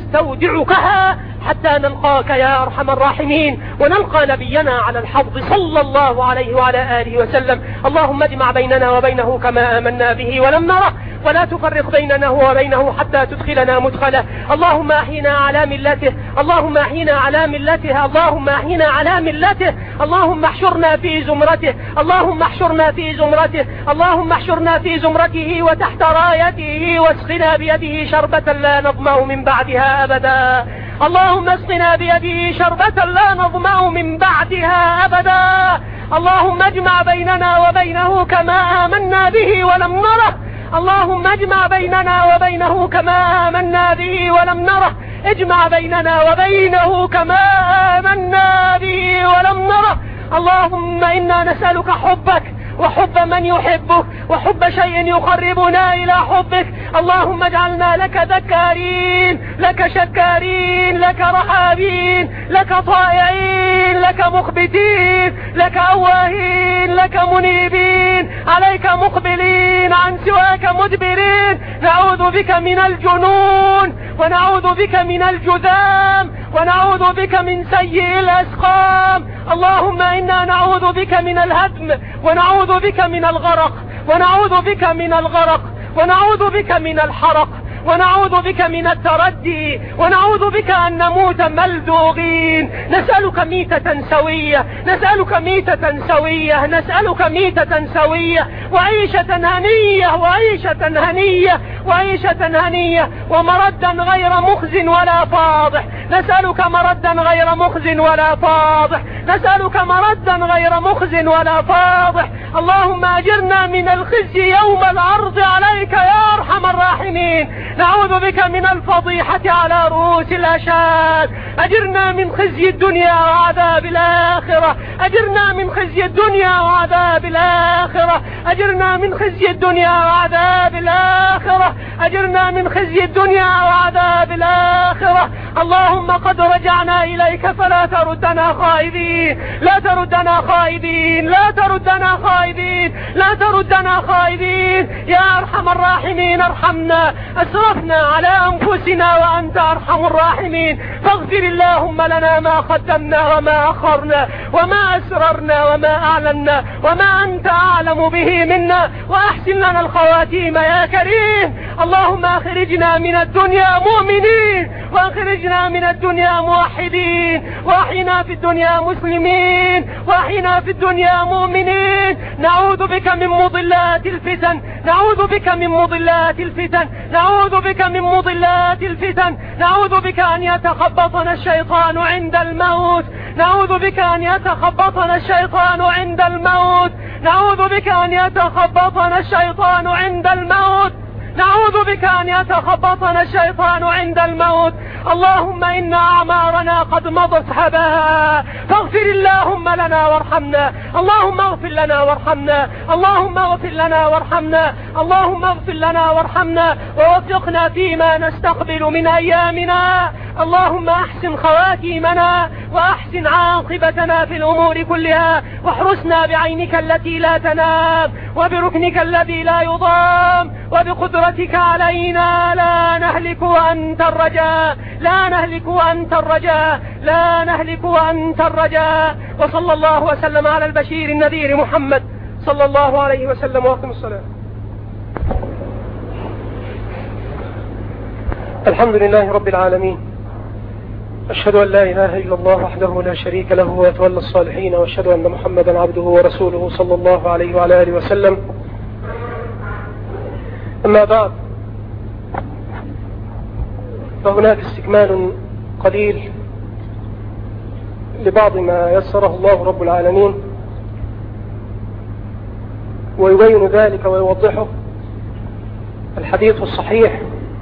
نستودعكها حتى نلقاك يا أرحم الراحمين، ونلقى نبينا على الحوض صلى الله عليه وعلى آله وسلم. اللهم اجمع بيننا وبينه كما آمنا به ولم نره، ولا تفرق بيننا وبينه حتى تدخلنا مدخله. اللهم أحينا على ملته، اللهم أحينا على ملته، اللهم أحينا على ملته، اللهم احشرنا في زمرته، اللهم احشرنا في زمرته، اللهم احشرنا في زمرته وتحت رايته، واسقنا بيده شربة لا نظمأ من بعدها أبدا. اللهم اسقنا بيده شربة لا نظمأ من بعدها أبدا. اللهم اجمع بيننا وبينه كما آمنا به ولم نره، اللهم اجمع بيننا وبينه كما آمنا به ولم نره، اجمع بيننا وبينه كما آمنا به ولم نره. اللهم إنا نسألك حبك وحب من يحبك وحب شيء يقربنا إلى حبك. اللهم اجعلنا لك ذكارين، لك شكارين، لك رحابين، لك طائعين، لك مخبتين، لك أواهين، لك منيبين، عليك مقبلين، عن سواك مدبرين. نعوذ بك من الجنون، ونعوذ بك من الجذام، ونعوذ بك من سيء الأسقام. اللهم إنا نعوذ بك من الهدم، ونعوذ بك من الغرق، ونعوذ بك من الغرق، ونعوذ بك من الحرق، ونعوذ بك من التردي، ونعوذ بك أن نموت ملدوغين. نسألك ميتة سوية، نسألك ميتة سوية، نسألك ميتة سوية، وعيشة هنية، وعيشة هنية، وعيشة هنية، ومردا غير مخز ولا فاضح. نسألك مردا غير مخز ولا فاضح، نسألك مردا غير مخز ولا فاضح. اللهم أجرنا من الخزي يوم العرض عليك يا أرحم الراحمين. نعوذ بك من الفضيحة على رؤوس الأشهاد. أجرنا من خزي الدنيا وعذاب الآخرة، أجرنا من خزي الدنيا وعذاب الآخرة، أجرنا من خزي الدنيا وعذاب الآخرة، أجرنا من خزي الدنيا وعذاب الآخرة. اللهم قد رجعنا إليك فلا تردنا خائبين، لا تردنا خائبين، لا تردنا خائبين، لا تردنا خائبين يا أرحم الراحمين. ارحمنا، أسرفنا على أنفسنا وأنت أرحم الراحمين. فاغفر اللهم لنا ما قدمنا وما أخرنا وما أسررنا وما أعلنا وما أنت أعلم به منا، وأحسن لنا الخواتيم يا كريم. اللهم أخرجنا من الدنيا مؤمنين، وأخرجنا من الدنيا موحدين، وأحينا في الدنيا مسلمين، وأحينا في الدنيا مؤمنين. نعوذ بك من مضلات الفتن، نعوذ بك من مضلات الفتن، نعوذ بك من مضلات الفتن، نعوذ بك أن يتخبطنا الشيطان عند الموت، نعوذ بك أن يتخبطنا الشيطان عند الموت، نعوذ بك أن يتخبطنا الشيطان عند الموت، نعوذ بك أن يتخبطنا الشيطان عند الموت. اللهم إن أعمارنا قد مضت هباء، فاغفر اللهم لنا وارحمنا، اللهم اغفر لنا وارحمنا، اللهم اغفر لنا وارحمنا، اللهم اغفر لنا وارحمنا، ووفقنا فيما نستقبل من أيامنا. اللهم أحسن خواتيمنا وأحسن عاقبتنا في الأمور كلها، واحرسنا بعينك التي لا تنام، وبركنك الذي لا يضام، وبقدرتك علينا لا نهلك وأنت الرجاء، لا نهلك وأنت الرجاء، لا نهلك وأنت الرجاء. وصلى الله وسلم على البشير النذير محمد صلى الله عليه وسلم. وأقم الصلاة. الحمد لله رب العالمين، أشهد أن لا إله إلا الله وحده لا شريك له ويتولى الصالحين، وأشهد أن محمدا عبده ورسوله صلى الله عليه وعلى آله وسلم. أما بعد، فهناك استكمال قليل لبعض ما يسره الله رب العالمين، ويبين ذلك ويوضحه الحديث الصحيح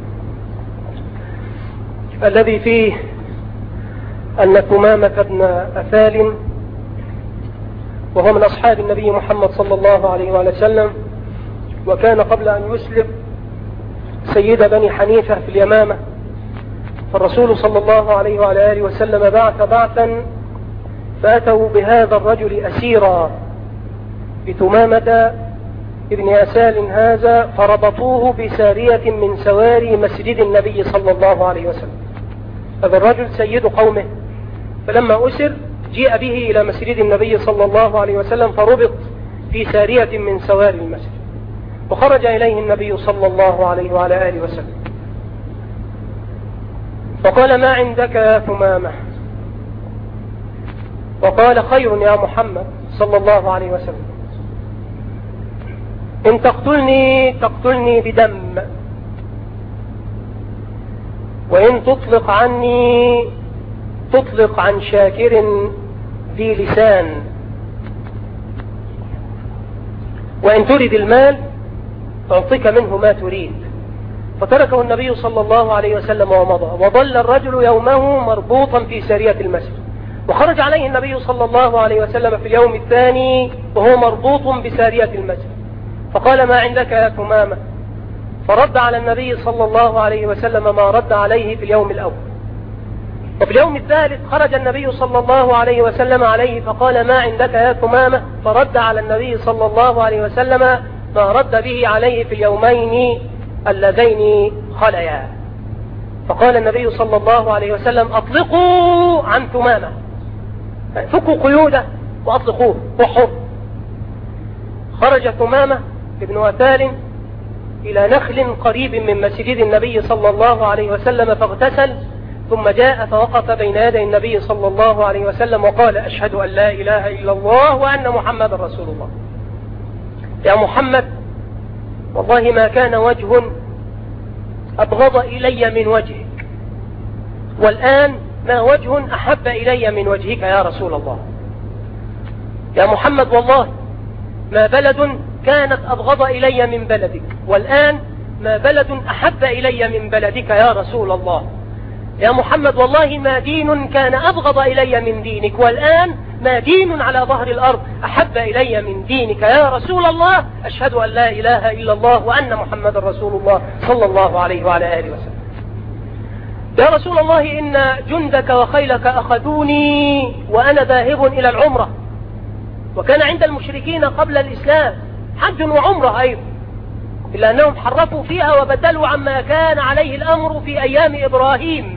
الذي فيه أن ثمامة بن أثال، وهو من أصحاب النبي محمد صلى الله عليه وآله وسلم، وكان قبل أن يسلم سيد بني حنيفة في اليمامة، فالرسول صلى الله عليه وعلى آله وسلم بعث بعثا فأتوا بهذا الرجل أسيرا بثمامة ابن أسال هذا، فربطوه بسارية من سواري مسجد النبي صلى الله عليه وسلم. هذا الرجل سيد قومه، فلما أسر جيء به إلى مسجد النبي صلى الله عليه وسلم، فربط في سارية من سواري المسجد، وخرج إليه النبي صلى الله عليه وعلى آله وسلم فقال: ما عندك يا ثمامة؟ وقال: خير يا محمد صلى الله عليه وسلم، إن تقتلني تقتلني بدم، وإن تطلق عني تطلق عن شاكر ذي لسان، وإن تريد المال أعطيك منه ما تريد. فتركه النبي صلى الله عليه وسلم ومضى، وظل الرجل يومه مربوطا في سارية المسجد. وخرج عليه النبي صلى الله عليه وسلم في اليوم الثاني وهو مربوط بسارية المسجد، فقال: ما عندك يا ثمامة؟ فرد على النبي صلى الله عليه وسلم ما رد عليه في اليوم الأول. وفي اليوم الثالث خرج النبي صلى الله عليه وسلم عليه فقال: ما عندك يا ثمامة؟ فرد على النبي صلى الله عليه وسلم ما رد به عليه في اليومين اللذين خليا. فقال النبي صلى الله عليه وسلم: أطلقوا عن ثمامة، فكوا قيوده وأطلقوه وحر. خرج ثمامة ابن أثال إلى نخل قريب من مسجد النبي صلى الله عليه وسلم فاغتسل، ثم جاء فوقف بين يدي النبي صلى الله عليه وسلم وقال: أشهد أن لا إله إلا الله وأن محمد رسول الله. يا محمد، والله ما كان وجه أبغض إلي من وجهك، والآن ما وجه أحب إلي من وجهك يا رسول الله. يا محمد، والله ما بلد كانت أبغض إلي من بلدك، والآن ما بلد أحب إلي من بلدك يا رسول الله. يا محمد، والله ما دين كان أبغض إلي من دينك، والآن ما دين على ظهر الأرض أحب إلي من دينك يا رسول الله. أشهد أن لا إله إلا الله وأن محمد رسول الله صلى الله عليه وعلى آله وسلم. يا رسول الله، إن جندك وخيلك أخذوني وأنا ذاهب إلى العمرة، وكان عند المشركين قبل الإسلام حج وعمرة أيضا، إلا أنهم حرفوا فيها وبدلوا عما كان عليه الأمر في أيام إبراهيم،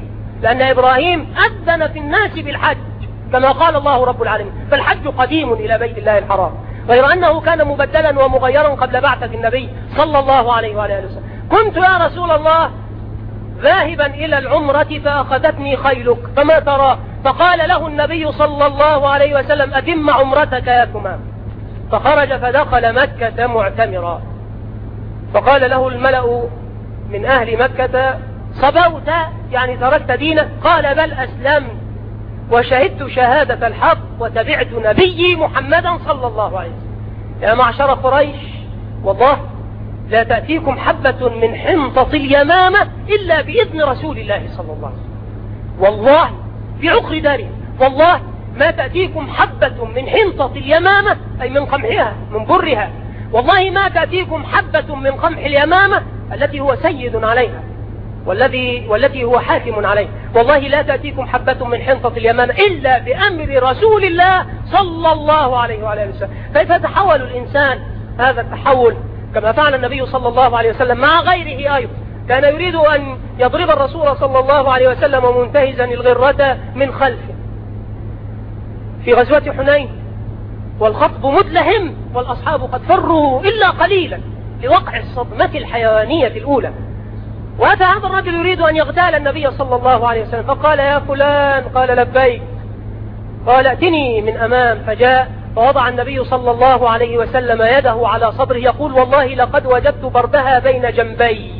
لأن إبراهيم أذن في الناس بالحج كما قال الله رب العالمين، فالحج قديم إلى بيت الله الحرام، غير أنه كان مبدلا ومغيرا قبل بعثة النبي صلى الله عليه وآله وسلم. كنت يا رسول الله ذاهبا إلى العمرة فأخذتني خيلك فما ترى؟ فقال له النبي صلى الله عليه وسلم أتم عمرتك يا كمام. فخرج فدخل مكة معتمرا، فقال له الملأ من أهل مكة صبوت يعني تركت دينك؟ قال بل أسلمت وشهدت شهادة الحق وتبعت نبيي محمدا صلى الله عليه وسلم. يا معشر قريش والله لا تأتيكم حبة من حنطة اليمامة إلا بإذن رسول الله صلى الله عليه وسلم، والله في عقر داره، والله ما تأتيكم حبة من حنطة اليمامة أي من قمحها من برها، والله ما تأتيكم حبة من قمح اليمامة التي هو سيد عليها والذي والتي هو حاكم عليه، والله لا تأتيكم حبة من حنطة اليمامة إلا بأمر رسول الله صلى الله عليه وعلى آله وسلم. كيف يتحول الإنسان هذا التحول كما فعل النبي صلى الله عليه وسلم مع غيره أيضا؟ كان يريد أن يضرب الرسول صلى الله عليه وسلم منتهزا الغرة من خلفه في غزوة حنين والخطب مدلهم والأصحاب قد فروا إلا قليلا لوقع الصدمة الحيوانية الأولى، وأتى هذا الرجل يريد أن يغتال النبي صلى الله عليه وسلم فقال يا فلان، قال لبيك، قال ائتني من أمام، فجاء فوضع النبي صلى الله عليه وسلم يده على صدره يقول والله لقد وجدت بردها بين جنبي،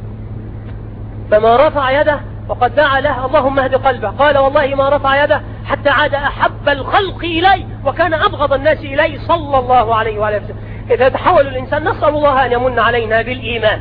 فما رفع يده وقد دعا له اللهم اهد قلبه، قال والله ما رفع يده حتى عاد أحب الخلق إلي وكان أبغض الناس إلي صلى الله عليه وآله وسلم. إذا تحول الإنسان نسأل الله أن يمن علينا بالإيمان.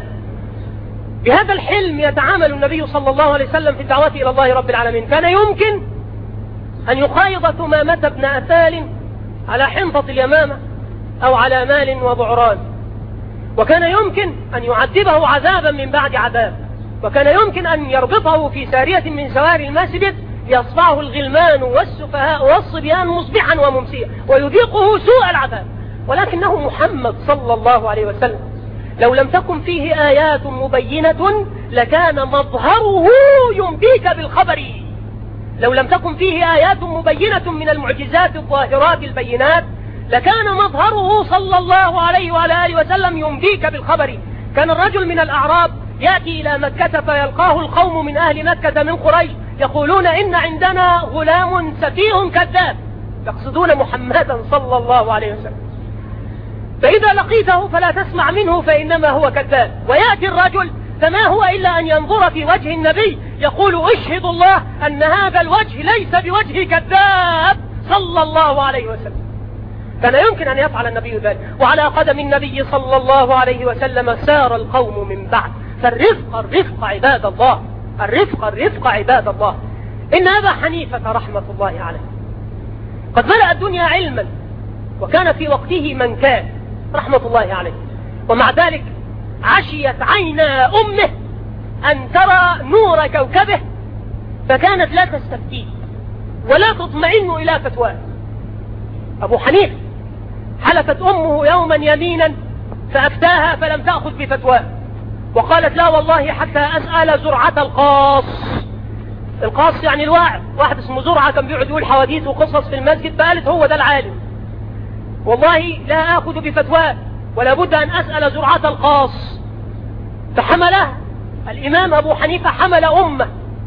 بهذا الحلم يتعامل النبي صلى الله عليه وسلم في الدعوة إلى الله رب العالمين. كان يمكن أن يخايض ثمامة بن أثال على حنطة اليمامة أو على مال وبعران، وكان يمكن أن يعذبه عذابا من بعد عذاب، وكان يمكن أن يربطه في سارية من سواري المسجد يصفعه الغلمان والسفهاء والصبيان مصبحا وممسيا ويذيقه سوء العذاب، ولكنه محمد صلى الله عليه وسلم لو لم تكن فيه آيات مبينة لكان مظهره ينبيك بالخبر، لو لم تكن فيه آيات مبينة من المعجزات الظاهرات البينات لكان مظهره صلى الله عليه وعلى آله وسلم ينبيك بالخبر. كان الرجل من الأعراب يأتي إلى مكة فيلقاه القوم من أهل مكة من قريش يقولون إن عندنا غلام سفيه كذاب، يقصدون محمدا صلى الله عليه وسلم، فإذا لقيته فلا تسمع منه فإنما هو كذاب. ويأتي الرجل فما هو إلا أن ينظر في وجه النبي يقول أشهد الله أن هذا الوجه ليس بوجه كذاب صلى الله عليه وسلم. كان يمكن أن يفعل النبي ذلك، وعلى قدم النبي صلى الله عليه وسلم سار القوم من بعد. فالرفق الرفق عباد الله، الرفق الرفق عباد الله. إن أبا حنيفة رحمة الله عليه قد ملأ الدنيا علما، وكان في وقته من كان رحمة الله عليه، ومع ذلك عشيت عينا أمه أن ترى نور كوكبه فكانت لا تستفتيه ولا تطمئن إلى فتواه. أبو حنيفة حلفت أمه يوما يمينا فأفتاها فلم تأخذ بفتواه، وقالت لا والله حتى أسأل زرعة القاص. القاص يعني الواعظ، واحد اسمه زرعة كان بيقعد يقول حواديث وقصص في المسجد، فقالت هو ده العالم، والله لا أخذ بفتواه ولا بد أن أسأل زرعة القاص. فحملها الإمام أبو حنيفة، حمل أمه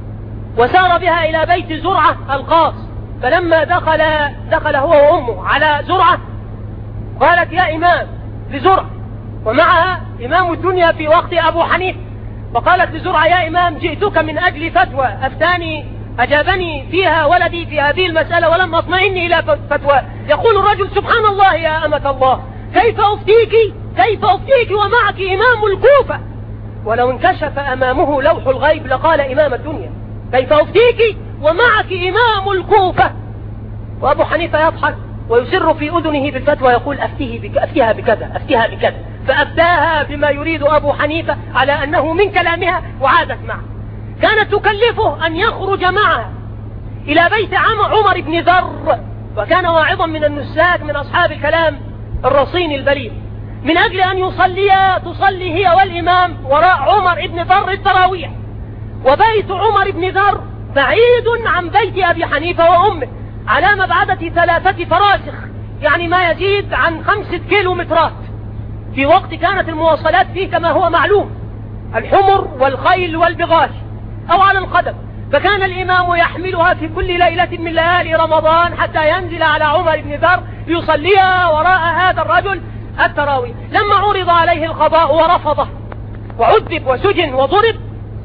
وسار بها إلى بيت زرعة القاص، فلما دخل دخل هو وأمه على زرعة قالت يا إمام لزرعة، ومعها إمام الدنيا في وقت أبو حنيفة، فقالت لزرعة يا إمام جئتك من أجل فتوى أفتاني أجابني فيها ولدي في هذه المسألة ولم أطمئن إلى فتوى. يقول الرجل سبحان الله يا أمة الله كيف أفتيك كيف أفتيك ومعك إمام الكوفة؟ ولو انكشف أمامه لوح الغيب لقال إمام الدنيا كيف أفتيك ومعك إمام الكوفة. وأبو حنيفة يضحك ويسر في أذنه بالفتوى يقول أفتيه بك أفتيها بكذا أفتيها بكذا، فأفتاها بما يريد أبو حنيفة على أنه من كلامها وعادت معه. كانت تكلفه أن يخرج معها إلى بيت عمر بن ذر، وكان واعظا من النساك من أصحاب الكلام الرصين البليغ، من أجل أن يصليا تصلي هي والإمام وراء عمر بن ذر التراويح. وبيت عمر بن ذر بعيد عن بيت أبي حنيفة وأمه على مبعدة ثلاثة فراسخ، يعني ما يزيد عن خمسة كيلومترات، في وقت كانت المواصلات فيه كما هو معلوم الحمر والخيل والبغال أو على القدم. فكان الإمام يحملها في كل ليلة من ليالي رمضان حتى ينزل على عمر بن ذر يصليها وراء هذا الرجل التراويح. لما عرض عليه القضاء ورفضه وعذب وسجن وضرب،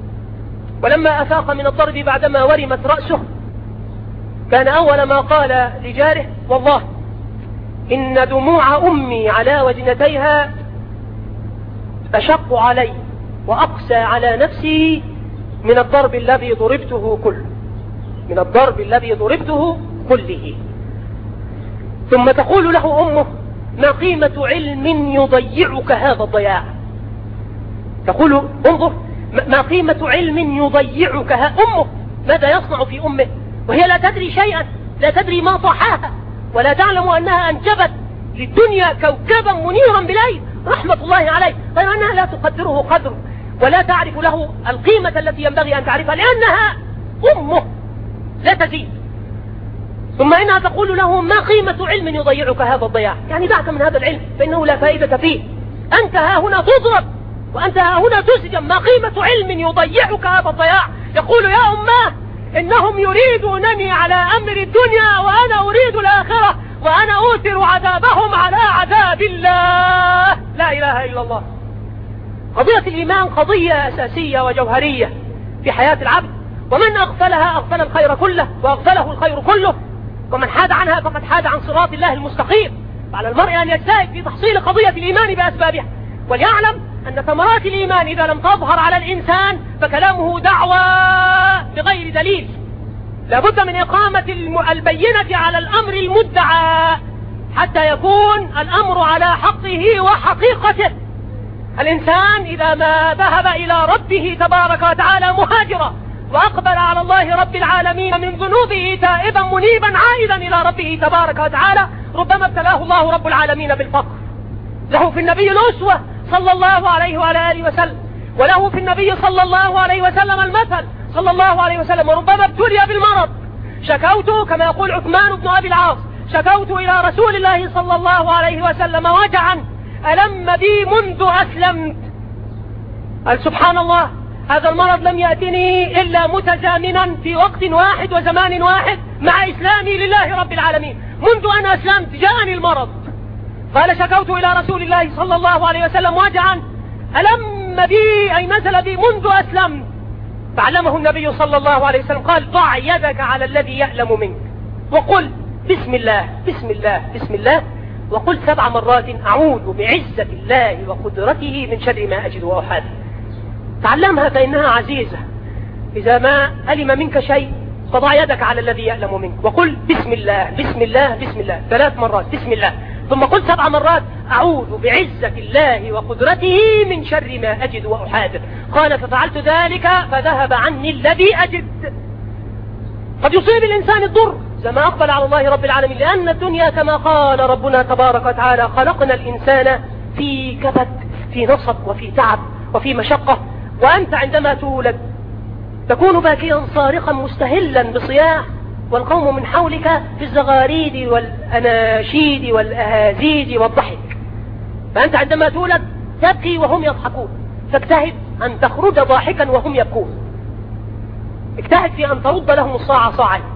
ولما أفاق من الضرب بعدما ورمت رأسه، كان أول ما قال لجاره: والله إن دموع أمي على وجنتيها أشق علي وأقسى على نفسي من الضرب الذي ضربته كله، من الضرب الذي ضربته كله. ثم تقول له أمه: ما قيمة علم يضيعك هذا الضياع؟ تقول: انظر، ما قيمة علم يضيعك ها أمه؟ ماذا يصنع في أمه وهي لا تدري شيئا، لا تدري ما طحاها، ولا تعلم أنها أنجبت للدنيا كوكبا منيرا بليل رحمة الله عليه، غير أنها لا تقدره قدره ولا تعرف له القيمة التي ينبغي أن تعرفها، لأنها أمه لا تزيد. ثم إنها تقول له: ما قيمة علم يضيعك هذا الضياع؟ يعني دعك من هذا العلم فإنه لا فائدة فيه، أنت ها هنا تضرب وأنت ها هنا تسجن، ما قيمة علم يضيعك هذا الضياع؟ يقول: يا أماه، إنهم يريدونني على أمر الدنيا وأنا أريد الآخرة، وأنا أوثر عذابهم على عذاب الله. لا إله إلا الله. قضية الإيمان قضية أساسية وجوهرية في حياة العبد، ومن أغفلها أغفل الخير كله وأغفله الخير كله، ومن حاد عنها فقد حاد عن صراط الله المستقيم. فعلى المرء أن يجتهد في تحصيل قضية الإيمان بأسبابها، وليعلم أن ثمرات الإيمان إذا لم تظهر على الإنسان فكلامه دعوى بغير دليل. لابد من إقامة البينة على الأمر المدعى حتى يكون الأمر على حقه وحقيقته. الإنسان إذا ما ذهب إلى ربه تبارك وتعالى مهاجرا وأقبل على الله رب العالمين من ذنوبه تائبا منيبا عائدا إلى ربه تبارك وتعالى، ربما ابتلاه الله رب العالمين بالفقر. له في النبي الأسوة صلى الله عليه وعلى آله وسلم، وله في النبي صلى الله عليه وسلم المثل صلى الله عليه وسلم، وربما ابتلي بالمرض. شكوت كما يقول عثمان بن أبي العاص: شكوت إلى رسول الله صلى الله عليه وسلم وجعا ألم بي منذ أسلمت. قال: سبحان الله، هذا المرض لم يأتني إلا متزامنا في وقت واحد وزمان واحد مع إسلامي لله رب العالمين، منذ أن أسلمت جاءني المرض. قال: شكوت إلى رسول الله صلى الله عليه وسلم وجعا ألم بي أي نزل بي منذ أسلمت. فعلمه النبي صلى الله عليه وسلم قال: ضع يدك على الذي يألم منك وقل بسم الله بسم الله بسم الله، وقل سبع مرات أعوذ بعزة الله وقدرته من شر ما أجد وأحاذر. تعلمها فإنها عزيزة. إذا ما ألم منك شيء فضع يدك على الذي يألم منك وقل بسم الله بسم الله بسم الله ثلاث مرات، بسم الله، ثم قل سبع مرات أعوذ بعزة الله وقدرته من شر ما أجد وأحاذر. قال: ففعلت ذلك فذهب عني الذي أجد. قد يصيب الإنسان الضر إذا ما أقبل على الله رب العالمين، لأن الدنيا كما قال ربنا تبارك وتعالى: خلقنا الإنسان في كبد، في نصب وفي تعب وفي مشقة. وأنت عندما تولد تكون باكيا صارخا مستهلا بصياح، والقوم من حولك في الزغاريد والأناشيد والأهازيج والضحك. فأنت عندما تولد تبكي وهم يضحكون، فاجتهد أن تخرج ضاحكا وهم يبكون. اجتهد في أن ترد لهم الصاع صاعين،